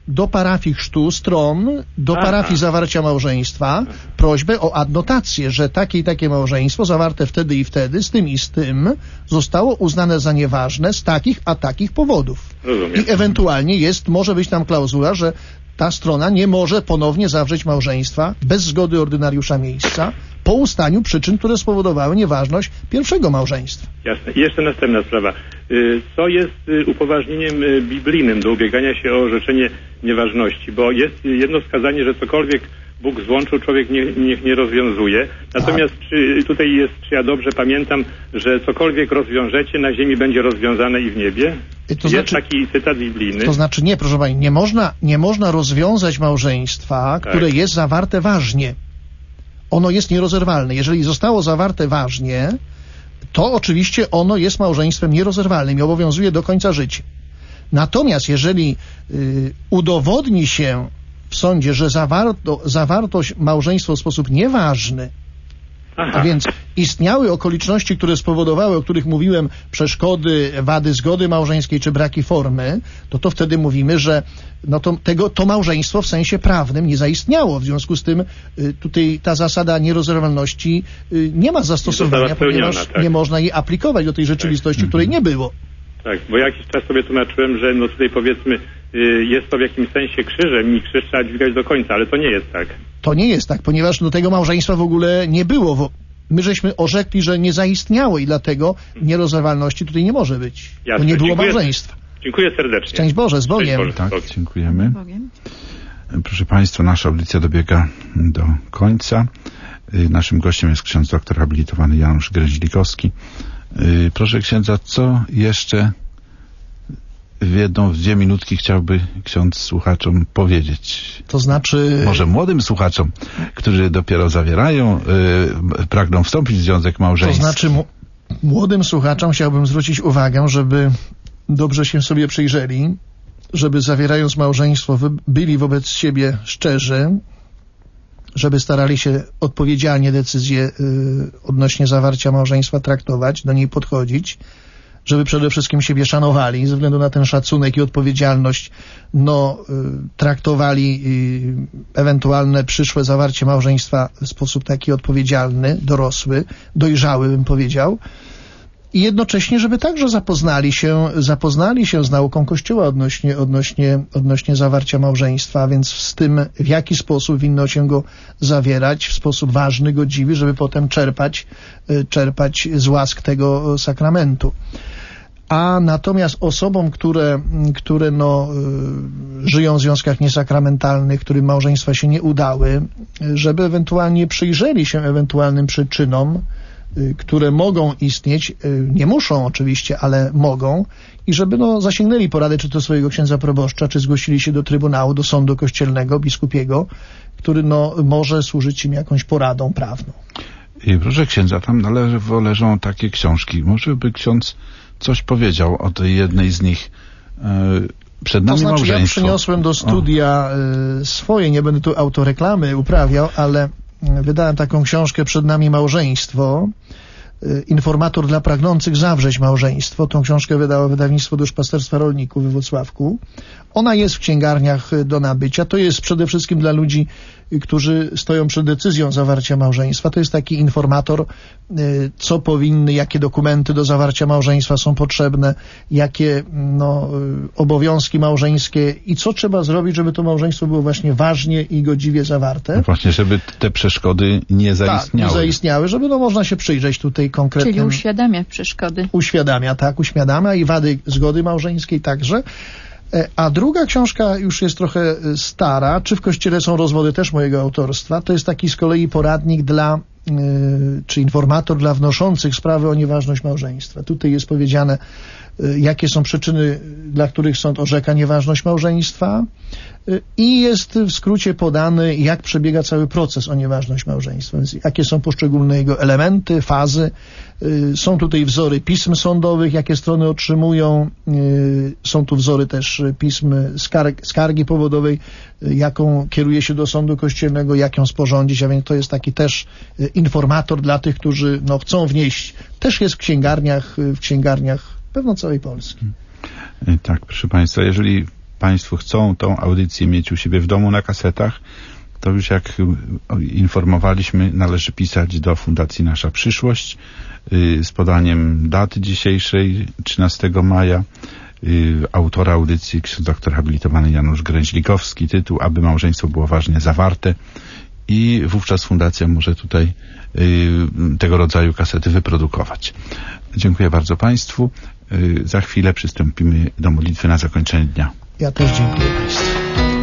do parafii chrztu stron, do parafii zawarcia małżeństwa, prośbę o adnotację, że takie i takie małżeństwo zawarte wtedy i wtedy, z tym i z tym, zostało uznane za nieważne z takich a takich powodów. Rozumiem. I ewentualnie może być tam klauzula, że ta strona nie może ponownie zawrzeć małżeństwa bez zgody ordynariusza miejsca po ustaniu przyczyn, które spowodowały nieważność pierwszego małżeństwa. Jasne. I jeszcze następna sprawa. Co jest upoważnieniem biblijnym do ubiegania się o orzeczenie nieważności? Bo jest jedno wskazanie, że cokolwiek Bóg złączył, człowiek niech nie rozwiązuje. Natomiast czy ja dobrze pamiętam, że cokolwiek rozwiążecie na ziemi będzie rozwiązane i w niebie? Jest taki cytat biblijny. To znaczy nie, proszę pani, nie można rozwiązać małżeństwa, które jest zawarte ważnie. Ono jest nierozerwalne. Jeżeli zostało zawarte ważnie, to oczywiście ono jest małżeństwem nierozerwalnym i obowiązuje do końca życia. Natomiast udowodni się w sądzie, że zawarto małżeństwo w sposób nieważny, a więc istniały okoliczności, które spowodowały, o których mówiłem, przeszkody, wady zgody małżeńskiej czy braki formy, to wtedy mówimy, że to małżeństwo w sensie prawnym nie zaistniało. W związku z tym tutaj ta zasada nierozerwalności nie ma zastosowania, ponieważ nie można jej aplikować do tej rzeczywistości, której nie było. Tak, bo jakiś czas sobie tłumaczyłem, że tutaj powiedzmy jest to w jakimś sensie krzyżem i krzyż trzeba dźwigać do końca, ale to nie jest tak. To nie jest tak, ponieważ tego małżeństwa w ogóle nie było. My żeśmy orzekli, że nie zaistniało i dlatego nierozerwalności tutaj nie może być. Jasne. Bo nie było małżeństwa. Dziękuję serdecznie. Szczęść Boże, z Bogiem. Tak, dziękujemy. Proszę Państwa, nasza audycja dobiega do końca. Naszym gościem jest ksiądz doktor habilitowany Janusz Gręźlikowski. Proszę księdza, co jeszcze w 2 minutki chciałby ksiądz słuchaczom powiedzieć? To znaczy... Może młodym słuchaczom, którzy dopiero zawierają, pragną wstąpić w związek małżeński. To znaczy młodym słuchaczom chciałbym zwrócić uwagę, żeby dobrze się sobie przyjrzeli, żeby zawierając małżeństwo byli wobec siebie szczerzy, żeby starali się odpowiedzialnie decyzje odnośnie zawarcia małżeństwa traktować, do niej podchodzić, żeby przede wszystkim siebie szanowali, ze względu na ten szacunek i odpowiedzialność, traktowali ewentualne przyszłe zawarcie małżeństwa w sposób taki odpowiedzialny, dojrzały, bym powiedział. I jednocześnie, żeby także zapoznali się z nauką Kościoła odnośnie zawarcia małżeństwa, więc z tym, w jaki sposób winno się go zawierać, w sposób ważny, godziwy, żeby potem czerpać z łask tego sakramentu. A natomiast osobom, które żyją w związkach niesakramentalnych, którym małżeństwa się nie udały, żeby ewentualnie przyjrzeli się ewentualnym przyczynom, które mogą istnieć, nie muszą oczywiście, ale mogą, i żeby zasięgnęli porady, czy to swojego księdza proboszcza, czy zgłosili się do Trybunału, do Sądu Kościelnego, biskupiego, który może służyć im jakąś poradą prawną. I proszę księdza, tam leżą takie książki. Może by ksiądz coś powiedział o tej jednej z nich. Przed nami małżeństwo. Ja przyniosłem do studia swoje, nie będę tu autoreklamy uprawiał, ale wydałem taką książkę Przed nami małżeństwo. Informator dla pragnących zawrzeć małżeństwo. Tą książkę wydało wydawnictwo Duszpasterstwa Rolników we Włocławku. Ona jest w księgarniach do nabycia. To jest przede wszystkim dla ludzi, którzy stoją przed decyzją zawarcia małżeństwa. To jest taki informator, co jakie dokumenty do zawarcia małżeństwa są potrzebne, jakie obowiązki małżeńskie i co trzeba zrobić, żeby to małżeństwo było właśnie ważnie i godziwie zawarte. Właśnie, żeby te przeszkody nie zaistniały. Tak, nie zaistniały, żeby można się przyjrzeć tutaj konkretnie. Czyli uświadamia przeszkody. Uświadamia i wady zgody małżeńskiej także. A druga książka już jest trochę stara, Czy w Kościele są rozwody, też mojego autorstwa. To jest taki z kolei poradnik czy informator dla wnoszących sprawy o nieważność małżeństwa. Tutaj jest powiedziane, jakie są przyczyny, dla których sąd orzeka nieważność małżeństwa i jest w skrócie podany, jak przebiega cały proces o nieważność małżeństwa, więc jakie są poszczególne jego elementy, fazy. Są tutaj wzory pism sądowych, jakie strony otrzymują. Są tu wzory też pism skargi powodowej, jaką kieruje się do sądu kościelnego, jak ją sporządzić, a więc to jest taki też informator dla tych, którzy chcą wnieść. Też jest w księgarniach pewno całej Polski. Tak, proszę Państwa, jeżeli Państwo chcą tą audycję mieć u siebie w domu na kasetach, to już jak informowaliśmy, należy pisać do Fundacji Nasza Przyszłość z podaniem daty dzisiejszej, 13 maja. Autora audycji, ksiądz doktor habilitowany Janusz Gręźlikowski, tytuł Aby małżeństwo było ważnie zawarte, i wówczas fundacja może tutaj tego rodzaju kasety wyprodukować. Dziękuję bardzo Państwu. Za chwilę przystąpimy do modlitwy na zakończenie dnia. Ja też dziękuję Państwu.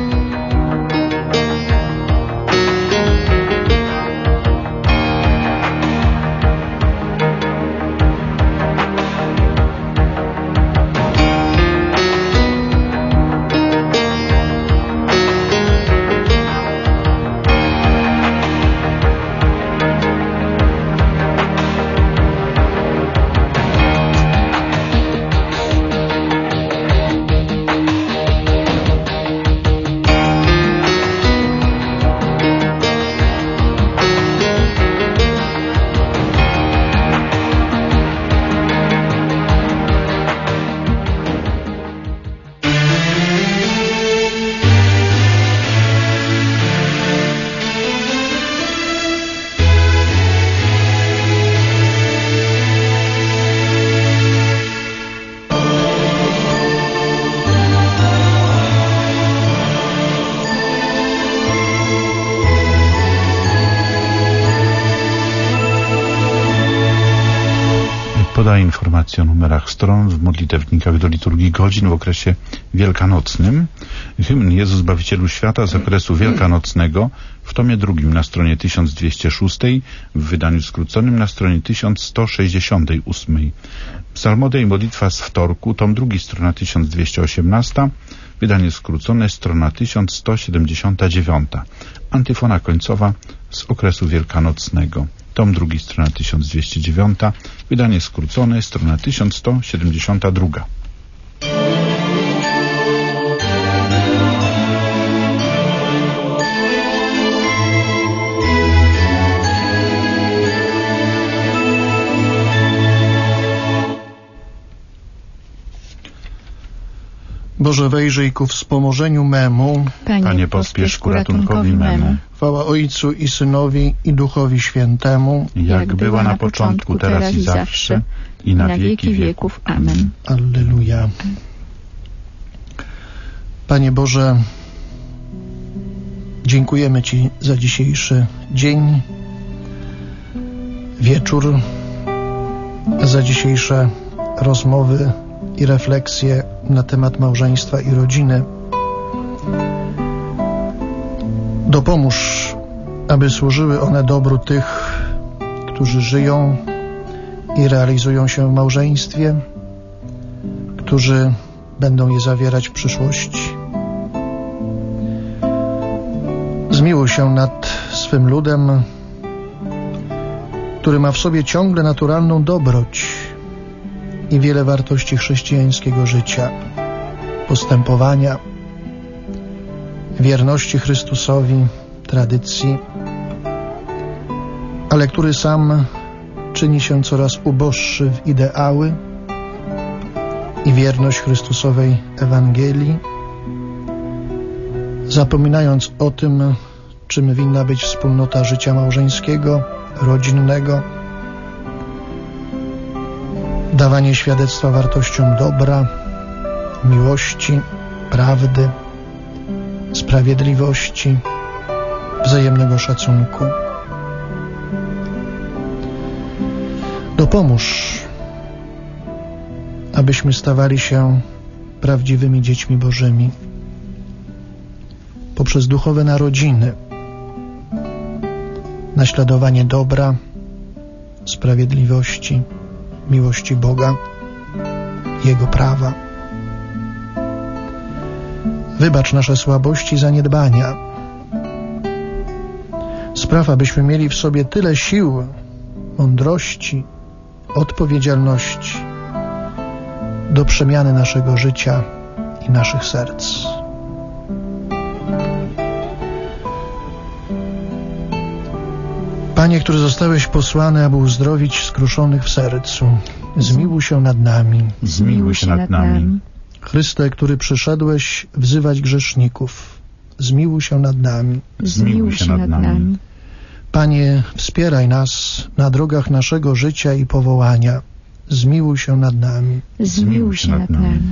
Podaję informację o numerach stron w modlitewnikach do liturgii godzin w okresie wielkanocnym. Hymn Jezus Zbawicielu Świata z okresu wielkanocnego w tomie drugim na stronie 1206, w wydaniu skróconym na stronie 1168. Psalmodia i modlitwa z wtorku, tom drugi, strona 1218, wydanie skrócone, strona 1179. Antyfona końcowa z okresu wielkanocnego. Tom drugi, strona 1209, wydanie skrócone, strona 1172. Boże, wejrzyj ku wspomożeniu memu. Panie, pospiesz ku ratunkowi memu. Chwała Ojcu i Synowi i Duchowi Świętemu, jak była na początku, teraz i zawsze, i na wieki wieków. Amen. Alleluja. Panie Boże, dziękujemy Ci za dzisiejszy dzień, wieczór, za dzisiejsze rozmowy i refleksje na temat małżeństwa i rodziny. Dopomóż, aby służyły one dobru tych, którzy żyją i realizują się w małżeństwie, którzy będą je zawierać w przyszłości. Zmiłuj się nad swym ludem, który ma w sobie ciągle naturalną dobroć i wiele wartości chrześcijańskiego życia, postępowania, wierności Chrystusowi, tradycji, ale który sam czyni się coraz uboższy w ideały i wierność Chrystusowej Ewangelii, zapominając o tym, czym winna być wspólnota życia małżeńskiego, rodzinnego, dawanie świadectwa wartościom dobra, miłości, prawdy, sprawiedliwości, wzajemnego szacunku. Dopomóż, abyśmy stawali się prawdziwymi dziećmi Bożymi poprzez duchowe narodziny, naśladowanie dobra, sprawiedliwości, miłości Boga, Jego prawa. Wybacz nasze słabości i zaniedbania. Spraw, abyśmy mieli w sobie tyle sił, mądrości, odpowiedzialności do przemiany naszego życia i naszych serc. Panie, który zostałeś posłany, aby uzdrowić skruszonych w sercu, zmiłuj się nad nami. Zmiłuj się nad nami. Chryste, który przyszedłeś wzywać grzeszników, zmiłuj się nad nami. Zmiłuj się nad nami. Panie, wspieraj nas na drogach naszego życia i powołania. Zmiłuj się nad nami. Zmiłuj się nad nami.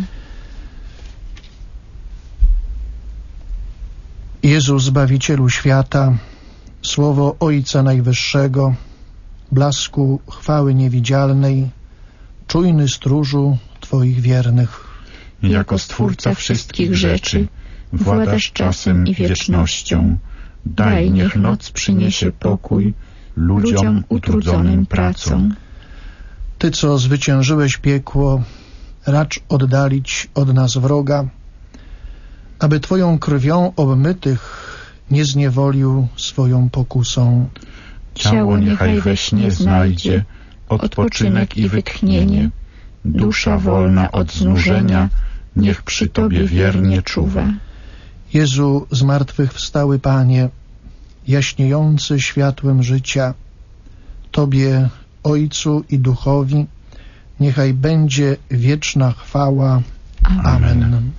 Jezu, Zbawicielu świata, słowo Ojca Najwyższego, blasku chwały niewidzialnej, czujny stróżu Twoich wiernych. Jako Stwórca wszystkich rzeczy, władasz czasem i wiecznością. Daj, niech noc przyniesie pokój ludziom utrudzonym pracą. Ty, co zwyciężyłeś piekło, racz oddalić od nas wroga, aby Twoją krwią obmytych nie zniewolił swoją pokusą. Ciało niechaj we śnie znajdzie odpoczynek i wytchnienie. Dusza wolna od znużenia niech przy Tobie wiernie czuwa. Jezu, zmartwychwstały Panie, jaśniejący światłem życia, Tobie, Ojcu i Duchowi, niechaj będzie wieczna chwała. Amen.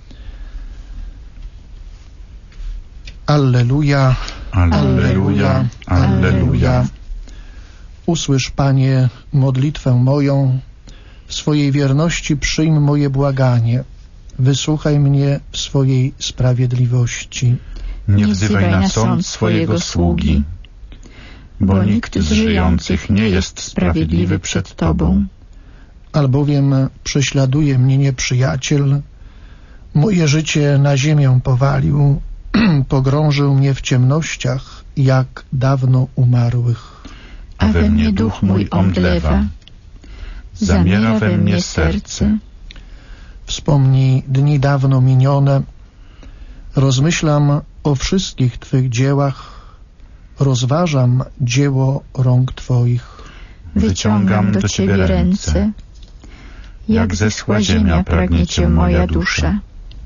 Alleluja, alleluja, alleluja. Usłysz, Panie, modlitwę moją, w swojej wierności przyjm moje błaganie. Wysłuchaj mnie w swojej sprawiedliwości. Nie wzywaj na sąd swojego sługi, bo nikt z żyjących nie jest sprawiedliwy przed Tobą. Albowiem prześladuje mnie nieprzyjaciel, moje życie na ziemię powalił, pogrążył mnie w ciemnościach, jak dawno umarłych. A we mnie duch mój omdlewa, zamiera we mnie serce. Wspomnij dni dawno minione, rozmyślam o wszystkich Twych dziełach, rozważam dzieło rąk Twoich. Wyciągam do Ciebie ręce, jak zeschła ziemia pragnie Cię moja dusza.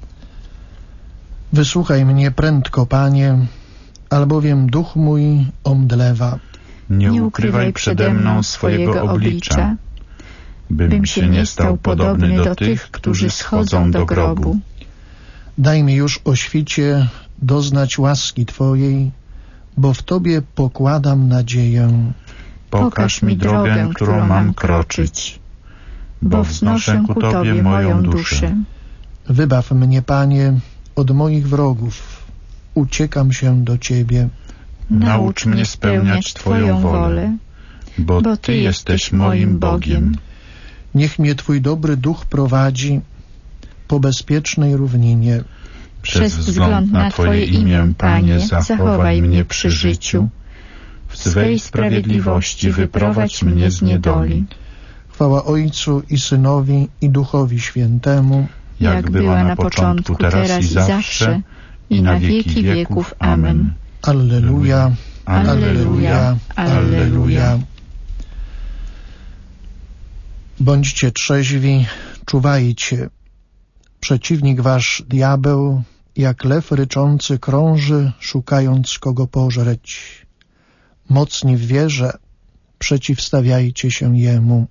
Wysłuchaj mnie prędko, Panie, albowiem duch mój omdlewa. Nie ukrywaj przede mną swojego oblicza, bym się nie stał podobny do tych, którzy schodzą do grobu. Daj mi już o świcie doznać łaski Twojej, bo w Tobie pokładam nadzieję. Pokaż mi drogę, którą mam kroczyć, bo wznoszę ku Tobie moją duszę. Wybaw mnie, Panie, od moich wrogów. Uciekam się do Ciebie. Naucz mnie spełniać Twoją wolę, bo Ty jesteś moim Bogiem. Niech mnie Twój dobry duch prowadzi po bezpiecznej równinie. Przez wzgląd na Twoje imię, Panie, zachowaj mnie przy życiu. W swej sprawiedliwości wyprowadź mnie z niedoli. Chwała Ojcu i Synowi i Duchowi Świętemu, jak była na początku, teraz i zawsze, i na wieki wieków. Amen. Alleluja, alleluja, alleluja. Bądźcie trzeźwi, czuwajcie. Przeciwnik wasz, diabeł, jak lew ryczący krąży, szukając kogo pożreć. Mocni w wierze, przeciwstawiajcie się jemu.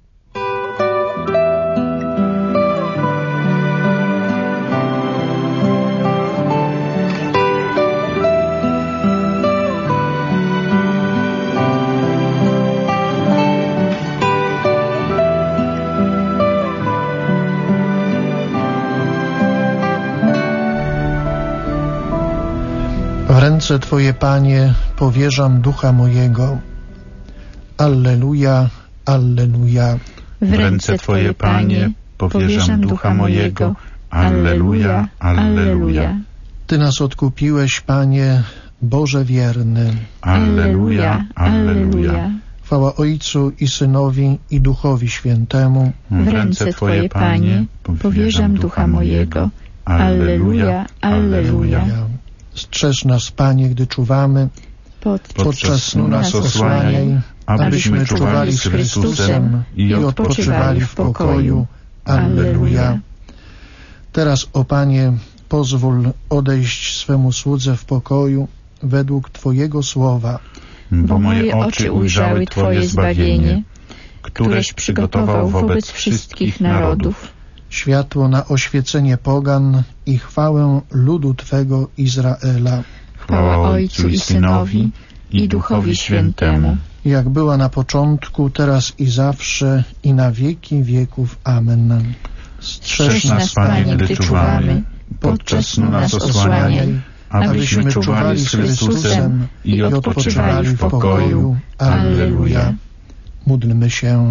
W ręce Twoje, Panie, powierzam ducha mojego. Alleluja, alleluja. W ręce Twoje, Panie, powierzam ducha mojego. Alleluja, alleluja. Ty nas odkupiłeś, Panie, Boże wierny. Alleluja, alleluja. Chwała Ojcu i Synowi i Duchowi Świętemu. W ręce Twoje, Panie, powierzam ducha mojego. Alleluja, alleluja. Strzeż nas, Panie, gdy czuwamy. Podczas snu nas osłaniaj, abyśmy czuwali z Chrystusem i odpoczywali w pokoju. Alleluja. Teraz, o Panie, pozwól odejść swemu słudze w pokoju według Twojego słowa. Bo moje oczy ujrzały Twoje zbawienie, któreś przygotował wobec wszystkich narodów, światło na oświecenie pogan i chwałę ludu Twego Izraela. Chwała Ojcu i Synowi, i Duchowi Świętemu. Jak była na początku, teraz i zawsze, i na wieki wieków. Amen. Strzeż nas, Panie, gdy czuwamy, podczas snu nas osłaniaj, abyśmy czuwali z Chrystusem i odpoczywali w pokoju. Alleluja. Módlmy się.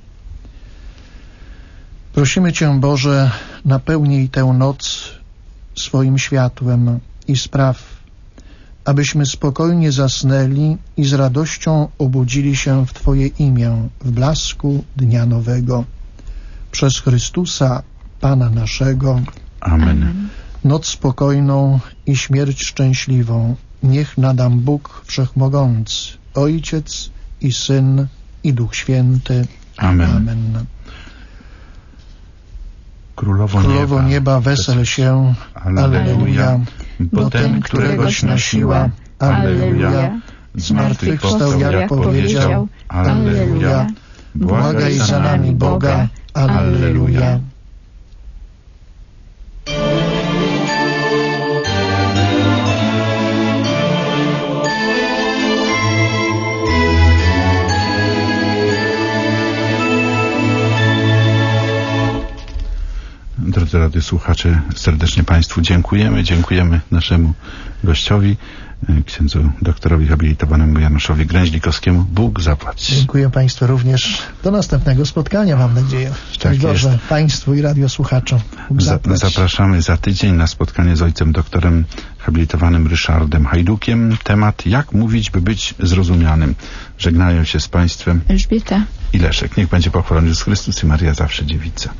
Prosimy Cię, Boże, napełnij tę noc swoim światłem i spraw, abyśmy spokojnie zasnęli i z radością obudzili się w Twoje imię w blasku dnia nowego. Przez Chrystusa, Pana naszego. Amen. Noc spokojną i śmierć szczęśliwą niech nadam Bóg Wszechmogący, Ojciec i Syn i Duch Święty. Amen. Amen. Królowo nieba, wesel się. Alleluja. Bo ten, któregoś nosiła. Alleluja. Zmartwychwstał, jak powiedział. Alleluja. Błagaj za nami Boga. Alleluja. Drodzy radiosłuchacze, serdecznie Państwu dziękujemy naszemu gościowi, księdzu doktorowi habilitowanemu Januszowi Gręźlikowskiemu. Bóg zapłać. Dziękuję Państwu również. Do następnego spotkania, mam nadzieję. Szczęść Boże Państwu i radiosłuchaczom. Bóg zapłać. Zapraszamy za tydzień na spotkanie z ojcem doktorem habilitowanym Ryszardem Hajdukiem. Temat: jak mówić, by być zrozumianym. Żegnają się z Państwem Elżbieta i Leszek. Niech będzie pochwalony Jezus Chrystus i Maria zawsze dziewica.